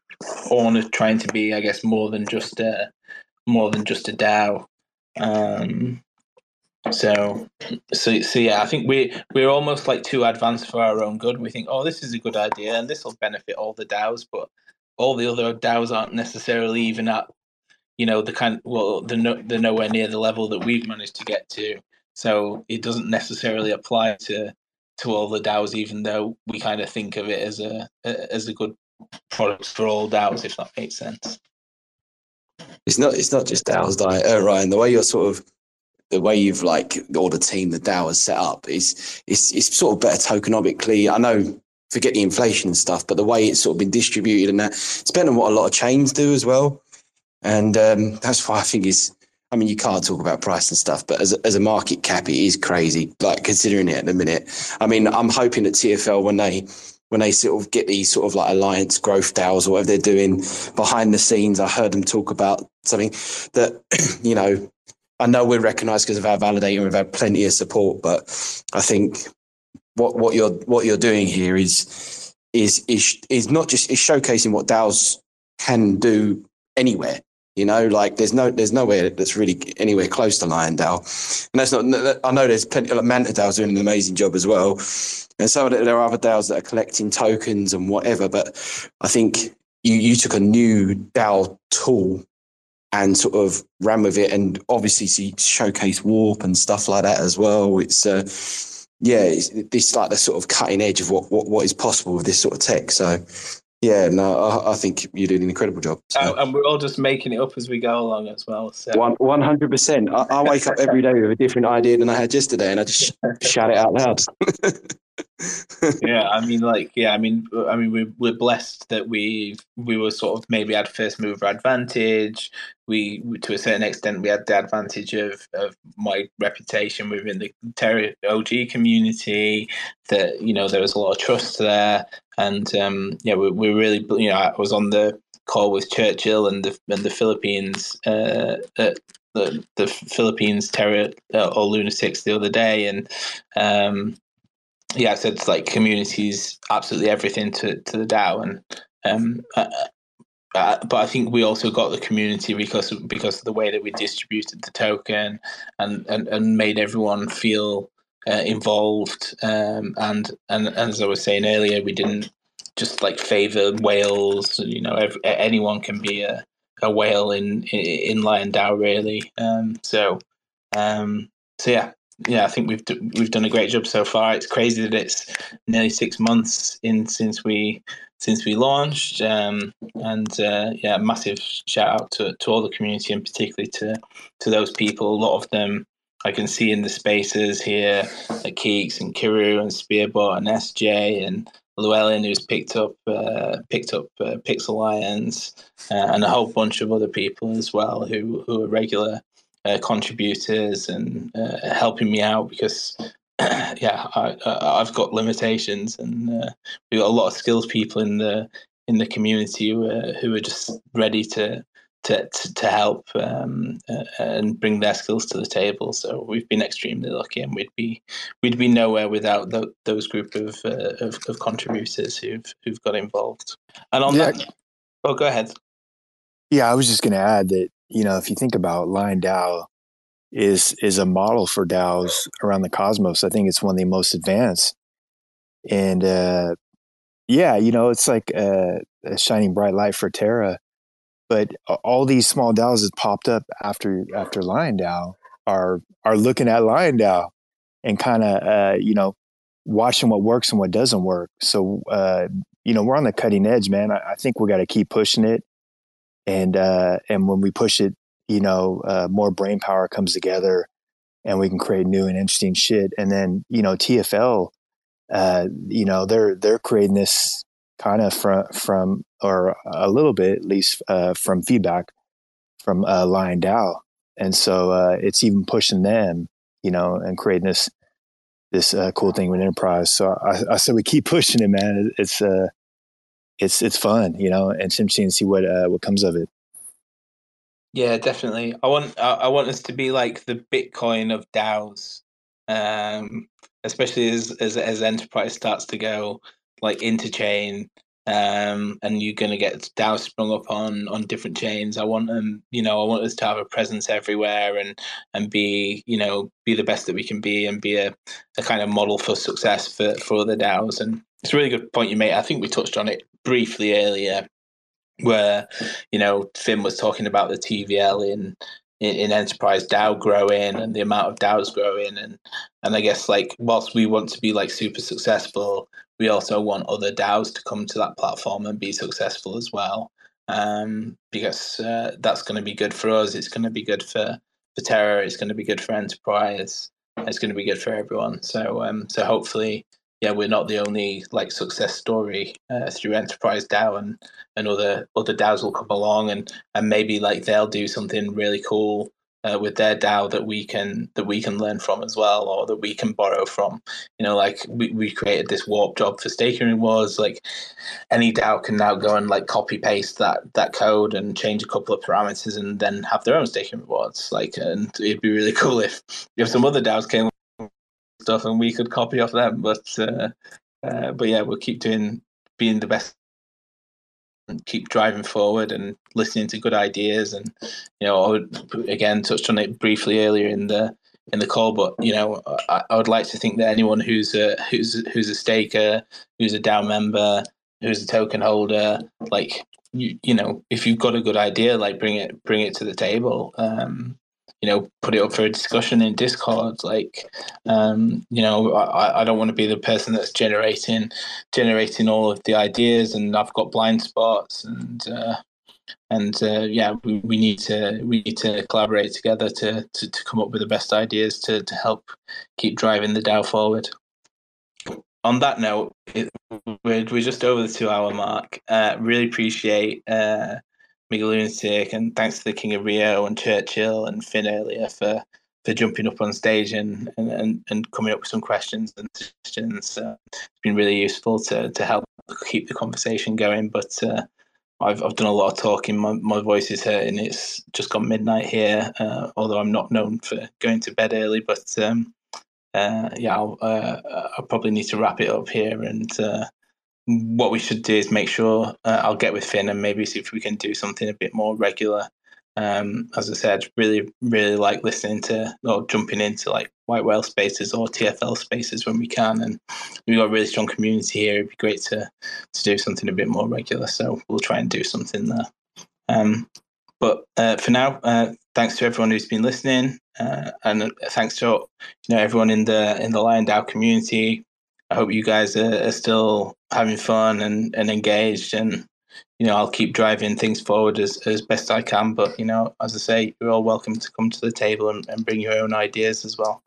B: Orn is trying to be, I guess, more than just a more than just a DAO. Um, So, so, so yeah, I think we we're almost like too advanced for our own good. We think, oh, this is a good idea, and this will benefit all the DAOs, but all the other DAOs aren't necessarily even at, you know, the kind. Well, they're, no, they're nowhere near the level that we've managed to get to. So it doesn't necessarily apply to to all the DAOs, even though we kind of think of it as a as a good product for all DAOs, if that makes sense.
G: It's not. It's not just DAOs, uh, Ryan. The way you're sort of, the way you've like, or the team the DAO has set up is, is, it's sort of better tokenomically. I know, forget the inflation and stuff, but the way it's sort of been distributed and that, it's better than what a lot of chains do as well. And um, that's why I think it's, I mean, you can't talk about price and stuff, but as a, as a market cap, it is crazy, like considering it at the minute. I mean, I'm hoping that T F L, when they, when they sort of get these sort of like alliance growth DAOs or whatever they're doing behind the scenes, I heard them talk about something that, you know, I know we're recognised because of our validator. We've had plenty of support, but I think what what you're what you're doing here is is is is not just is showcasing what DAOs can do anywhere. You know, like there's no there's nowhere that's really anywhere close to Lion DAO, and that's not. I know there's plenty. Like Manta DAO's doing an amazing job as well, and so there are other DAOs that are collecting tokens and whatever. But I think you you took a new DAO tool and sort of ran with it, and obviously see, showcase Warp and stuff like that as well. It's uh, yeah, it's, it's like the sort of cutting edge of what, what, what is possible with this sort of tech. So yeah, no, I, I think you're doing an incredible job. So.
B: And, and we're all just making it up as we go along as well. So.
G: One one hundred percent. I, I wake up every day with a different idea than I had yesterday, and I just shout it out loud.
B: Yeah, I mean, like, yeah, I mean, I mean, we're we're blessed that we we were sort of maybe had first mover advantage. We, to a certain extent, we had the advantage of, of my reputation within the Terra O G community. That, you know, there was a lot of trust there, and um, yeah, we we really, you know, I was on the call with Churchill and the and the Philippines. Uh, uh, the the Philippines Terra uh, or Lunatics the other day, and um, yeah, I said it's like community's absolutely everything to, to the DAO, and um, uh, uh, but I think we also got the community because because of the way that we distributed the token and and, and made everyone feel uh, involved, um, and, and and as I was saying earlier, we didn't just like favor whales. You know, every, anyone can be a, a whale in in Lion DAO, really. Um, so um, so yeah. Yeah, I think we've d- we've done a great job so far. It's crazy that it's nearly six months in since we since we launched, um, and uh, yeah, massive shout out to, to all the community, and particularly to to those people. A lot of them I can see in the spaces here, like Keeks and Kiru and Spearbot and S J and Llewellyn, who's picked up uh, picked up uh, Pixel Lions, uh, and a whole bunch of other people as well who who are regular Uh, contributors and uh, helping me out because yeah I, I, I've got limitations, and uh, we've got a lot of skills people in the in the community who are, who are just ready to to to, to help um, uh, and bring their skills to the table. So we've been extremely lucky, and we'd be we'd be nowhere without the, those group of, uh, of of contributors who've who've got involved. And on
F: yeah.
B: that, oh, go ahead.
F: Yeah, I was just going to add that, you know, if you think about Lion DAO is is a model for DAOs around the cosmos. I think it's one of the most advanced. And uh, yeah, you know, it's like a, a shining bright light for Terra. But all these small DAOs that popped up after after Lion DAO are are looking at Lion DAO and kind of uh, you know, watching what works and what doesn't work. So uh, you know, we're on the cutting edge, man. I, I think we got to keep pushing it. And uh, and when we push it, you know, uh, more brain power comes together, and we can create new and interesting shit. And then, you know, T F L, uh, you know, they're they're creating this kind of from from or a little bit at least uh, from feedback from uh, Lion DAO, and so uh, it's even pushing them, you know, and creating this this uh, cool thing with Enterprise. So I, I said we keep pushing it, man. It's uh It's it's fun, you know, and it's interesting to see what uh, what comes of it.
B: Yeah, definitely. I want I, I want us to be like the Bitcoin of DAOs, um, especially as, as as enterprise starts to go like interchain um, and you're going to get DAOs sprung up on on different chains. I want them, you know, I want us to have a presence everywhere and and be, you know, be the best that we can be and be a, a kind of model for success for for other DAOs. And it's a really good point you made. I think we touched on it briefly earlier, where, you know, Finn was talking about the T V L in. In, in enterprise DAO growing and the amount of DAOs growing, and and I guess like whilst we want to be like super successful, we also want other DAOs to come to that platform and be successful as well, um, because uh, that's going to be good for us. It's going to be good for for Terra. It's going to be good for enterprise. It's going to be good for everyone. So um, so hopefully, yeah, we're not the only like success story uh, through enterprise DAO, and, and other other DAOs will come along, and, and maybe like they'll do something really cool uh, with their DAO that we can that we can learn from as well, or that we can borrow from. You know, like we, we created this warp job for staking rewards. Like any DAO can now go and like copy paste that that code and change a couple of parameters and then have their own staking rewards. Like, and it'd be really cool if if some other DAOs came stuff and we could copy off them, but uh, uh, but yeah, we'll keep doing being the best and keep driving forward and listening to good ideas. And you know, I would, again, touched on it briefly earlier in the in the call, but you know, I, I would like to think that anyone who's a who's who's a staker, who's a DAO member, who's a token holder, like you, you know, if you've got a good idea, like bring it bring it to the table. Um, you know, put it up for a discussion in Discord. Like, um, you know, I, I don't want to be the person that's generating generating all of the ideas, and I've got blind spots, and uh, and uh, yeah, we, we need to we need to collaborate together to, to, to come up with the best ideas to, to help keep driving the DAO forward. On that note, it, we're we're just over the two hour mark. Uh, really appreciate. Uh, Mega Lunatic, and thanks to the King of Rio and Churchill and Finn earlier for, for jumping up on stage and, and, and coming up with some questions and suggestions. Uh, it's been really useful to, to help keep the conversation going. But uh, I've I've done a lot of talking. My my voice is hurting. It's just gone midnight here, uh, although I'm not known for going to bed early. But um, uh, yeah, I'll, uh, I'll probably need to wrap it up here. And uh, what we should do is make sure uh, I'll get with Finn and maybe see if we can do something a bit more regular. Um, as I said, really, really like listening to or jumping into like White Whale spaces or T F L spaces when we can. And we've got a really strong community here. It'd be great to, to do something a bit more regular. So we'll try and do something there. Um, but uh, for now, uh, thanks to everyone who's been listening, uh, and thanks to you know everyone in the in the Lion DAO community. I hope you guys are, are still having fun and, and engaged, and you know I'll keep driving things forward as, as best I can. But you know, as I say, you're all welcome to come to the table and, and bring your own ideas as well.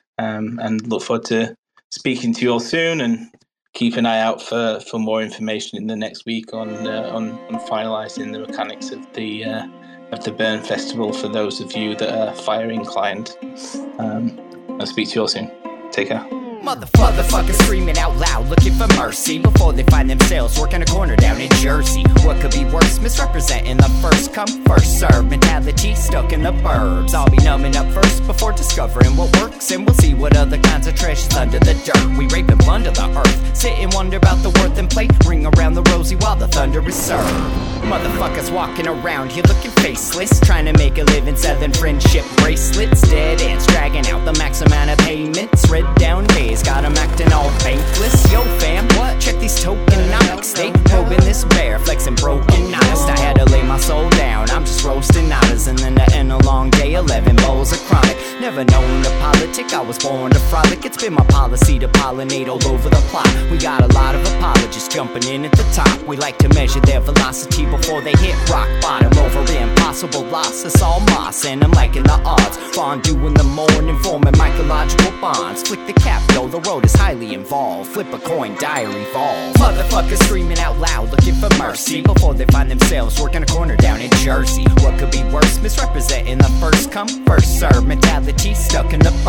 B: Um, and look forward to speaking to you all soon, and keep an eye out for, for more information in the next week on uh, on, on finalising the mechanics of the uh, of the Burn Festival for those of you that are fire inclined. Um, I'll speak to you all soon. Take care.
H: Motherfuckers screaming out loud, looking for mercy before they find themselves working a corner down in Jersey. What could be worse? Misrepresenting the first come, first serve mentality stuck in the burbs. I'll be numbing up first before discovering what works, and we'll see what other kinds of treasures under the dirt. We rape and plunder the earth, sit and wonder about the worth and play, ring around the rosy while the thunder is served. Motherfuckers walking around here looking faceless, trying to make a living selling friendship bracelets. Dead ends dragging out the max amount of payments. Red down days got them acting all bankless. Yo fam, what? Check these tokenomics. They probing this bear, flexing broken honest. I had to lay my soul down, I'm just roasting otters. And then to end a long day, eleven bowls of chronic. Never known to politic, I was born to frolic. It's been my policy to pollinate all over the plot. We got a lot of apologists jumping in at the top. We like to measure their velocity before they hit rock bottom. Over impossible loss, it's all moss, and I'm liking the odds. Fondue in the morning, forming mycological bonds. Flick the cap, though the road is highly involved. Flip a coin, diary evolve. Motherfuckers screaming out loud, looking for mercy before they find themselves working a corner down in Jersey. What could be worse? Misrepresenting the first come, first serve mentality stuck in the bird.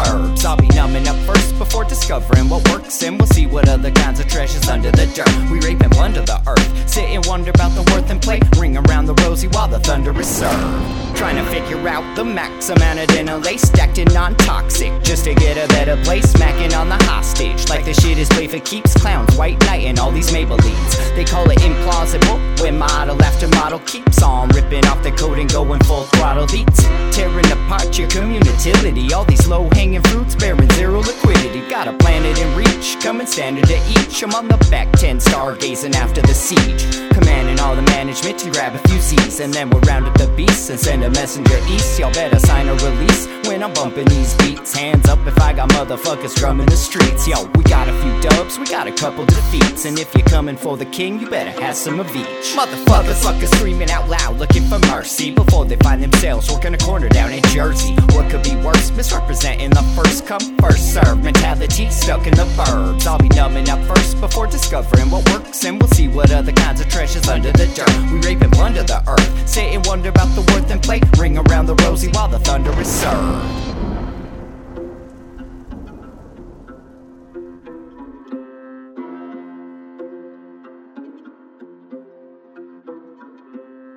H: burbs. I'll be numbing up first before discovering what works, and we'll see what other kinds of treasures under the dirt. We rape and plunder the earth, sit and wonder about the worth and play. Ring around the rosy while the thunder is served. Trying to figure out the max amount of dinner lace stacked in non-toxic, just to get a better place. Smacking on the hostage like the shit is played for keeps. Clowns, white knight, and all these Maybellines. They call it implausible when model after model keeps on ripping off the coat and going full throttle beats, tearing apart your community. All these low-hanging fruits bearing zero liquidity. Got a planet in reach, coming standard to each. I'm on the back ten, stargazing after the siege, commanding all the management to grab a few Z's, and then we'll round up the beasts and send a messenger east. Y'all better sign a release when I'm bumping these beats. Hands up if I got motherfuckers drumming the streets. Yo, we got a few dubs, we got a couple defeats, and if you're coming for the king, you better have some of each. Motherfuckers, suckers screaming out loud, looking for mercy before they find themselves working a corner down in Jersey. What could be worse? Misrepresenting the first come, first serve mentality stuck in the burbs. I'll be numbing up first before discovering what works, and we'll see what other kinds of treasures under the dirt. We rape and plunder the earth, sit and wonder about the worth and play. Ring around the rosy while the thunder is served.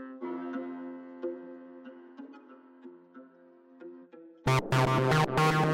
D: Thank you.